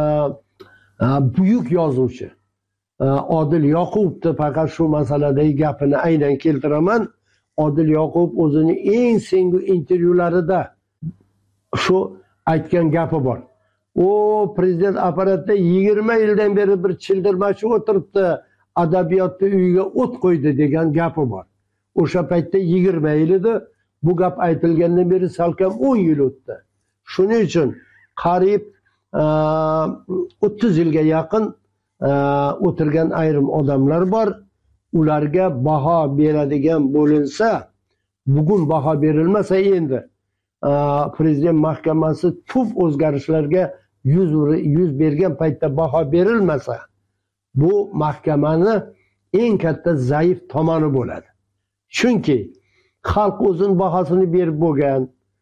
buyuk yozuvchi Odil Yoqubovni faqat shu masaladagi gapini aynan keltiraman. Odil Yoqubov o'zining eng so'nggi intervyularida shu aytgan gapi bor. O prezident apparatida 20 yildan beri bir childirmachi o'tiribdi, adabiyotni uyiga o't qo'ydi degan gapi bor. O'sha paytda 20 yil edi. Bu gap aytilgandan beri salkam 10 yil o'tdi. Shuning uchun qariyb 30 yilga yaqin o'tirgan ayrim odamlar bor. Ularga baho beradigan bo'linsa, bugun baho berilmasa endi prezident mahkamasi tub o'zgarishlarga yuz bergan paytda baho berilmasa, bu mahkamani eng katta zaif tomoni bo'ladi. Chunki xalq o'zining bahosini berib bo'lgan.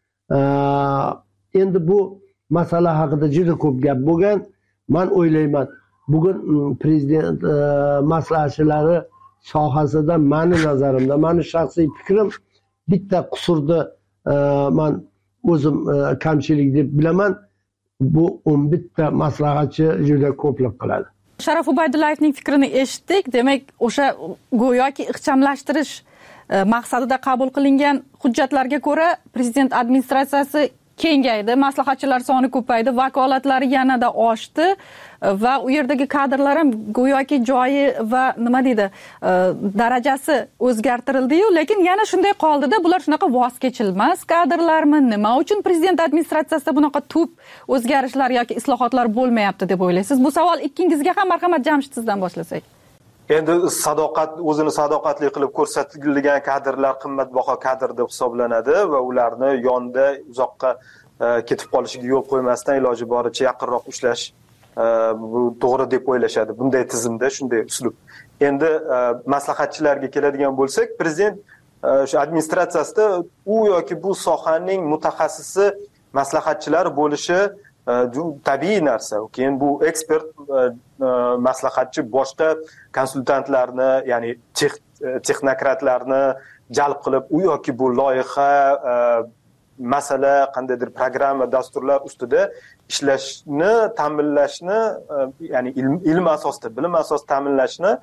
Endi bu masala haqida juda ko'p gap bo'lgan. Men o'ylayman, bugun prezident maslahatchilari sohasida meni nazarimda, meni shaxsiy fikrim, bitta qusurda men o'zim kamchilik deb bilaman. Bu 11 ta maslahatchi juda ko'plik qiladi. Sharof Ubaydullayevning fikrini eshitdik. Demak, o'sha go'yoki ixchamlashtirish maqsadida qabul qilingan hujjatlarga ko'ra prezident administratsiyasi kengaydi, maslahatchilar soni ko'paydi, vakolatlari yanada oshdi va u yerdagi kadrlar ham go'yoki joyi va darajasi o'zgartirildi-yu, lekin yana shunday qoldi-da, bular shunaqa voz kechilmas kadrlarmi? Nima uchun prezident administratsiyasida bunaqa tub o'zgarishlar yoki islohotlar bo'lmayapti deb o'ylaysiz? Bu savol ikkingizga ham, marhamat, Jamshid, sizdan boshlasak. Endi o'zini sadoqatli qilib ko'rsatilgan kadrlar qimmatbaho kadr deb hisoblanadi va ularni yonda uzoqqa ketib qolishiga yo'l qo'ymasdan iloji boricha yaqinroq ushlash bu to'g'ri deb o'ylashadi. Bunday tizimda shunday uslub. Endi maslahatchilarga keladigan bo'lsak, prezident shu administratsiyasida u yoki bu sohaning mutaxassisi maslahatchilar bo'lishi tabiiy narsa. Keyin bu ekspert maslahatchi boshqa konsultantlarni, ya'ni texnokratlarni jalb qilib, u yoki bu loyiha, masala, qandaydir programma, dasturlar ustida ishlashni, ta'minlashni, ya'ni ilm asosida, bilim asosida ta'minlashni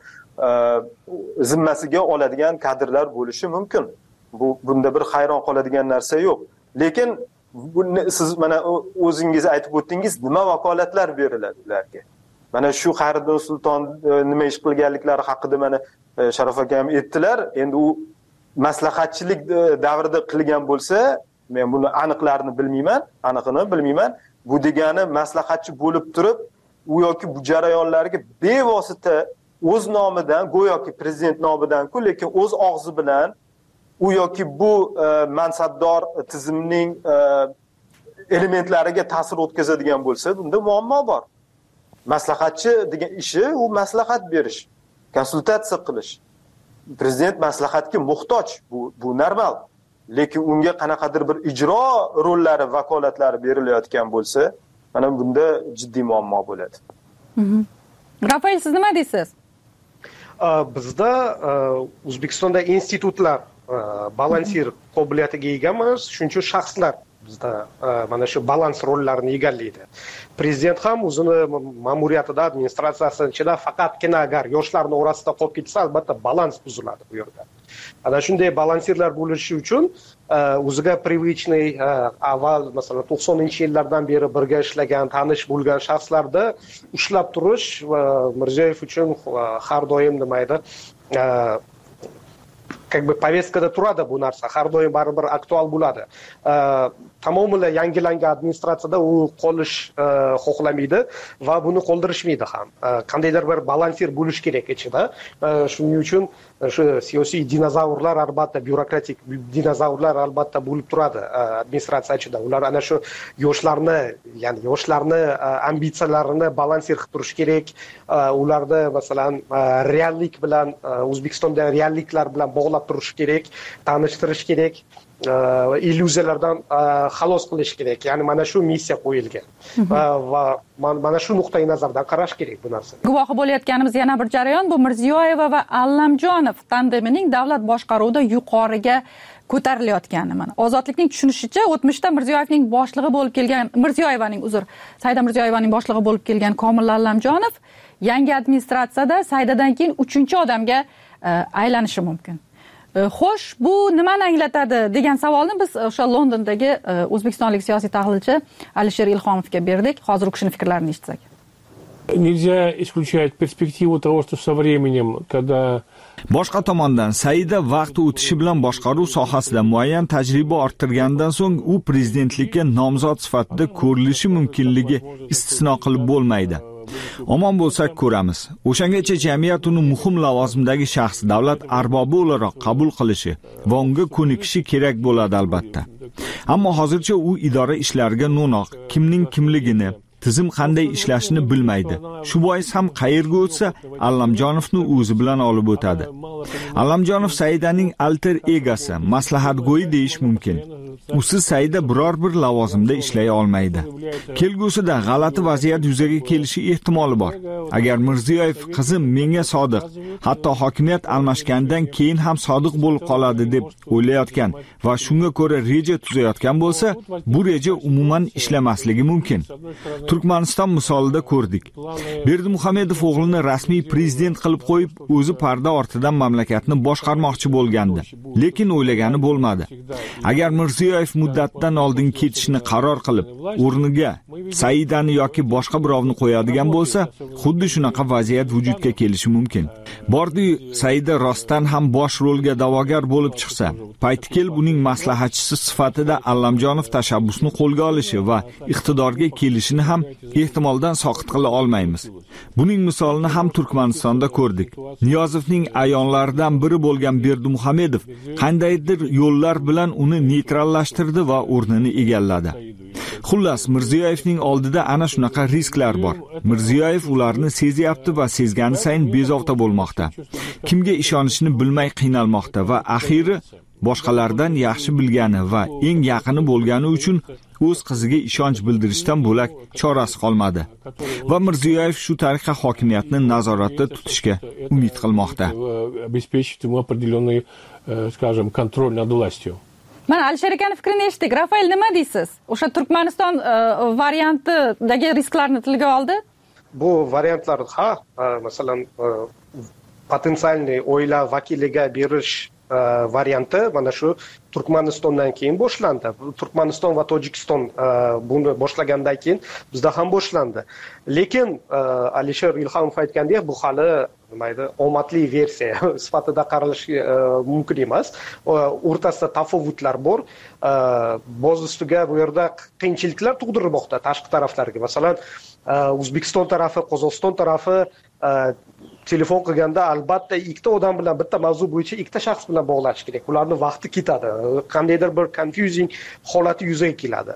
zimmasiga oladigan kadrlar bo'lishi mumkin. Bunda bir hayron qoladigan narsa yo'q. Lekin siz mana o'zingiz aytib o'tdingiz, nima vakolatlar beriladi ularga? Mana shu Xayriddin Sulton nima ish qilganliklari haqida mana Sharof akam aytdilar. Endi u maslahatchilik davrida qilgan bo'lsa, men buni aniqini bilmayman. Bu degani maslahatchi bo'lib turib, u yoki bu jarayonlarga bevosita o'z nomidan, go'yoki prezident nomidan-ku, lekin o'z og'zi bilan u yoki bu mansabdor tizimning elementlariga ta'sir o'tkazadigan bo'lsa, bunda muammo bor. Maslahatchi degan ishi u maslahat berish, konsultatsiya qilish. Prezident maslahatga muhtoj, bu normal. Lekin unga qanaqadir bir ijro rollari, vakolatlari berilayotgan bo'lsa, mana bunda jiddiy muammo bo'ladi. Rafael, siz nima deysiz? Bizda O'zbekistonda institutlar balansir qobiliyatiga ega emas, shuning uchun shaxslar bizda mana shu balans rollarini egallaydi. Prezident ham o'zini ma'muriyatida, administratsiyasida ichida faqatgina agar yoshlarning orasida qolib ketsa, albatta balans buziladi bu yerda. Ana shunday balansirlar bo'lishi uchun o'ziga привычный avval masalan 90-yillardan beri birga ishlagan, tanish bo'lgan shaxslarda ushlab turish Mirziyoyev uchun har doim nima edi, повесткада turadi bu narsa, har doim baribir aktual bo'ladi. Tamomila yangilangan administratsiyada u qolish xohlamaydi va buni qoldirishmaydi ham. Qandaydir bir balansir bo'lish kerak ichida. Shuning uchun shu siyosiy dinozavrlar, albatta byurokratik dinozavrlar albatta bo'lib turadi administratsiya ichida. Ular ana shu yoshlarni ambitsiyalarini balansir qilib turish kerak. Ularni masalan reallik bilan, O'zbekistonda realliklar bilan bog'lab turish kerak, tanishtirish kerak. Illyuziyalardan xalos qilish kerak. Ya'ni mana shu missiya qo'yilgan. Va mana shu nuqtai nazardan qarash kerak bu narsa. Guvohi bo'layotganimiz yana bir jarayon bu Mirziyoyeva va Allamjonov tandemining davlat boshqaruvida yuqoriga ko'tarilayotgani. Mana Ozodlikning tushunishicha, o'tmishda Saida Mirziyoyevaning boshlig'i bo'lib kelgan Komil Allamjonov yangi administratsiyada Saidadan keyin 3-odamga aylanishi mumkin. Xo'sh, bu nimani anglatadi degan savolni biz o'sha Londondagi o'zbekistonlik siyosiy tahlilchi Alisher Ilhomovga berdik. Hozir u kishining fikrlarini eshitsak. Nельзя исключать перспективу того, что со временем, когда boshqa tomondan Saida vaqt o'tishi bilan boshqaruv sohasida muayyan tajriba orttirgandan so'ng u prezidentlikka nomzod sifatida ko'rilishi mumkinligi istisno qilib bo'lmaydi. Omon bo'lsak ko'ramiz. O'shangacha jamiyat uni muhim lavozimdagi shaxs, davlat arbobi o'laroq qabul qilishi va unga ko'nikishi kerak bo'ladi albatta. Ammo hozircha u idora ishlariga no'noq, kimning kimligini, tizim qanday ishlashini bilmaydi. Shu bois ham qayerga o'tsa, Allamjonovni o'zi bilan olib o'tadi. Allamjonov Saidaning alter egosi, maslahatgo'yi deyish mumkin. Usiz Saida biror bir lavozimda ishlay olmaydi. Kelgusida g'alati vaziyat yuzaga kelishi ehtimoli bor. Agar Mirziyoyev qizim menga sodiq, hatto hokimiyat almashgandan keyin ham sodiq bo'lib qoladi deb o'ylayotgan va shunga ko'ra reja tuzayotgan bo'lsa, bu reja umuman ishlamasligi mumkin. Turkmaniston misolida ko'rdik. Berdimuhamedov o'g'lini rasmiy prezident qilib qo'yib, o'zi parda ortidan mamlakatni boshqarmoqchi bo'lgandi, lekin o'ylagani bo'lmadi. Agar Mirziyoyev muddatdan oldin ketishni qaror qilib, o'rniga Saidani yoki boshqa birovni qo'yadigan bo'lsa, xuddi shunaqa vaziyat vujudga kelishi mumkin. Bordi, Saida rostdan ham bosh rolga da'vogar bo'lib chiqsa, payti kelib uning maslahatchisi sifatida Allamjonov tashabbusni qo'lga olishi va iqtidorga kelishini ham ehtimoldan soqit qila olmaymiz. Buning misolini ham Turkmanistonda ko'rdik. Niyozovning ayonlaridan biri bo'lgan Berdimuhamedov qandaydir yo'llar bilan uni neytrallab muvofiqlashtirdi va o'rnini egalladi. Xullas, Mirziyoyevning oldida ana shunaqa risklar bor. Mirziyoyev ularni sezyapti va sezgani sayin bezovta bo'lmoqda. Kimga ishonishni bilmay qiynalmoqda va axiri boshqalardan yaxshi bilgani va eng yaqini bo'lgani uchun o'z qiziga ishonch bildirishdan bo'lak chorasi qolmadi. Va Mirziyoyev shu tariqa hokimiyatni nazoratda tutishga umid qilmoqda. Обеспечить ему определенный, скажем, контроль над властью. Mana Alisher akaning fikrini eshitdik. Rafael, nima deysiz? O'sha Turkmaniston variantidagi risklarni tilga oldi? Bu variantlar masalan potensialniy oila vakiliga berish varianti mana shu Turkmanistondan keyin boshlandi. Turkmaniston va Tojikiston buni boshlagandan keyin bizda ham boshlandi. Lekin Alisher Ilhomov aytgandek, bu hali omadli versiya sifatida qaralishi mumkin emas. O'rtasida tafovutlar bor. Boz ustiga bu yerda qiyinchiliklar tug'dirmoqda tashqi taraflarga. Masalan, O'zbekiston tarafi, Qozog'iston tarafi telefon qilganda albatta ikkita odam bilan bitta mavzu bo'yicha ikkita shaxs bilan bog'lash kerak. Ularni vaqti ketadi. Qandaydir bir confusing holati yuzaga keladi.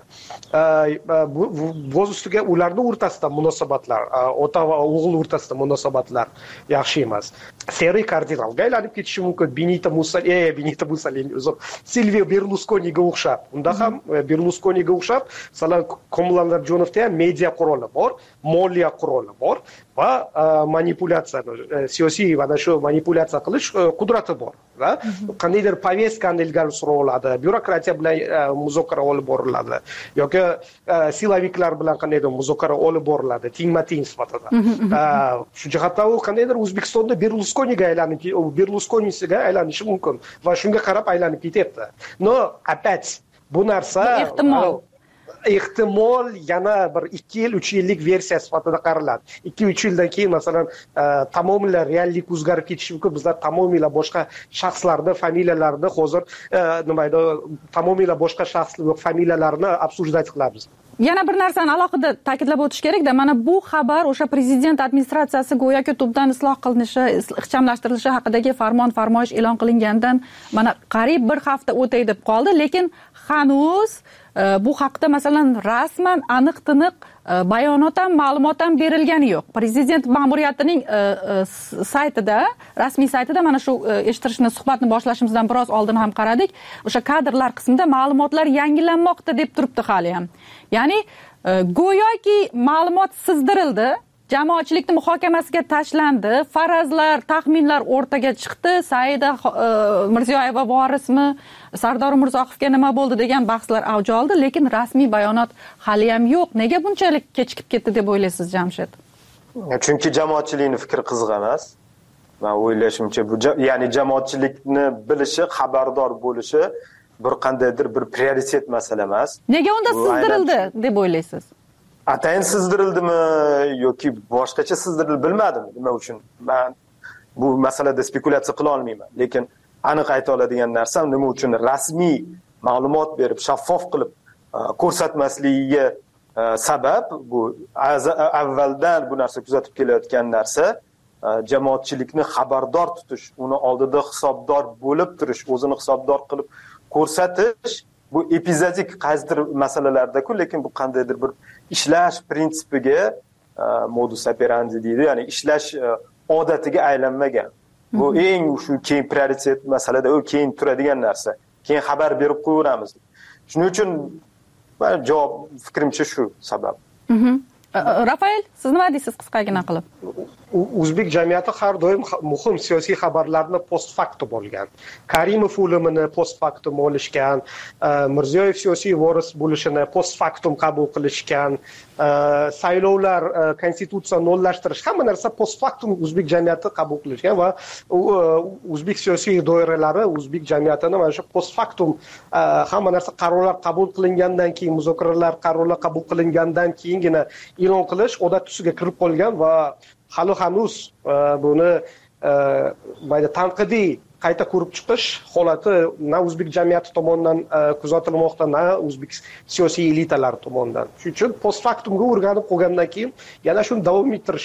Boz ustiga ularning o'rtasida munosabatlar, ota va o'g'il o'rtasida munosabatlar yaxshi emas. Seri kardinalga aylanib ketishi mumkin. Benito Mussolini, Silvio Berluskoniga o'xshab. Unda ham Berluskoniga o'xshab, masalan, Komillar Jonovda ham media quroli bor, moliya quroli bor va manipulyatsiya, siyosiy va shu manipulyatsiya qilish qudrati bor. Qandaydir povestkani ilgari suriladi, byurokratiya bilan muzokara olib boriladi yoki silaviklar bilan qandaydir muzokara olib boriladi, tengma-teng sifatida. Shu jihatdan u qandaydir O'zbekistonda Berluskonisiga aylanishi mumkin va shunga qarab aylanib ketyapti. No, опять bu narsa ehtimol yana bir 2 yil, 3 yillik versiya sifatida qaraladi. 2-3 yildan keyin masalan tamomila reallik o'zgarib ketishi mumkin. Bizlar tamomila boshqa shaxslarni familiyalarini hozir tamomila boshqa shaxslar familiyalarini обсуждать qilamiz. Yana bir narsani alohida ta'kidlab o'tish kerak-da, mana bu xabar o'sha prezident administratsiyasi go'yoki tubdan isloh qilinishi, ixchamlashtirilishi haqidagi farmoyish e'lon qilingandan mana qariyb bir hafta o'tay deb qoldi, lekin hanuz bu haqda masalan rasman aniq-tiniq bayonot ham, ma'lumot ham berilgani yo'q. Prezident ma'muriyatining saytida, rasmiy saytida mana shu eshittirishni, suhbatni boshlashimizdan biroz oldin ham qaradik. O'sha kadrlar qismida ma'lumotlar yangilanmoqda deb turibdi hali ham. Ya'ni go'yoki ma'lumot sizdirildi, jamoatchilikning muhokamasiga tashlandi, farazlar, taxminlar o'rtaga chiqdi, Saida Mirziyoyeva vorismi, Sardor Umurzoqovga nima bo'ldi degan bahslar avj oldi, lekin rasmiy bayonot hali ham yo'q. Nega bunchalik kechikib ketdi deb o'ylaysiz, Jamshid? Chunki jamoatchilikning fikri qiziq emas. Men o'ylashimcha bu ya'ni jamoatchilikni bilishi, xabardor bo'lishi bir qandaydir bir prioritet masala emas. Nega unda sizdirildi deb o'ylaysiz? Atayin sizdirildimi yoki boshqacha sizdirildi bilmadim nima uchun. Men bu masalada spekulatsiya qila olmayman. Lekin aniq ayta oladigan narsam nima uchun rasmiy ma'lumot berib, shaffof qilib ko'rsatmasligiga sabab bu avvaldan bu narsa kuzatib kelayotgan narsa jamoatchilikni xabardor tutish, uni oldida hisobdor bo'lib turish, o'zini hisobdor qilib ko'rsatish. Bu epizodik qaysidir masalalarda-ku, lekin bu qandaydir bir ishlash prinsipiga, modus operandi deydi, ya'ni ishlash odatiga aylanmagan. Bu eng shu keyin prioritet masalada u keyin turadigan narsa. Keyin xabar berib qo'yamiz. Shuning uchun javob fikrimcha shu sabab. Rafael, siz nima deysiz qisqagina qilib? O'zbek jamiyati har doim muhim siyosiy xabarlarni post factum olgan. Karimov o'limini post factum olishgan, Mirziyoyev siyosiy voris bo'lishini post factum qabul qilishgan, saylovlar, konstitutsiya nollashtirish, hamma narsa post factum o'zbek jamiyati qabul qilishgan va o'zbek siyosiy doiralari o'zbek jamiyatini mana shu post factum hamma narsa qarorlar qabul qilingandan keyin, muzokaralar, qarorlar qabul qilingandan keyingina e'lon qilish odat tusiga kirib qolgan va hali hanuz buni tanqidiy qayta ko'rib chiqish holati na o'zbek jamiyati tomonidan kuzatilmoqda, na o'zbek siyosiy elitalari tomonidan. Shuning uchun post factumga o'rganib qolgandan keyin yana shuni davom ettirishadi.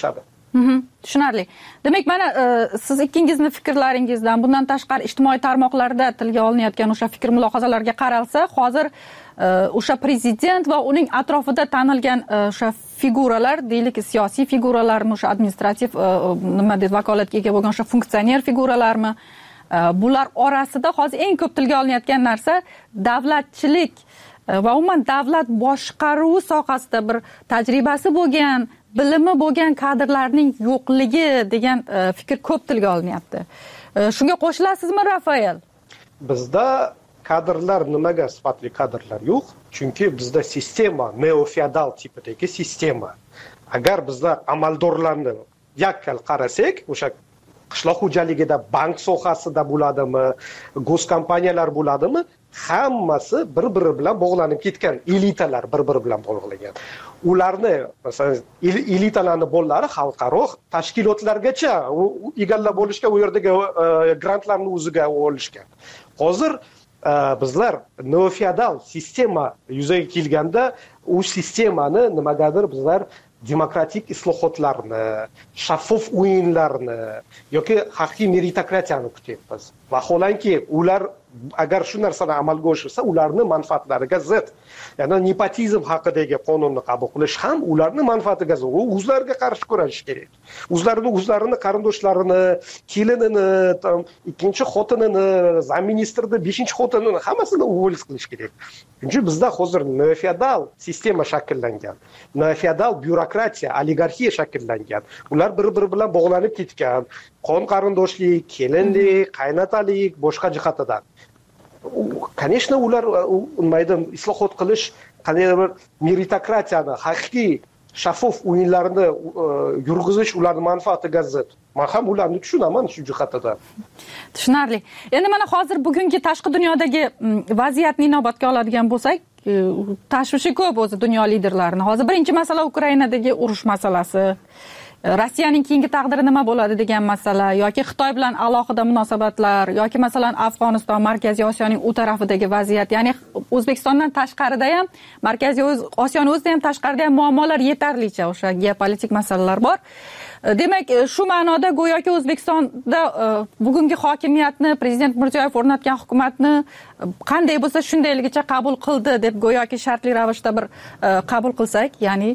Tushunarli. Demak, mana siz ikkingizni fikrlaringizdan bundan tashqari ijtimoiy tarmoqlarda tilga olinayotgan o'sha fikr mulohazalarga qaralsa, hozir o'sha prezident va uning atrofida tanilgan o'sha figuralar, deylik siyosiy figuralarmi, o'sha administrativ nima deb vakolatga ega bo'lgan o'sha funksioner figuralarmi, bular orasida hozir eng ko'p tilga olinayotgan narsa davlatchilik va umuman davlat boshqaruvi sohasida bir tajribasi bo'lgan, bilimi bo'lgan kadrlarning yo'qligi degan fikr ko'p tilga olinyapti. Shunga qo'shilasizmi, Rafael? Bizda kadrlar nimaga sifatli kadrlar yo'q? Chunki bizda sistema neofeodal tipidagi sistema. Agar bizda amaldorlarni yakkal qarasak, o'sha qishloq xo'jaligida bank sohasida bo'ladimi, go'skompaniyalar bo'ladimi, hammasi bir-biri bilan bog'lanib ketgan, elitalar bir-biri bilan bog'langan. Ularni, masalan, elitalarning bolalari xalqaro tashkilotlargacha egallab olishga, u yerdagi grantlarni o'ziga olishgan. Hozir bizlar neofeodal sistema yuzaga kelganda, u sistemani nimagadir bizlar demokratik islohotlarni, shaffof o'yinlarni yoki haqiqiy meritokratiyani kutyapmiz. Vaholanki ular agar shu narsani amalga oshirsa, ularni manfaatlariga zid. Ya'ni nepotizm haqidagi qonunni qabul qilish ham ularni manfaatiga zid. O'zlariga qarshi kurashish kerak. O'zlarini qarindoshlarini, kelinini, ikkinchi xotinini, zamministrni, beshinchi xotinini hammasini o'g'il qilish kerak. Chunki bizda hozir neofeodal sistema shakllangan. Neofeodal byurokratiya, oligarxiya shakllangan. Ular bir-biri bilan bog'lanib ketgan. Qon qarindoshlik, kelinlik, qaynotalik, boshqa jihatidan. Конечно, ular unmaydan islohot qilish, qanday bir meritokratiyani, haqiqiy shaffof o'yinlarni yurg'izish ularning manfaatiga zid. Men ham ularni tushunaman shu jihatidan. Tushunarli. Endi mana hozir bugungi tashqi dunyodagi vaziyatni inobatga oladigan bo'lsak, tashvishi ko'p o'zi dunyo liderlarini. Hozir birinchi masala Ukrainadagi urush masalasi. Rossiyaning keyingi taqdiri nima bo'ladi degan masala yoki Xitoy bilan alohida munosabatlar yoki masalan Afg'oniston, Markaziy Osiyoning u tarafidagi vaziyat, ya'ni O'zbekistondan tashqarida ham, Markaziy Osiyoning o'zida ham tashqarida ham muammolar yetarlicha, o'sha geopolitik masalalar bor. Demak, shu ma'noda go'yoki O'zbekistonda bugungi hokimiyatni prezident Mirziyoyev o'rnatgan hukumatni qanday bo'lsa shundayligicha qabul qildi deb go'yoki shartli ravishda bir qabul qilsak, ya'ni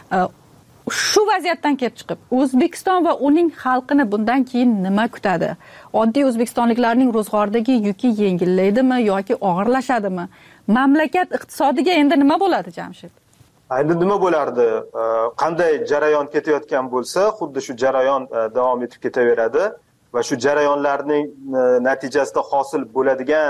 shu vaziyatdan kelib chiqib, O'zbekiston va uning xalqini bundan keyin nima kutadi? Oddiy o'zbekistonliklarning ro'zg'ordagi yuki yengillaydimi yoki og'irlashadimi? Mamlakat iqtisodiga endi nima bo'ladi, Jamshid? Endi nima bo'lardi? Qanday jarayon ketayotgan bo'lsa, xuddi shu jarayon davom etib ketaveradi va shu jarayonlarning natijasida hosil bo'ladigan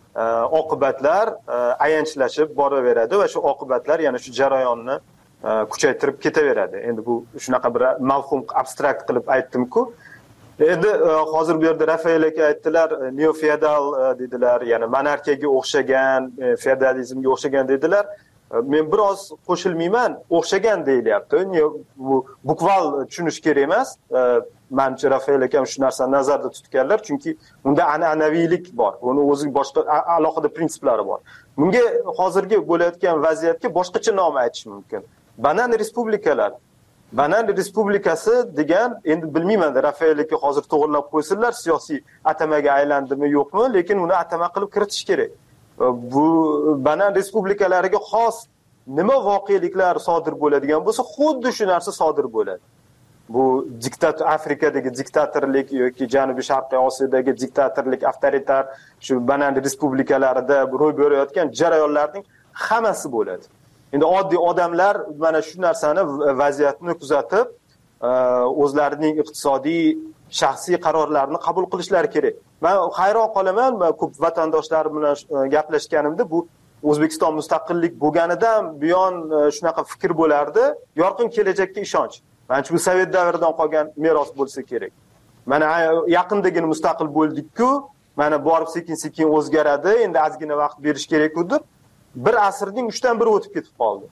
oqibatlar ayanchlashib boraveradi va shu oqibatlar yana shu jarayonni kuchaytirib ketaveradi. Endi bu shunaqa bir mavhum abstrakt qilib aytdim-ku. Endi hozir bu yerda Rafael aka aytdilar, neofeodal dedilar, ya'ni monarxiyaga o'xshagan, feodalizmga o'xshagan dedilar. Men biroz qo'shilmayman, o'xshagan deyilyapti. Bu bukval tushunish kerak emas. Menimcha Rafael akam shu narsani nazarda tutganlar, chunki unda an'anaviylik bor. Uni o'ziga boshqa alohida prinsiplari bor. Bunga hozirgi bo'layotgan vaziyatga boshqacha nom aytish mumkin. Banan respublikalar. Banan respublikasi degan, endi bilmayman, Rafael aka hozir to'g'rilab qo'ysinlar, siyosiy atamaga aylandimi yo'qmi, lekin uni atama qilib kiritish kerak. Bu banan respublikalariga xos nima voqeliklar sodir bo'ladigan bo'lsa, xuddi shu narsa sodir bo'ladi. Bu Afrikadagi diktatorlik yoki Janubiy Sharqiy Osiyodagi diktatorlik, avtoritar shu banan respublikalarida ro'y berayotgan jarayonlarning hammasi bo'ladi. Endi oddiy odamlar mana shu narsani, vaziyatni kuzatib, o'zlarining iqtisodiy, shaxsiy qarorlarini qabul qilishlari kerak. Men hayron qolaman, ko'p vatandoshlarim bilan gaplashganimda, bu O'zbekiston mustaqillik bo'lganidan buyon shunaqa fikr bo'lardi, yorqin kelajakka ishonch. Menimcha bu Sovet davridan qolgan meros bo'lsa kerak. Mana yaqindagina mustaqil bo'ldik-ku, mana borib sekin-sekin o'zgaradi, endi ozgina vaqt berish kerak-ku-dir. Bir asrning 3dan 1 o'tib ketib qoldi.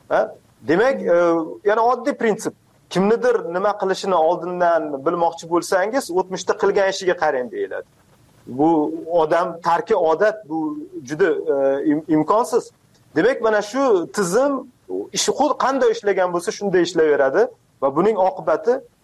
Demak, yana oddiy prinsip. Kimnidir nima qilishini oldindan bilmoqchi bo'lsangiz, o'tmishda qilgan ishiga qarang deyiladi. Bu odam tarki odat, bu juda imkonsiz. Demak, mana shu tizim ishi qanday ishlagan bo'lsa shunday ishlayveradi va buning oqibati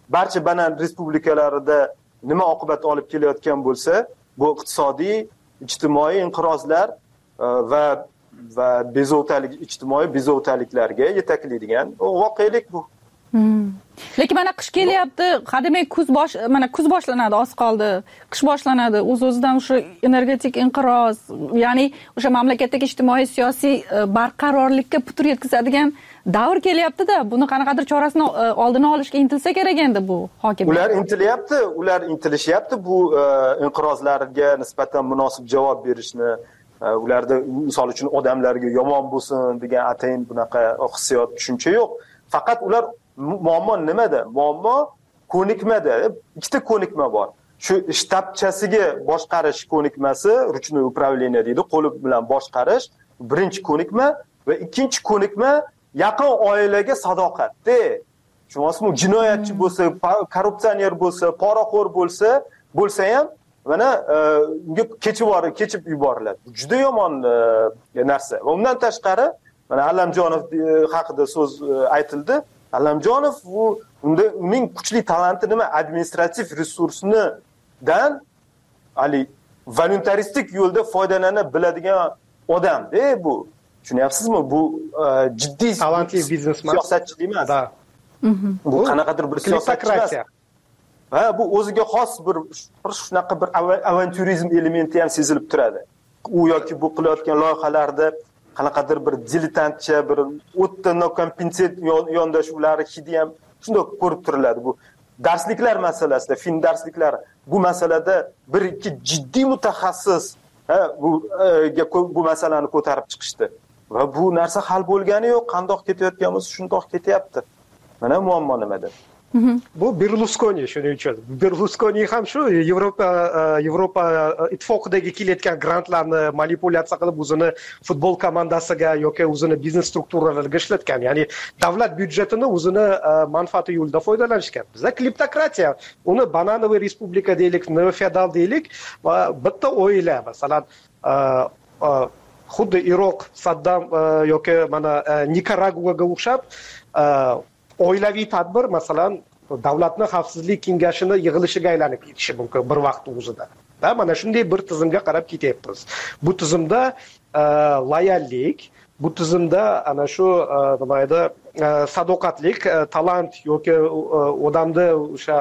barcha banan respublikalarida nima oqibat olib kelayotgan bo'lsa, bu iqtisodiy, ijtimoiy inqirozlar va bezovtalik, ijtimoiy bezovtaliklarga yetaklaydigan voqelik bu. Lekin mana qish kelyapti, qadimay kuz boshlanadi, oz qoldi. Qish boshlanadi. O'z-o'zidan o'sha energetik inqiroz, ya'ni o'sha mamlakatdagi ijtimoiy, siyosiy barqarorlikka putur yetkazadigan davr kelyapti-da, buni qanaqadir chorasini oldini olishga intilsa kerak endi bu hokimlar. Ular intilishyapti bu inqirozlarga nisbatan munosib javob berishni. Ularda misol uchun odamlarga yomon bo'lsin degan atayin bunaqa hissiyot, tushuncha yo'q. Faqat ular muammo nimada? Muammo ko'nikmada. Ikkita ko'nikma bor. Shu shtabchasiga boshqarish ko'nikmasi, ruchnoy upravleniya deydi, qo'li bilan boshqarish, birinchi ko'nikma va ikkinchi ko'nikma yaqin oilaga sadoqatda. Tushunasizmi? Jinoyatchi bo'lsa, korrupsioner bo'lsa, poraxo'r bo'lsa ham mana unga kechib yuboriladi. Juda yomon narsa. Va undan tashqari mana Allamjonov haqida so'z aytildi. Allamjonov uning kuchli talanti nima? Administrativ resursdan voluntaristik yo'lda foydalana biladigan odam-da bu. Tushunyapsizmi? Bu jiddiy talantli biznesmen, siyosatchi emas. Bu qanaqadir bir siyosatchi emas. Bu o'ziga xos bir shunaqa bir avanturizm elementi ham sezilib turadi. U yoki bu qilayotgan loyihalarda qanaqadir bir diletantcha, bir o'tda nokompensat yondashuvlari hidi ham shunday ko'rib turiladi. Bu darsliklar masalasida, fin darsliklar bu masalada bir ikki jiddiy mutaxassis bu masalani ko'tarib chiqishdi. Va bu narsa hal bo'lgani yo'q, qandoq ketayotganimiz shundoq ketyapti. Mana muammo nimada? Bu Berluskoni shuning uchun. Berluskoni ham shu Yevropa ittifoqidagi kelayotgan grantlarni manipulyatsiya qilib o'zini futbol komandasiga yoki o'zini biznes strukturalariga ishlatgan. Ya'ni davlat byudjetini o'zini manfaati yo'lida foydalanishgan. Bizda kleptokratiya, uni bananoviy respublika deylik, neofeodal deylik va bitta oila, masalan, xuddi Iroq, Saddam yoki mana Nikaraguaga o'xshab oilaviy tadbir, masalan, davlatning xavfsizlik kengashining yig'ilishiga aylanib ketishi mumkin bir vaqt o'zida. Mana shunday bir tizimga qarab ketyapmiz. Bu tizimda loyallik, bu tizimda ana shu nima edi, sadoqatlik, talant yoki odamda o'sha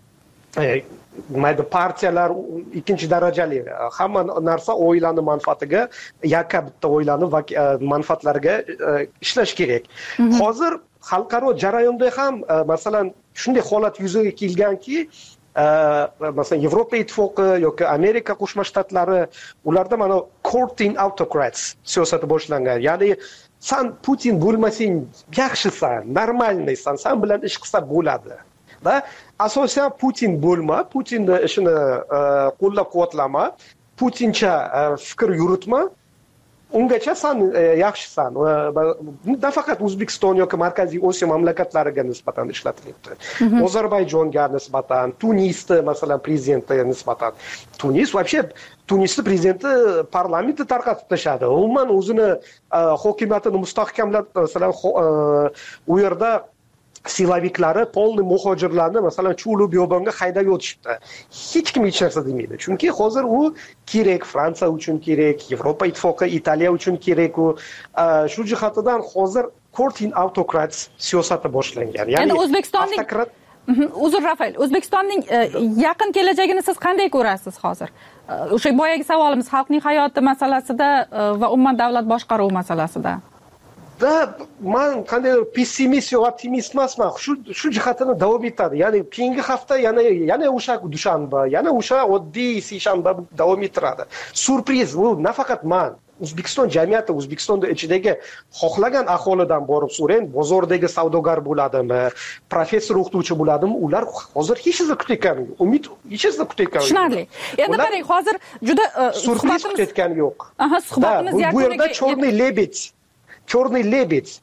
partiyalar ikkinchi darajali, hamma narsa oilaning manfaatiga, yakka bitta oilaning manfaatlariga ishlash kerak. Hozir xalqaro jarayonda ham masalan shunday holat yuzaga kelganki, masalan Yevropa ittifoqi yoki Amerika Qo'shma Shtatlari, ularda mana courting autocrats siyosati boshlangan. Ya'ni sen Putin bo'lmasang yaxshisan, normalniysan, sen bilan ish qilsa bo'ladi. Da asosan Putin bo'lma, Putinning ishini qo'llab-quvvatlama, Putincha fikr yuritma. Ungacha sen yaxshisan. Nafaqat O'zbekiston yoki Markaziy Osiyo mamlakatlariga nisbatan ishlatilyapti. Ozarbayjonga nisbatan, Tunisda masalan prezidentiga nisbatan. Tunisning prezidenti parlamentni tarqatib tashladi. Umuman o'zini hokimiyatini mustahkamlab, masalan, u yerda silaviklari, polni muhojirlarni masalan Chulu biyobonga haydab o'tishdi. Hech kim hech narsa demaydi. Chunki hozir u kerak, Fransiya uchun kerak, Yevropa ittifoqi, Italiya uchun kerak. U shu jihatidan hozir courting autocrats siyosati boshlangan. Ya'ni O'zbekistonning uzr Rafael, O'zbekistonning yaqin kelajagini siz qanday ko'rasiz hozir? O'sha boyagi savolimiz xalqning hayoti masalasida va umuman davlat boshqaruvi masalasida. Men qanday pessimist yo optimist emasman. Shu jihatini davom etadi. Ya'ni keyingi hafta yana o'sha dushanba, yana o'sha oddiy seshanba davom ettiradi. Surpriz bu nafaqat men, O'zbekiston jamiyati, O'zbekistonda ichidagi xohlagan aholidan borib so'rang, bozordagi savdogar bo'ladimi, professor o'qituvchi bo'ladimi, ular hozir hech narsa kutayotgani yo'q. Umid hech narsa kutayotgani yo'q. Tushunarli. Endi qarang, hozir juda suhbatimiz kutayotgani yo'q. Suhbatimiz yakuniga bu yerda Черный лебедь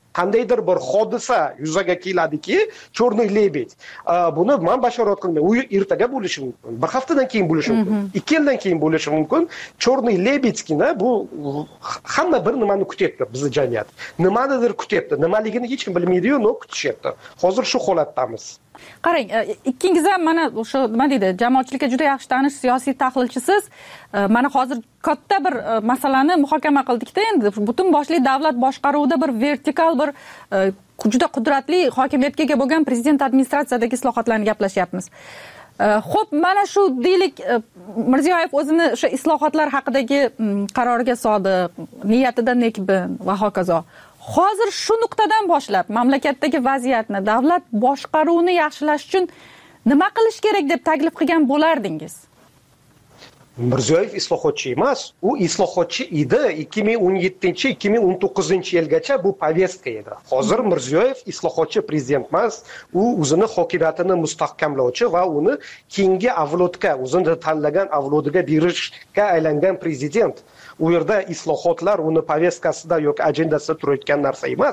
qandaydir bir hodisa yuzaga keladiki, cho'rniy lebed. Buni men bashorat qilmayman. U ertaga bo'lishi mumkin, bir haftadan keyin bo'lishi mumkin, 2 yildan keyin bo'lishi mumkin. Cho'rniy lebedgina bu hamma bir nimani kutyapti bizning jamiyat. Nimanidir kutyapti. Nimaligini hech kim bilmaydi-yu, kutishyapti. Hozir shu holatdamiz. Qarang, ikkingiz ham mana o'sha nima deydi, jamoatchilikka juda yaxshi tanish siyosiy tahlilchisiz. Mana hozir katta bir masalani muhokama qildikda, endi butun boshli davlat boshqaruvida bir vertikal bir juda qudratli hokimiyatga ega bo'lgan prezident administratsiyadagi islohotlarni gaplashyapmiz. Xo'p, mana shu deylik Mirziyoyev o'zini o'sha islohotlar haqidagi qaroriga sodiq, niyatida nekbin va hokazo. Hozir shu nuqtadan boshlab mamlakatdagi vaziyatni, davlat boshqaruvini yaxshilash uchun nima qilish kerak deb taklif qilgan bo'lardingiz? Mirziyoyev islohotchi emas, u islohotchi edi 2017-2019-yilgacha bu повестка edi. Hozir Mirziyoyev islohotchi prezident emas, u o'zini hokimiyatini mustahkamlovchi va uni keyingi avlodga, o'zini tanlagan avlodiga berishga aylangan prezident. U yerda islohotlar uni повесткасida yoki agendasida turayotgan narsa emas.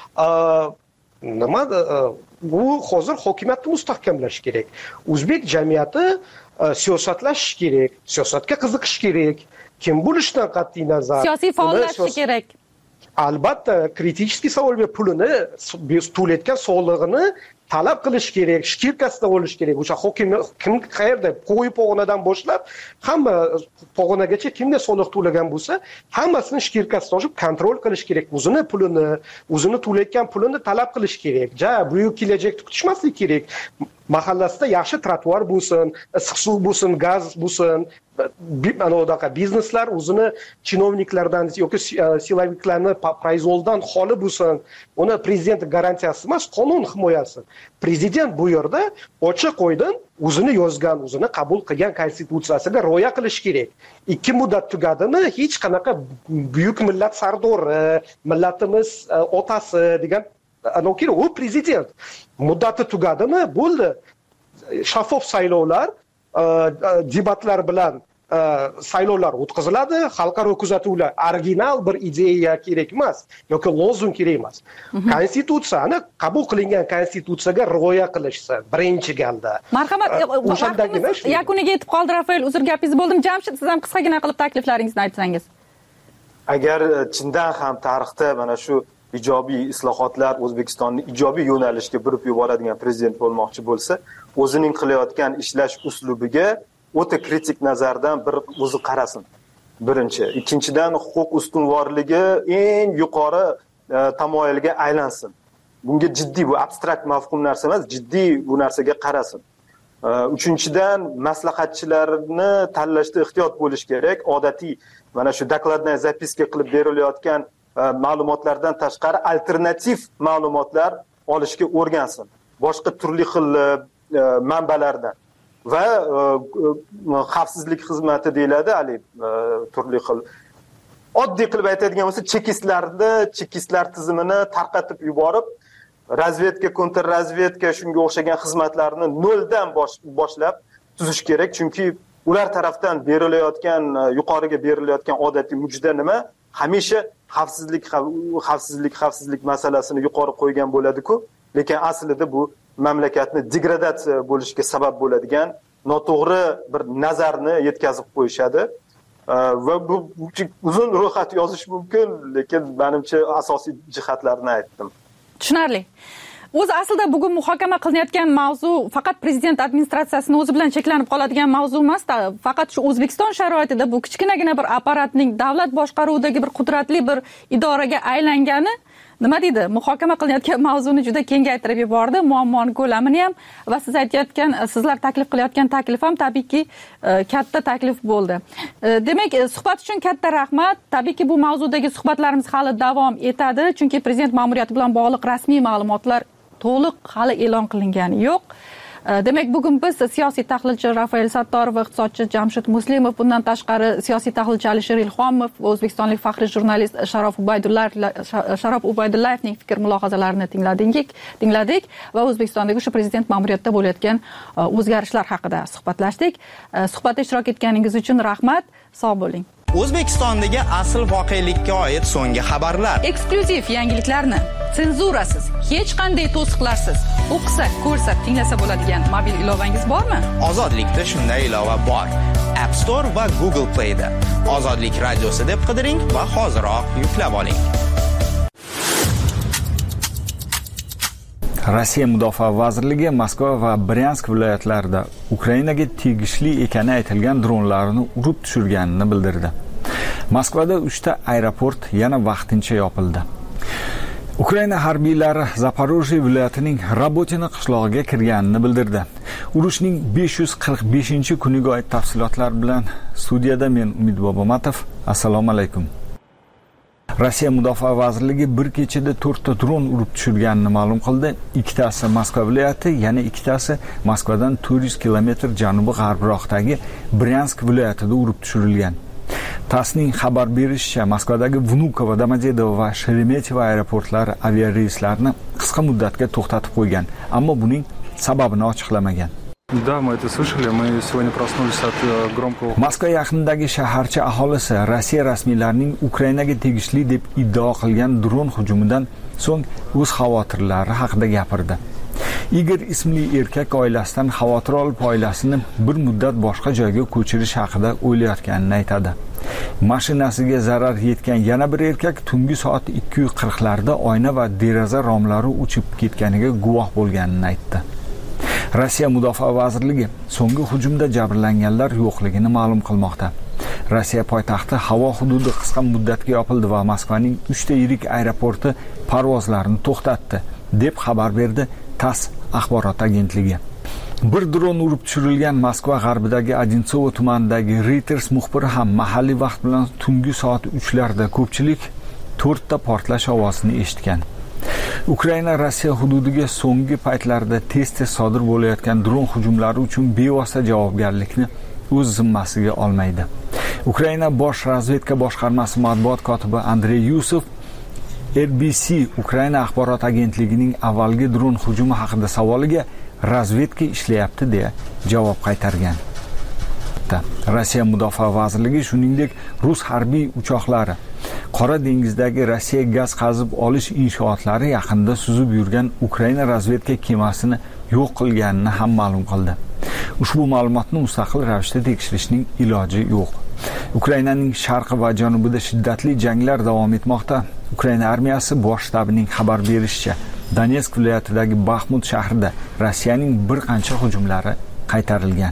Bu hozir hokimiyatni mustahkamlash kerak. O'zbek jamiyati siyosatlashish kerak, siyosatga qiziqish kerak. Kim bo'lishidan qat'iy nazar siyosiy faollashish kerak. Albatta, kritik savol va pulini to'layotgan soliqini talab qilish kerak, shkirkasida bo'lish kerak. O'sha hokim kim qayerda qo'yib pog'onadan boshlab hamma pog'onagacha kimga soliq to'lagan bo'lsa, hammasini shkirkasida olib kontrol qilish kerak. O'zini pulini, o'zini to'layotgan pulini talab qilish kerak. Buyuk kelajakni kutishmaslik kerak. Mahallasida yaxshi trotuar bo'lsin, issiq suv bo'lsin, gaz bo'lsin. Anaqa bizneslar o'zini chinovniklardan yoki siloviklarni proizvoldan xoli bo'lsin. Uni prezident garantiyasi emas, qonun himoyasi. Prezident bu yerda ochiq oydin o'zini yozgan, o'zini qabul qilgan konstitutsiyasiga rioya qilish kerak. 2 muddat tugadimi, hech qanaqa buyuk millat sardori, millatimiz otasi degan u prezident. Muddati tugadimi, bo'ldi. Shaffof saylovlar, debatlar bilan saylovlar o'tkaziladi, xalqaro kuzatuvlar. Original bir ideya kerak emas yoki lozung kerak emas. Konstitutsiyani qabul qilingan konstitutsiyaga rioya qilishsin birinchi galda. Marhamat, o'shandagina yakuniga yetib qoldi. Rafael, uzr gapingizni bo'ldim. Jamshid, siz ham qisqagina qilib takliflaringizni aytsangiz. Agar chindan ham tarixda mana shu ijobiy islohotlar O'zbekistonni ijobiy yo'nalishga burib yuboradigan prezident bo'lmoqchi bo'lsa, o'zining qilayotgan ishlash uslubiga o'ta kritik nazardan bir o'zi qarasin. Birinchi, ikkinchidan huquq ustunvorligi eng yuqori tamoyilga aylansin. Bunga jiddiy, bu abstrakt mafhum narsa emas, jiddiy bu narsaga qarasin. Uchinchidan, maslahatchilarni tanlashda ehtiyot bo'lish kerak. Odatiy mana shu dokladnaya zapiska qilib berilayotgan ma'lumotlardan tashqari alternativ ma'lumotlar olishga o'rgansin. Boshqa turli xil manbalardan. Va xavfsizlik xizmati deyiladi, turli xil. Oddiy qilib aytadigan bo'lsa, chekistlar tizimini tarqatib yuborib, razvedka, kontrrazvedka shunga o'xshagan xizmatlarni noldan boshlab tuzish kerak, chunki ular tarafdan berilayotgan, yuqoriga berilayotgan odatiy mujda nima? Hamisha xavfsizlik masalasini yuqori qo'ygan bo'ladi-ku, lekin aslida bu mamlakatni degradatsiya bo'lishiga sabab bo'ladigan noto'g'ri bir nazarni yetkazib qo'yishadi. Va bu uzun ro'yxat yozish mumkin, lekin menimcha asosiy jihatlarni aytdim. Tushunarli. O'zi aslida bugun muhokama qilinayotgan mavzu faqat prezident administratsiyasini o'zi bilan cheklanib qoladigan mavzu emas, faqat shu O'zbekiston sharoitida bu kichkinagina bir apparatning davlat boshqaruvidagi bir qudratli bir idoraga aylangani nima deydi, muhokama qilinayotgan mavzuni juda kengaytirib yubordi, muammoni ko'lamini ham va siz aytayotgan, sizlar taklif qilayotgan taklif ham tabiiyki katta taklif bo'ldi. Demak, suhbat uchun katta rahmat. Tabiiyki bu mavzudagi suhbatlarimiz hali davom etadi, chunki prezident ma'muriyati bilan bog'liq rasmiy ma'lumotlar to'liq hali e'lon qilingani yo'q. Demak, bugun biz siyosiy tahlilchi Rafael Sattorov va iqtisodchi Jamshid Muslimov, bundan tashqari siyosiy tahlilchi Alisher Ilhomov va o'zbekistonlik faxriy jurnalist Sharof Ubaydullayevning fikr mulohazalarini tingladik va O'zbekistondagi shu prezident ma'muriyatida bo'layotgan o'zgarishlar haqida suhbatlashdik. Suhbatda ishtirok etganingiz uchun rahmat. Sog' bo'ling. O'zbekistondagi asl voqelikka oid so'nggi xabarlar, eksklyuziv yangiliklarni senzurasiz, hech qanday to'siqlarsiz o'qisa, ko'rsa, tinglasa bo'ladigan mobil ilovangiz bormi? Ozodlikda shunday ilova bor. App Store va Google Play da Ozodlik radiosi deb qidiring va hoziroq yuklab oling. Rossiya Mudofaa vazirligi Moskva va Bryansk viloyatlarida Ukrainaga tegishli ekani aytilgan dronlarni urib tushirganini bildirdi. Moskvada 3 ta aeroport yana vaqtincha yopildi. Ukraina harbiylari Zaporojye viloyatining Rabotina qishlog'iga kirganini bildirdi. Urushning 545-kuniga oid tafsilotlar bilan studiyada men Umid Bobomatov. Assalomu alaykum. Rossiya Mudofaa vazirligi bir kechada 4 ta dron urib tushirganini ma'lum qildi. Ikkitasi Moskva viloyati, yana ikkitasi Moskvadan 400 kilometr janubi-g'arbroqdagi Bryansk viloyatida urib tushirilgan. TASSning xabar berishicha, Moskvadagi Vnukovo, Domodedovo va Sheremetyevo aeroportlari aviareyslarni qisqa muddatga to'xtatib qo'ygan, ammo buning sababini ochiqlamagan. Да, мы это слышали. Мы сегодня проснулись от громкого... Moskva yaqinidagi shaharcha aholisi Rossiya rasmiylarining Ukrainaga tegishli deb iddao qilgan dron hujumidan so'ng o'z xavotirlari haqida gapirdi. Igor ismli erkak oilasidan xavotir olib, oilasini bir muddat boshqa joyga ko'chirish haqida o'ylayotganini aytadi. Mashinasiga zarar yetgan yana bir erkak tungi soat 2:40 larda oyna va deraza romlari uchib ketganiga guvoh bo'lganini aytdi. Rossiya Mudofaa vazirligi so'nggi hujumda jabrlanganlar yo'qligini ma'lum qilmoqda. Rossiya poytaxti havo hududi qisqa muddatga yopildi va Moskvaning 3 ta yirik aeroporti parvozlarini to'xtatdi, deb xabar berdi TASS axborot agentligi. Bir dron urib tushirilgan Moskva g'arbidagi Odintsovo tumanidagi Reuters muxbiri ham mahalliy vaqt bilan tungi soat 3 larda ko'pchilik 4 ta portlash ovozini eshitgan. Ukraina Rossiya hududiga so'nggi paytlarda tez-tez sodir bo'layotgan dron hujumlari uchun bevosita javobgarlikni o'z zimmasiga olmaydi. Ukraina bosh razvedka boshqarmasi matbuot kotibi Andrey Yusov RBC Ukraina axborot agentligining avvalgi dron hujumi haqida savoliga razvedka ishlayapti deya javob qaytargan. Rossiya Mudofaa vazirligi shuningdek rus harbiy uchoqlari Qora dengizdagi Rossiya gaz qazib olish inshootlari yaqinida suzib yurgan Ukraina razvedka kemasini yo'q qilganini ham ma'lum qildi. Ushbu ma'lumotni mustaqil ravishda tekshirishning iloji yo'q. Ukrainaning sharqi va janubida shiddatli janglar davom etmoqda. Ukraina armiyasi bosh shtabining xabar berishicha, Donetsk viloyatidagi Baxmut shahrida Rossiyaning bir qancha hujumlari qaytarilgan.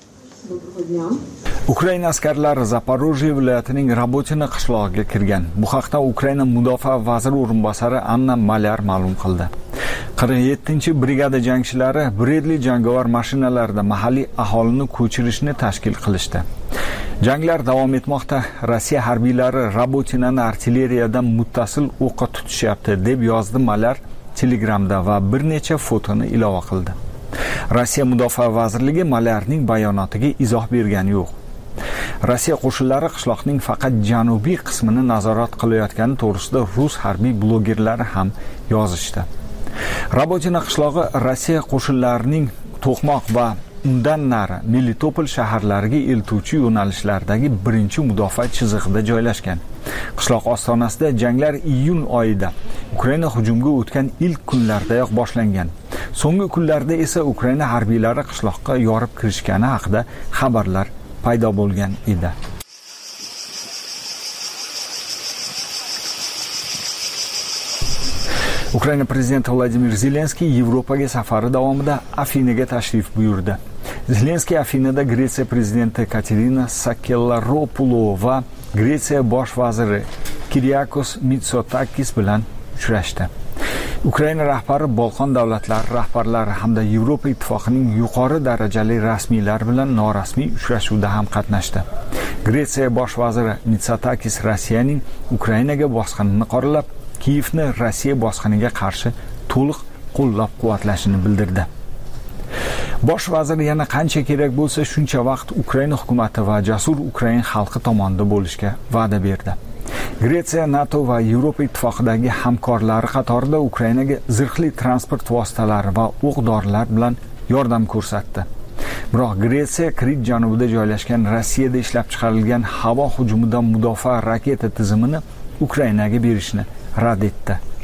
Ukraina askarlari Zaporojye viloyatining Rabotina qishlog'iga kirgan. Bu haqda Ukraina mudofaa vaziri o'rinbosari Anna Malyar ma'lum qildi. 47-brigada jangchilari Bredli jangovar mashinalarida mahalliy aholini ko'chirishni tashkil qilishdi. Janglar davom etmoqda. Rossiya harbiylari Rabotinani artilleriyadan muttasil o'qqa tutishyapti, deb yozdi Malyar Telegramda va bir necha fotoni ilova qildi. Rossiya Mudofaa vazirligi Malyarning bayonotiga izoh bergani yo'q. Rossiya qo'shinlari qishloqning faqat janubiy qismini nazorat qilayotgani to'g'risida rus harbiy blogerlari ham yozishdi. Rabotina qishlog'i Rossiya qo'shinlarining To'qmoq va undan nari Melitopol shaharlariga eltuvchi yo'nalishlardagi birinchi mudofaa chizig'ida joylashgan. Qishloq ostonasida janglar iyun oyida Ukraina hujumga o'tgan ilk kunlardayoq boshlangan. So'nggi kunlarda esa Ukraina harbiylari qishloqqa yorib kirishgani haqida xabarlar paydo bo'lgan edi. Ukraina prezidenti Vladimir Zelenskiy Yevropaga safari davomida Afinaga tashrif buyurdi. Zelenskiy Afinada Gretsiya prezidenti Katerina Sakellaropoulou va Gretsiya bosh vaziri Kyriakos Mitsotakis bilan uchrashdi. Ukraina rahbari Bolqon davlatlari rahbarlari hamda Yevropa ittifoqining yuqori darajali rasmiylari bilan norasmiy uchrashuvda ham qatnashdi. Gretsiya bosh vaziri Mitsotakis Rossiyaning Ukrainaga bosqinini qoralab, Kiyevni Rossiya bosqiniga qarshi to'liq qo'llab-quvvatlashini bildirdi. Bosh vazir yana qancha kerak bo'lsa shuncha vaqt Ukraina hukumatı va jasur Ukraina xalqi tomonida bo'lishga va'da berdi. Gretsiya NATO va Yevropa ittifoqidagi hamkorlari qatorida Ukrainaga zirhli transport vositalari va o'q-dorilar bilan yordam ko'rsatdi. Biroq Gretsiya Krit janubida joylashgan Rossiyada ishlab chiqarilgan havo hujumidan mudofaa raketa tizimini Ukrainaga berishni rad etdi.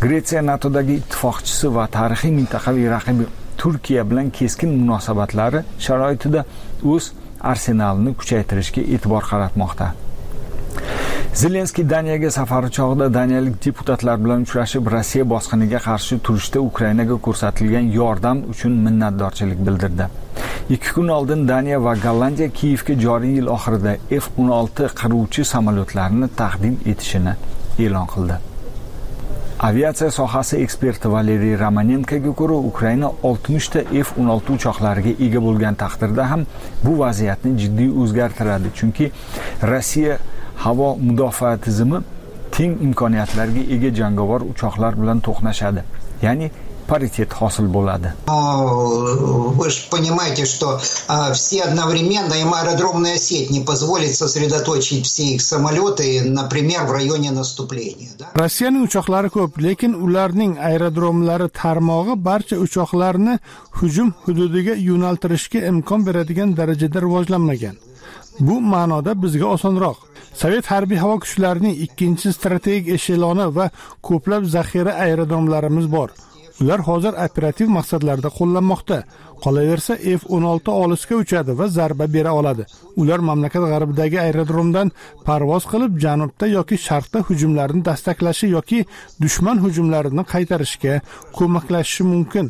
Gretsiya NATOdagi ittifoqchisi va tarixiy mintaqaviy raqibi Turkiya bilan keskin munosabatlari sharoitida o'z arsenalini kuchaytirishga e'tibor qaratmoqda. Zelenskiy Daniyaga safari chog'ida daniyalik deputatlar bilan uchrashib, Rossiya bosqiniga qarshi turishda Ukrainaga ko'rsatilgan yordam uchun minnatdorchilik bildirdi. 2 kun oldin Daniya va Gollandiya Kiyevga joriy yil oxirida F-16 qiruvchi samolyotlarini taqdim etishini e'lon qildi. Aviatsiya sohasi eksperti Valeriy Romanenkoga ko'ra, Ukraina 60 ta F-16 uchoqlariga ega bo'lgan taqdirda ham bu vaziyatni jiddiy o'zgartiradi, chunki Rossiya havo mudofaa tizimi teng imkoniyatlarga ega jangovar uchoqlar bilan to'qnashadi. Ya'ni паритет hosil bo'ladi. Вы же понимаете, что все одновременно, им аэродромная сеть не позволит сосредоточить все их самолеты, например, в районе наступления. Rossiyaning uchoqlari ko'p, lekin ularning aerodromlari tarmog'i barcha uchoqlarni hujum hududiga yo'naltirishga imkon beradigan darajada rivojlanmagan. Bu ma'noda bizga osonroq. Sovet harbiy havo kuchlarining 2-strategik esheloni va ko'plab zaxira aerodromlarimiz bor. Ular hozir operativ maqsadlarda qo'llanmoqda. Qolaversa F-16 olisga uchadi va zarba bera oladi. Ular mamlakat g'arbidagi aerodromdan parvoz qilib, janubda yoki sharqda hujumlarni dastaklashi yoki dushman hujumlarini qaytarishga ko'maklashishi mumkin.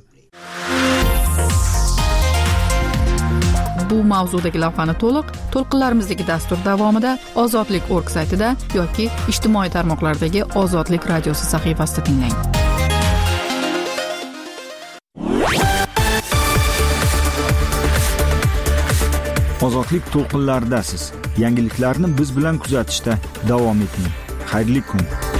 Bu mavzudagi lavhani to'lqinlarimizdagi dastur davomida ozodlik.org saytida yoki ijtimoiy tarmoqlardagi Ozodlik radiosi sahifasida tinglang. Ozodlik to'lqinlaridasiz. Yangiliklarni biz bilan kuzatishda davom eting. Xayrli kun.